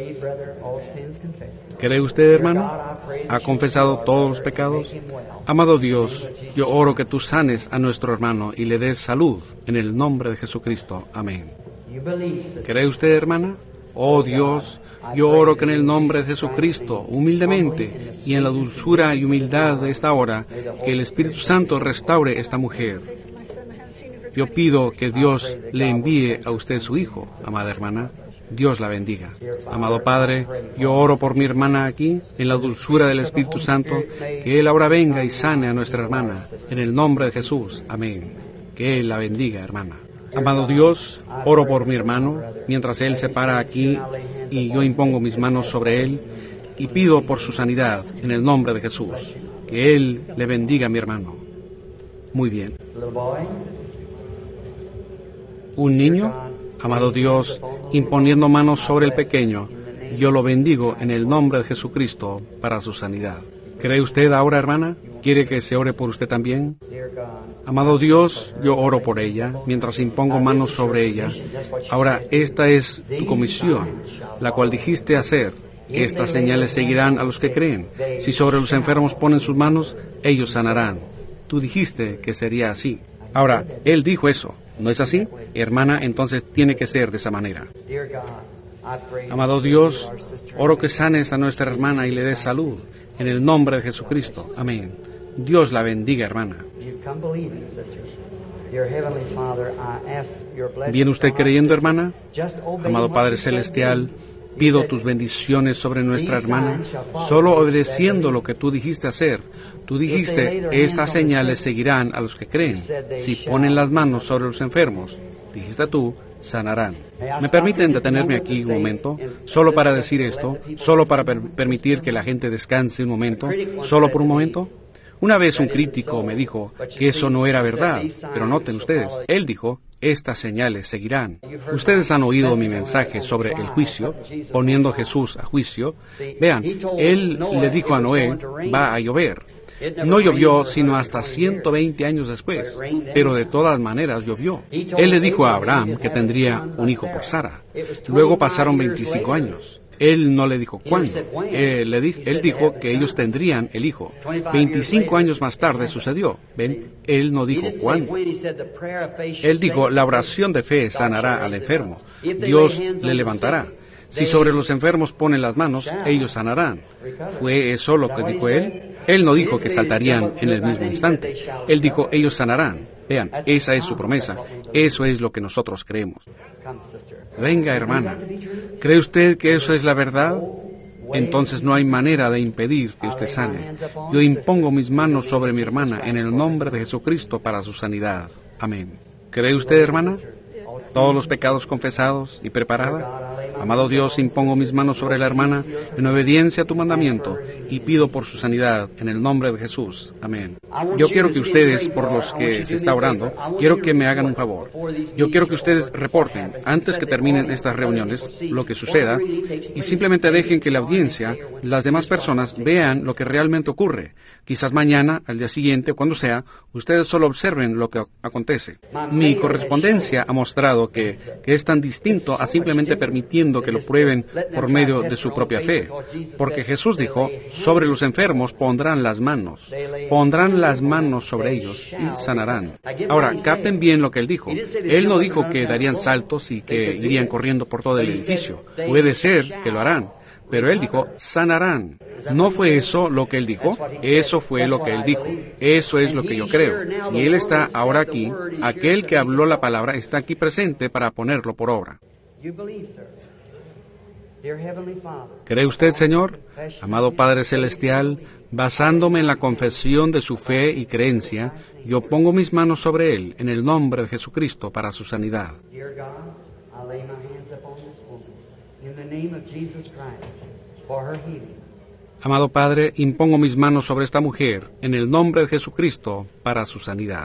¿Cree usted, hermano? ¿Ha confesado todos los pecados? Amado Dios, yo oro que tú sanes a nuestro hermano y le des salud en el nombre de Jesucristo. Amén. ¿Cree usted, hermana? Oh Dios, yo oro que en el nombre de Jesucristo, humildemente y en la dulzura y humildad de esta hora, que el Espíritu Santo restaure esta mujer. Yo pido que Dios le envíe a usted su hijo, amada hermana. Dios la bendiga. Amado Padre, yo oro por mi hermana aquí, en la dulzura del Espíritu Santo, que Él ahora venga y sane a nuestra hermana, en el nombre de Jesús. Amén. Que Él la bendiga, hermana. Amado Dios, oro por mi hermano, mientras Él se para aquí y yo impongo mis manos sobre Él, y pido por su sanidad, en el nombre de Jesús. Que Él le bendiga a mi hermano. Muy bien. Un niño, amado Dios, imponiendo manos sobre el pequeño, yo lo bendigo en el nombre de Jesucristo para su sanidad. ¿Cree usted ahora, hermana? ¿Quiere que se ore por usted también? Amado Dios, yo oro por ella, mientras impongo manos sobre ella. Ahora, esta es tu comisión, la cual dijiste hacer. Estas señales seguirán a los que creen. Si sobre los enfermos ponen sus manos, ellos sanarán. Tú dijiste que sería así. Ahora, Él dijo eso. ¿No es así? Hermana, entonces tiene que ser de esa manera. Amado Dios, oro que sanes a nuestra hermana y le des salud. En el nombre de Jesucristo. Amén. Dios la bendiga, hermana. ¿Viene usted creyendo, hermana? Amado Padre Celestial, pido tus bendiciones sobre nuestra hermana, solo obedeciendo lo que tú dijiste hacer. Tú dijiste, estas señales seguirán a los que creen. Si ponen las manos sobre los enfermos, dijiste tú, sanarán. ¿Me permiten detenerme aquí un momento? Solo para decir esto, solo para permitir que la gente descanse un momento, solo por un momento. Una vez un crítico me dijo que eso no era verdad, pero noten ustedes, él dijo, estas señales seguirán. Ustedes han oído mi mensaje sobre el juicio, poniendo a Jesús a juicio. Vean, él le dijo a Noé, va a llover. No llovió sino hasta 120 años después, pero de todas maneras llovió. Él le dijo a Abraham que tendría un hijo por Sara. Luego pasaron 25 años. Él no le dijo cuándo. Él dijo que ellos tendrían el hijo. 25 años más tarde sucedió. ¿Ven? Él no dijo cuándo. Él dijo, la oración de fe sanará al enfermo. Dios le levantará. Si sobre los enfermos ponen las manos, ellos sanarán. ¿Fue eso lo que dijo él? Él no dijo que saltarían en el mismo instante. Él dijo, ellos sanarán. Vean, esa es su promesa. Eso es lo que nosotros creemos. Venga, hermana. ¿Cree usted que eso es la verdad? Entonces no hay manera de impedir que usted sane. Yo impongo mis manos sobre mi hermana en el nombre de Jesucristo para su sanidad. Amén. ¿Cree usted, hermana? Todos los pecados confesados y preparada. Amado Dios, impongo mis manos sobre la hermana en obediencia a tu mandamiento y pido por su sanidad en el nombre de Jesús. Amén. Yo quiero que ustedes, por los que se está orando, quiero que me hagan un favor. Yo quiero que ustedes reporten, antes que terminen estas reuniones, lo que suceda, y simplemente dejen que la audiencia, las demás personas, vean lo que realmente ocurre. Quizás mañana, al día siguiente, cuando sea, ustedes solo observen lo que acontece. Mi correspondencia ha mostrado que es tan distinto a simplemente permitiendo que lo prueben por medio de su propia fe. Porque Jesús dijo, sobre los enfermos pondrán las manos sobre ellos y sanarán. Ahora, capten bien lo que Él dijo. Él no dijo que darían saltos y que irían corriendo por todo el edificio. Puede ser que lo harán. Pero Él dijo, sanarán. ¿No fue eso lo que Él dijo? Eso fue lo que Él dijo. Eso es lo que yo creo. Y Él está ahora aquí. Aquel que habló la palabra está aquí presente para ponerlo por obra. ¿Cree usted, Señor? Amado Padre Celestial, basándome en la confesión de su fe y creencia, yo pongo mis manos sobre Él en el nombre de Jesucristo para su sanidad. Amado Padre, impongo mis manos sobre esta mujer en el nombre de Jesucristo para su sanidad.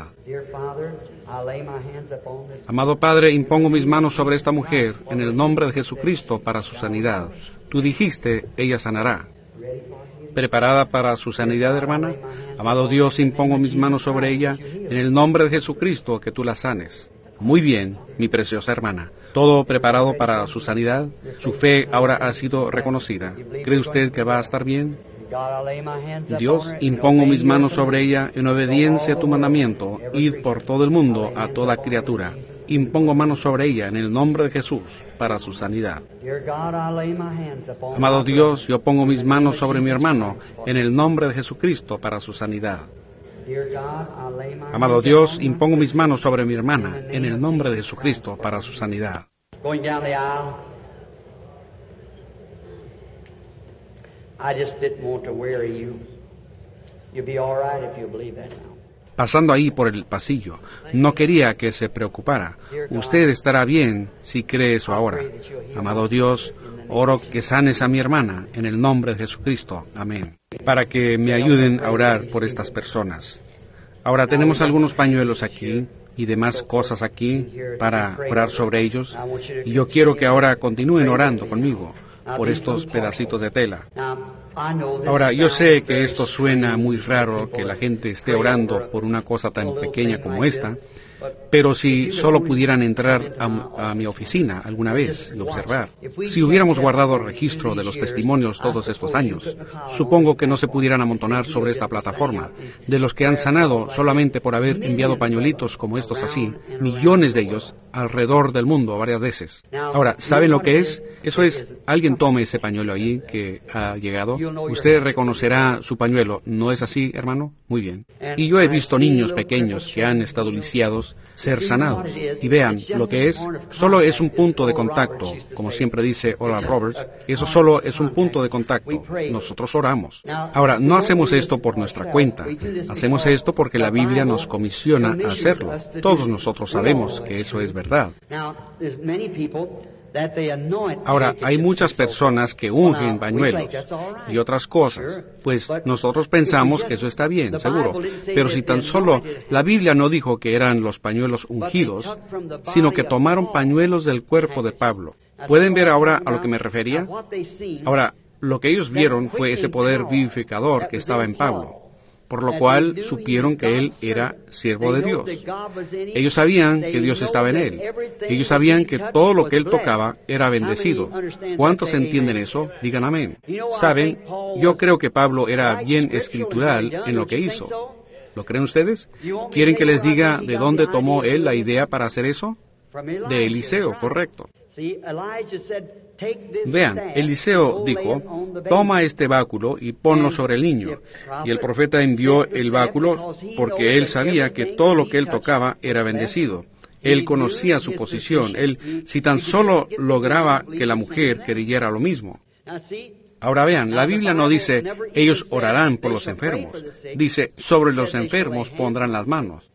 Amado Padre, impongo mis manos sobre esta mujer en el nombre de Jesucristo para su sanidad. Tú dijiste, ella sanará. ¿Preparada para su sanidad, hermana? Amado Dios, impongo mis manos sobre ella en el nombre de Jesucristo, que tú la sanes. Muy bien, mi preciosa hermana. ¿Todo preparado para su sanidad? Su fe ahora ha sido reconocida. ¿Cree usted que va a estar bien? Dios, impongo mis manos sobre ella en obediencia a tu mandamiento. Id por todo el mundo a toda criatura. Impongo manos sobre ella en el nombre de Jesús para su sanidad. Amado Dios, yo pongo mis manos sobre mi hermano en el nombre de Jesucristo para su sanidad. Amado Dios, impongo mis manos sobre mi hermana en el nombre de Jesucristo para su sanidad. Pasando ahí por el pasillo, no quería que se preocupara. Usted estará bien si cree eso ahora. Amado Dios, oro que sanes a mi hermana en el nombre de Jesucristo. Amén. Para que me ayuden a orar por estas personas. Ahora tenemos algunos pañuelos aquí y demás cosas aquí para orar sobre ellos. Y yo quiero que ahora continúen orando conmigo por estos pedacitos de tela. Ahora, yo sé que esto suena muy raro, que la gente esté orando por una cosa tan pequeña como esta, Pero si solo pudieran entrar a mi oficina alguna vez y observar, si hubiéramos guardado registro de los testimonios todos estos años, supongo que no se pudieran amontonar sobre esta plataforma, de los que han sanado solamente por haber enviado pañuelitos como estos así, millones de ellos, alrededor del mundo varias veces. Ahora, ¿saben lo que es? Eso es, alguien tome ese pañuelo ahí que ha llegado, usted reconocerá su pañuelo, ¿no es así, hermano? Muy bien. Y yo he visto niños pequeños que han estado lisiados ser sanados. Y vean, lo que es, solo es un punto de contacto, como siempre dice Oral Roberts, eso solo es un punto de contacto. Nosotros oramos. Ahora, no hacemos esto por nuestra cuenta, hacemos esto porque la Biblia nos comisiona a hacerlo. Todos nosotros sabemos que eso es verdad. Ahora, hay muchas personas que ungen pañuelos y otras cosas, pues nosotros pensamos que eso está bien, seguro, pero si tan solo la Biblia no dijo que eran los pañuelos ungidos, sino que tomaron pañuelos del cuerpo de Pablo. ¿Pueden ver ahora a lo que me refería? Ahora, lo que ellos vieron fue ese poder vivificador que estaba en Pablo, por lo cual supieron que él era siervo de Dios. Ellos sabían que Dios estaba en él. Ellos sabían que todo lo que él tocaba era bendecido. ¿Cuántos entienden eso? Digan amén. Saben, yo creo que Pablo era bien escritural en lo que hizo. ¿Lo creen ustedes? ¿Quieren que les diga de dónde tomó él la idea para hacer eso? De Eliseo, correcto. Vean, Eliseo dijo, toma este báculo y ponlo sobre el niño. Y el profeta envió el báculo porque él sabía que todo lo que él tocaba era bendecido. Él conocía su posición. Él, si tan solo lograba que la mujer creyera lo mismo. Ahora vean, la Biblia no dice, ellos orarán por los enfermos. Dice, sobre los enfermos pondrán las manos.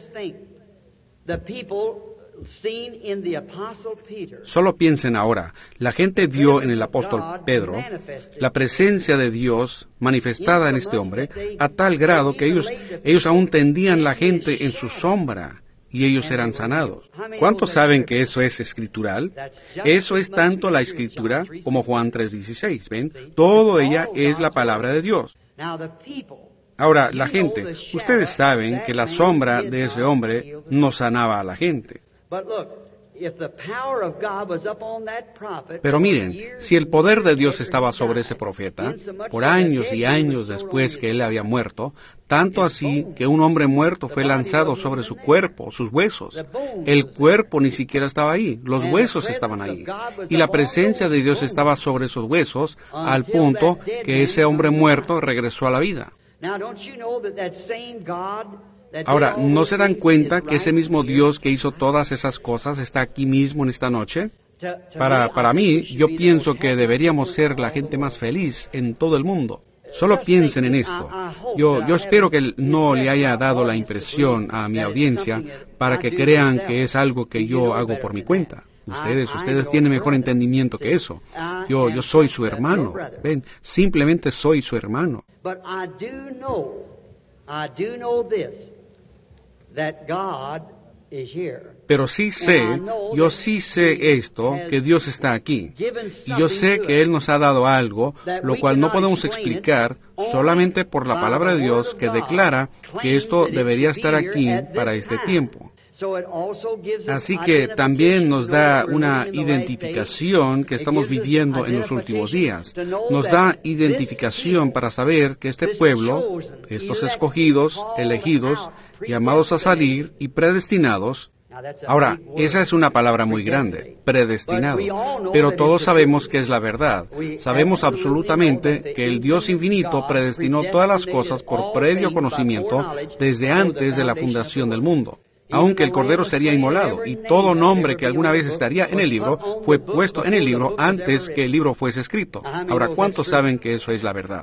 Solo piensen ahora, la gente vio en el apóstol Pedro la presencia de Dios manifestada en este hombre a tal grado que ellos aún tendían la gente en su sombra y ellos eran sanados. ¿Cuántos saben que eso es escritural? Eso es tanto la escritura como Juan 3:16, ¿ven? Todo ella es la palabra de Dios. Ahora, la gente, ustedes saben que la sombra de ese hombre no sanaba a la gente. Pero miren, si el poder de Dios estaba sobre ese profeta, por años y años después que él había muerto, tanto así que un hombre muerto fue lanzado sobre su cuerpo, sus huesos. El cuerpo ni siquiera estaba ahí, los huesos estaban ahí. Y la presencia de Dios estaba sobre esos huesos, al punto que ese hombre muerto regresó a la vida. Ahora, ¿no se dan cuenta que ese mismo Dios que hizo todas esas cosas está aquí mismo en esta noche? Para mí, yo pienso que deberíamos ser la gente más feliz en todo el mundo. Solo piensen en esto. Yo espero que no le haya dado la impresión a mi audiencia para que crean que es algo que yo hago por mi cuenta. Ustedes tienen mejor entendimiento que eso. Yo soy su hermano. Ven, simplemente soy su hermano. Pero yo sí sé esto, que Dios está aquí. Y yo sé que Él nos ha dado algo, lo cual no podemos explicar solamente por la palabra de Dios que declara que esto debería estar aquí para este tiempo. Así que también nos da una identificación que estamos viviendo en los últimos días. Nos da identificación para saber que este pueblo, estos escogidos, elegidos, llamados a salir y predestinados. Ahora, esa es una palabra muy grande, predestinado, pero todos sabemos que es la verdad. Sabemos absolutamente que el Dios infinito predestinó todas las cosas por previo conocimiento desde antes de la fundación del mundo. Aunque el Cordero sería inmolado, y todo nombre que alguna vez estaría en el libro fue puesto en el libro antes que el libro fuese escrito. Ahora, ¿cuántos saben que eso es la verdad?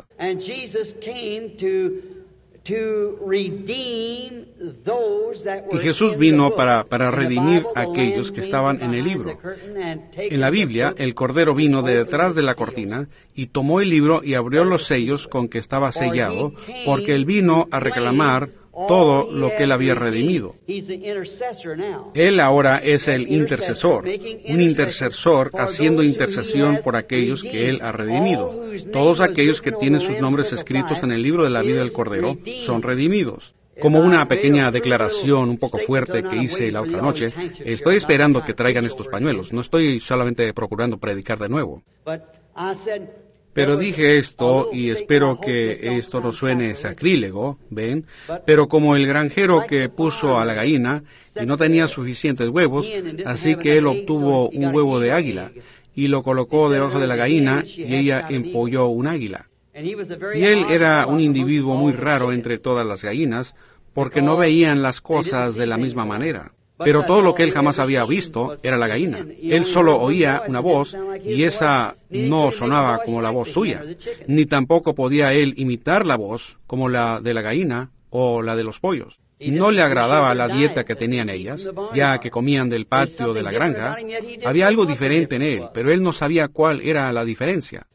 Y Jesús vino para redimir a aquellos que estaban en el libro. En la Biblia, el Cordero vino de detrás de la cortina y tomó el libro y abrió los sellos con que estaba sellado, porque Él vino a reclamar todo lo que Él había redimido. Él ahora es el intercesor, un intercesor haciendo intercesión por aquellos que Él ha redimido. Todos aquellos que tienen sus nombres escritos en el libro de la vida del Cordero son redimidos. Como una pequeña declaración un poco fuerte que hice la otra noche, estoy esperando que traigan estos pañuelos. No estoy solamente procurando predicar de nuevo. Pero dije esto, y espero que esto no suene sacrílego, ¿ven? Pero como el granjero que puso a la gallina y no tenía suficientes huevos, así que él obtuvo un huevo de águila y lo colocó debajo de la gallina y ella empolló un águila. Y él era un individuo muy raro entre todas las gallinas porque no veían las cosas de la misma manera. Pero todo lo que él jamás había visto era la gallina. Él solo oía una voz, y esa no sonaba como la voz suya, ni tampoco podía él imitar la voz como la de la gallina o la de los pollos. No le agradaba la dieta que tenían ellas, ya que comían del patio de la granja. Había algo diferente en él, pero él no sabía cuál era la diferencia.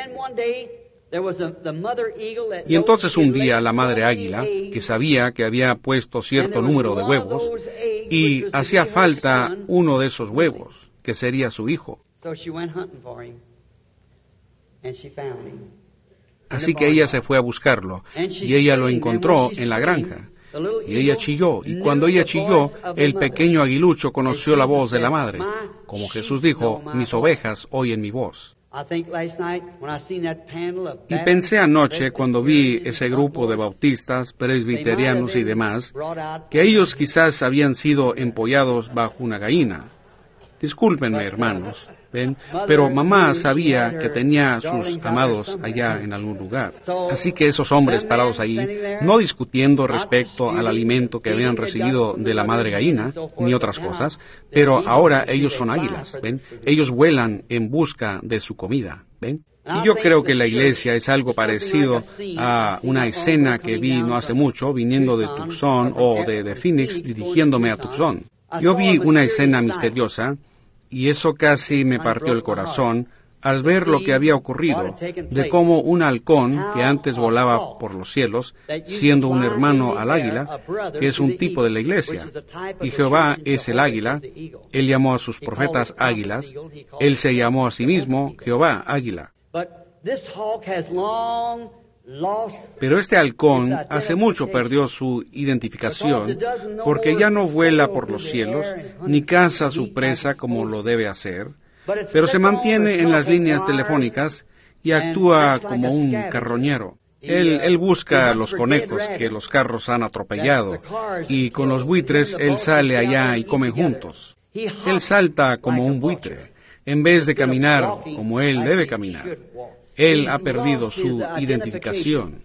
Y entonces un día la madre águila, que sabía que había puesto cierto número de huevos, y hacía falta uno de esos huevos, que sería su hijo. Así que ella se fue a buscarlo, y ella lo encontró en la granja. Y ella chilló, y cuando ella chilló, el pequeño aguilucho conoció la voz de la madre. Como Jesús dijo, mis ovejas oyen mi voz. Y pensé anoche, cuando vi ese grupo de bautistas, presbiterianos y demás, que ellos quizás habían sido empollados bajo una gallina. Discúlpenme, hermanos, ¿ven? Pero mamá sabía que tenía sus amados allá en algún lugar. Así que esos hombres parados allí, no discutiendo respecto al alimento que habían recibido de la madre gallina, ni otras cosas, pero ahora ellos son águilas, ¿ven? Ellos vuelan en busca de su comida, ¿ven? Y yo creo que la iglesia es algo parecido a una escena que vi no hace mucho, viniendo de Tucson o de Phoenix, dirigiéndome a Tucson. Yo vi una escena misteriosa, y eso casi me partió el corazón al ver lo que había ocurrido, de cómo un halcón que antes volaba por los cielos, siendo un hermano al águila, que es un tipo de la iglesia, y Jehová es el águila, él llamó a sus profetas águilas, él se llamó a sí mismo Jehová águila. Pero este halcón hace mucho perdió su identificación porque ya no vuela por los cielos ni caza a su presa como lo debe hacer, pero se mantiene en las líneas telefónicas y actúa como un carroñero. Él busca los conejos que los carros han atropellado, y con los buitres él sale allá y comen juntos. Él salta como un buitre, en vez de caminar como él debe caminar. Él ha perdido su identificación.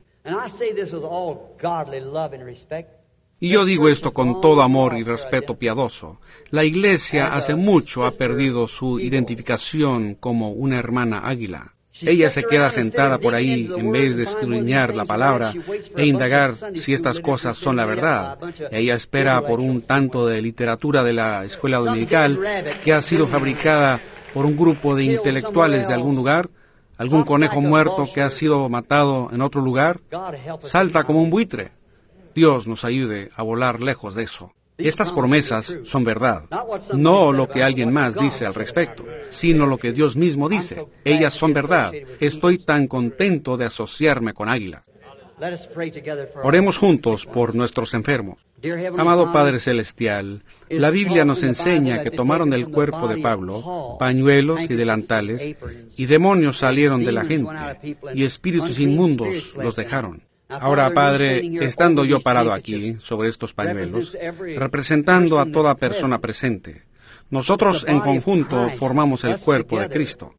Y yo digo esto con todo amor y respeto piadoso. La iglesia hace mucho ha perdido su identificación como una hermana águila. Ella se queda sentada por ahí en vez de escudriñar la palabra e indagar si estas cosas son la verdad. Ella espera por un tanto de literatura de la escuela dominical que ha sido fabricada por un grupo de intelectuales de algún lugar, algún conejo muerto que ha sido matado en otro lugar. Salta como un buitre. Dios nos ayude a volar lejos de eso. Estas promesas son verdad, no lo que alguien más dice al respecto, sino lo que Dios mismo dice. Ellas son verdad. Estoy tan contento de asociarme con águilas. Oremos juntos por nuestros enfermos. Amado Padre Celestial, la Biblia nos enseña que tomaron del cuerpo de Pablo pañuelos y delantales, y demonios salieron de la gente, y espíritus inmundos los dejaron. Ahora, Padre, estando yo parado aquí, sobre estos pañuelos, representando a toda persona presente, nosotros en conjunto formamos el cuerpo de Cristo.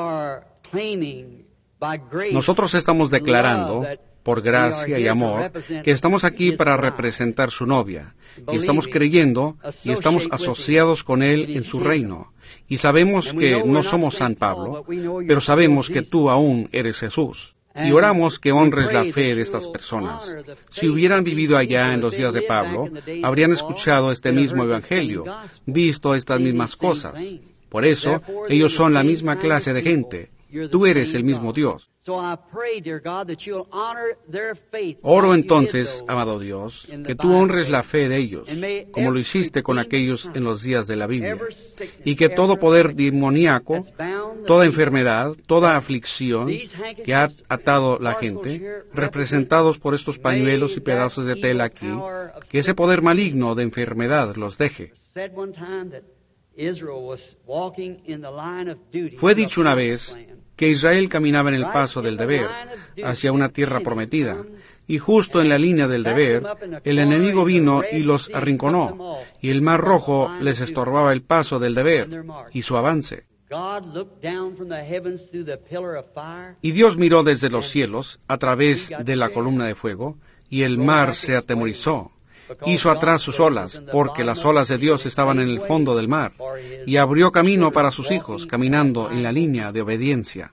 Nosotros estamos declarando, por gracia y amor, que estamos aquí para representar su novia, y estamos creyendo y estamos asociados con Él en su reino. Y sabemos que no somos San Pablo, pero sabemos que tú aún eres Jesús. Y oramos que honres la fe de estas personas. Si hubieran vivido allá en los días de Pablo, habrían escuchado este mismo evangelio, visto estas mismas cosas. Por eso, ellos son la misma clase de gente. Tú eres el mismo Dios. Oro entonces, amado Dios, que tú honres la fe de ellos, como lo hiciste con aquellos en los días de la Biblia, y que todo poder demoníaco, toda enfermedad, toda aflicción que ha atado la gente, representados por estos pañuelos y pedazos de tela aquí, que ese poder maligno de enfermedad los deje. Fue dicho una vez que Israel caminaba en el paso del deber hacia una tierra prometida, y justo en la línea del deber, el enemigo vino y los arrinconó, y el Mar Rojo les estorbaba el paso del deber y su avance. Y Dios miró desde los cielos, a través de la columna de fuego, y el mar se atemorizó. Hizo atrás sus olas, porque las olas de Dios estaban en el fondo del mar, y abrió camino para sus hijos, caminando en la línea de obediencia.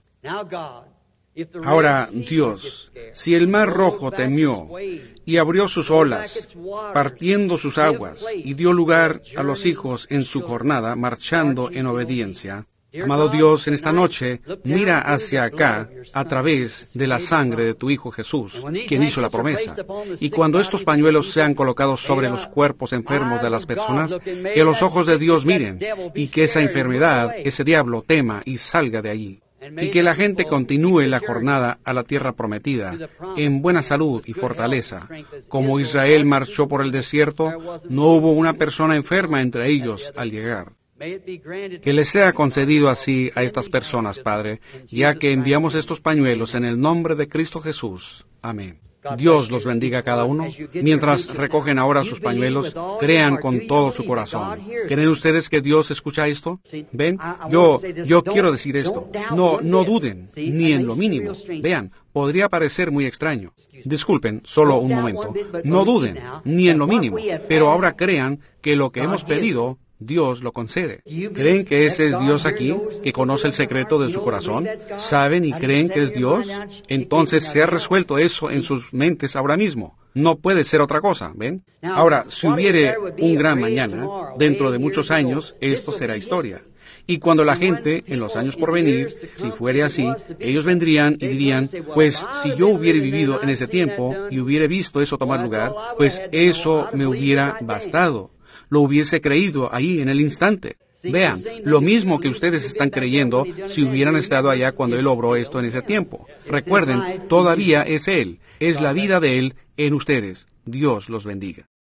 Ahora, Dios, si el Mar Rojo temió y abrió sus olas, partiendo sus aguas, y dio lugar a los hijos en su jornada, marchando en obediencia, amado Dios, en esta noche, mira hacia acá a través de la sangre de tu Hijo Jesús, quien hizo la promesa. Y cuando estos pañuelos sean colocados sobre los cuerpos enfermos de las personas, que los ojos de Dios miren, y que esa enfermedad, ese diablo, tema y salga de allí. Y que la gente continúe la jornada a la tierra prometida, en buena salud y fortaleza. Como Israel marchó por el desierto, no hubo una persona enferma entre ellos al llegar. Que les sea concedido así a estas personas, Padre, ya que enviamos estos pañuelos en el nombre de Cristo Jesús. Amén. Dios los bendiga a cada uno. Mientras recogen ahora sus pañuelos, crean con todo su corazón. ¿Creen ustedes que Dios escucha esto? ¿Ven? Yo quiero decir esto. No duden, ni en lo mínimo. Vean, podría parecer muy extraño. Disculpen, solo un momento. No duden, ni en lo mínimo. Pero ahora crean que lo que hemos pedido, Dios lo concede. ¿Creen que ese es Dios aquí, que conoce el secreto de su corazón? ¿Saben y creen que es Dios? Entonces se ha resuelto eso en sus mentes ahora mismo. No puede ser otra cosa, ¿ven? Ahora, si hubiere un gran mañana, dentro de muchos años, esto será historia. Y cuando la gente, en los años por venir, si fuere así, ellos vendrían y dirían, pues si yo hubiera vivido en ese tiempo y hubiera visto eso tomar lugar, pues eso me hubiera bastado. Lo hubiese creído ahí en el instante. Vean, lo mismo que ustedes están creyendo si hubieran estado allá cuando Él obró esto en ese tiempo. Recuerden, todavía es Él, es la vida de Él en ustedes. Dios los bendiga.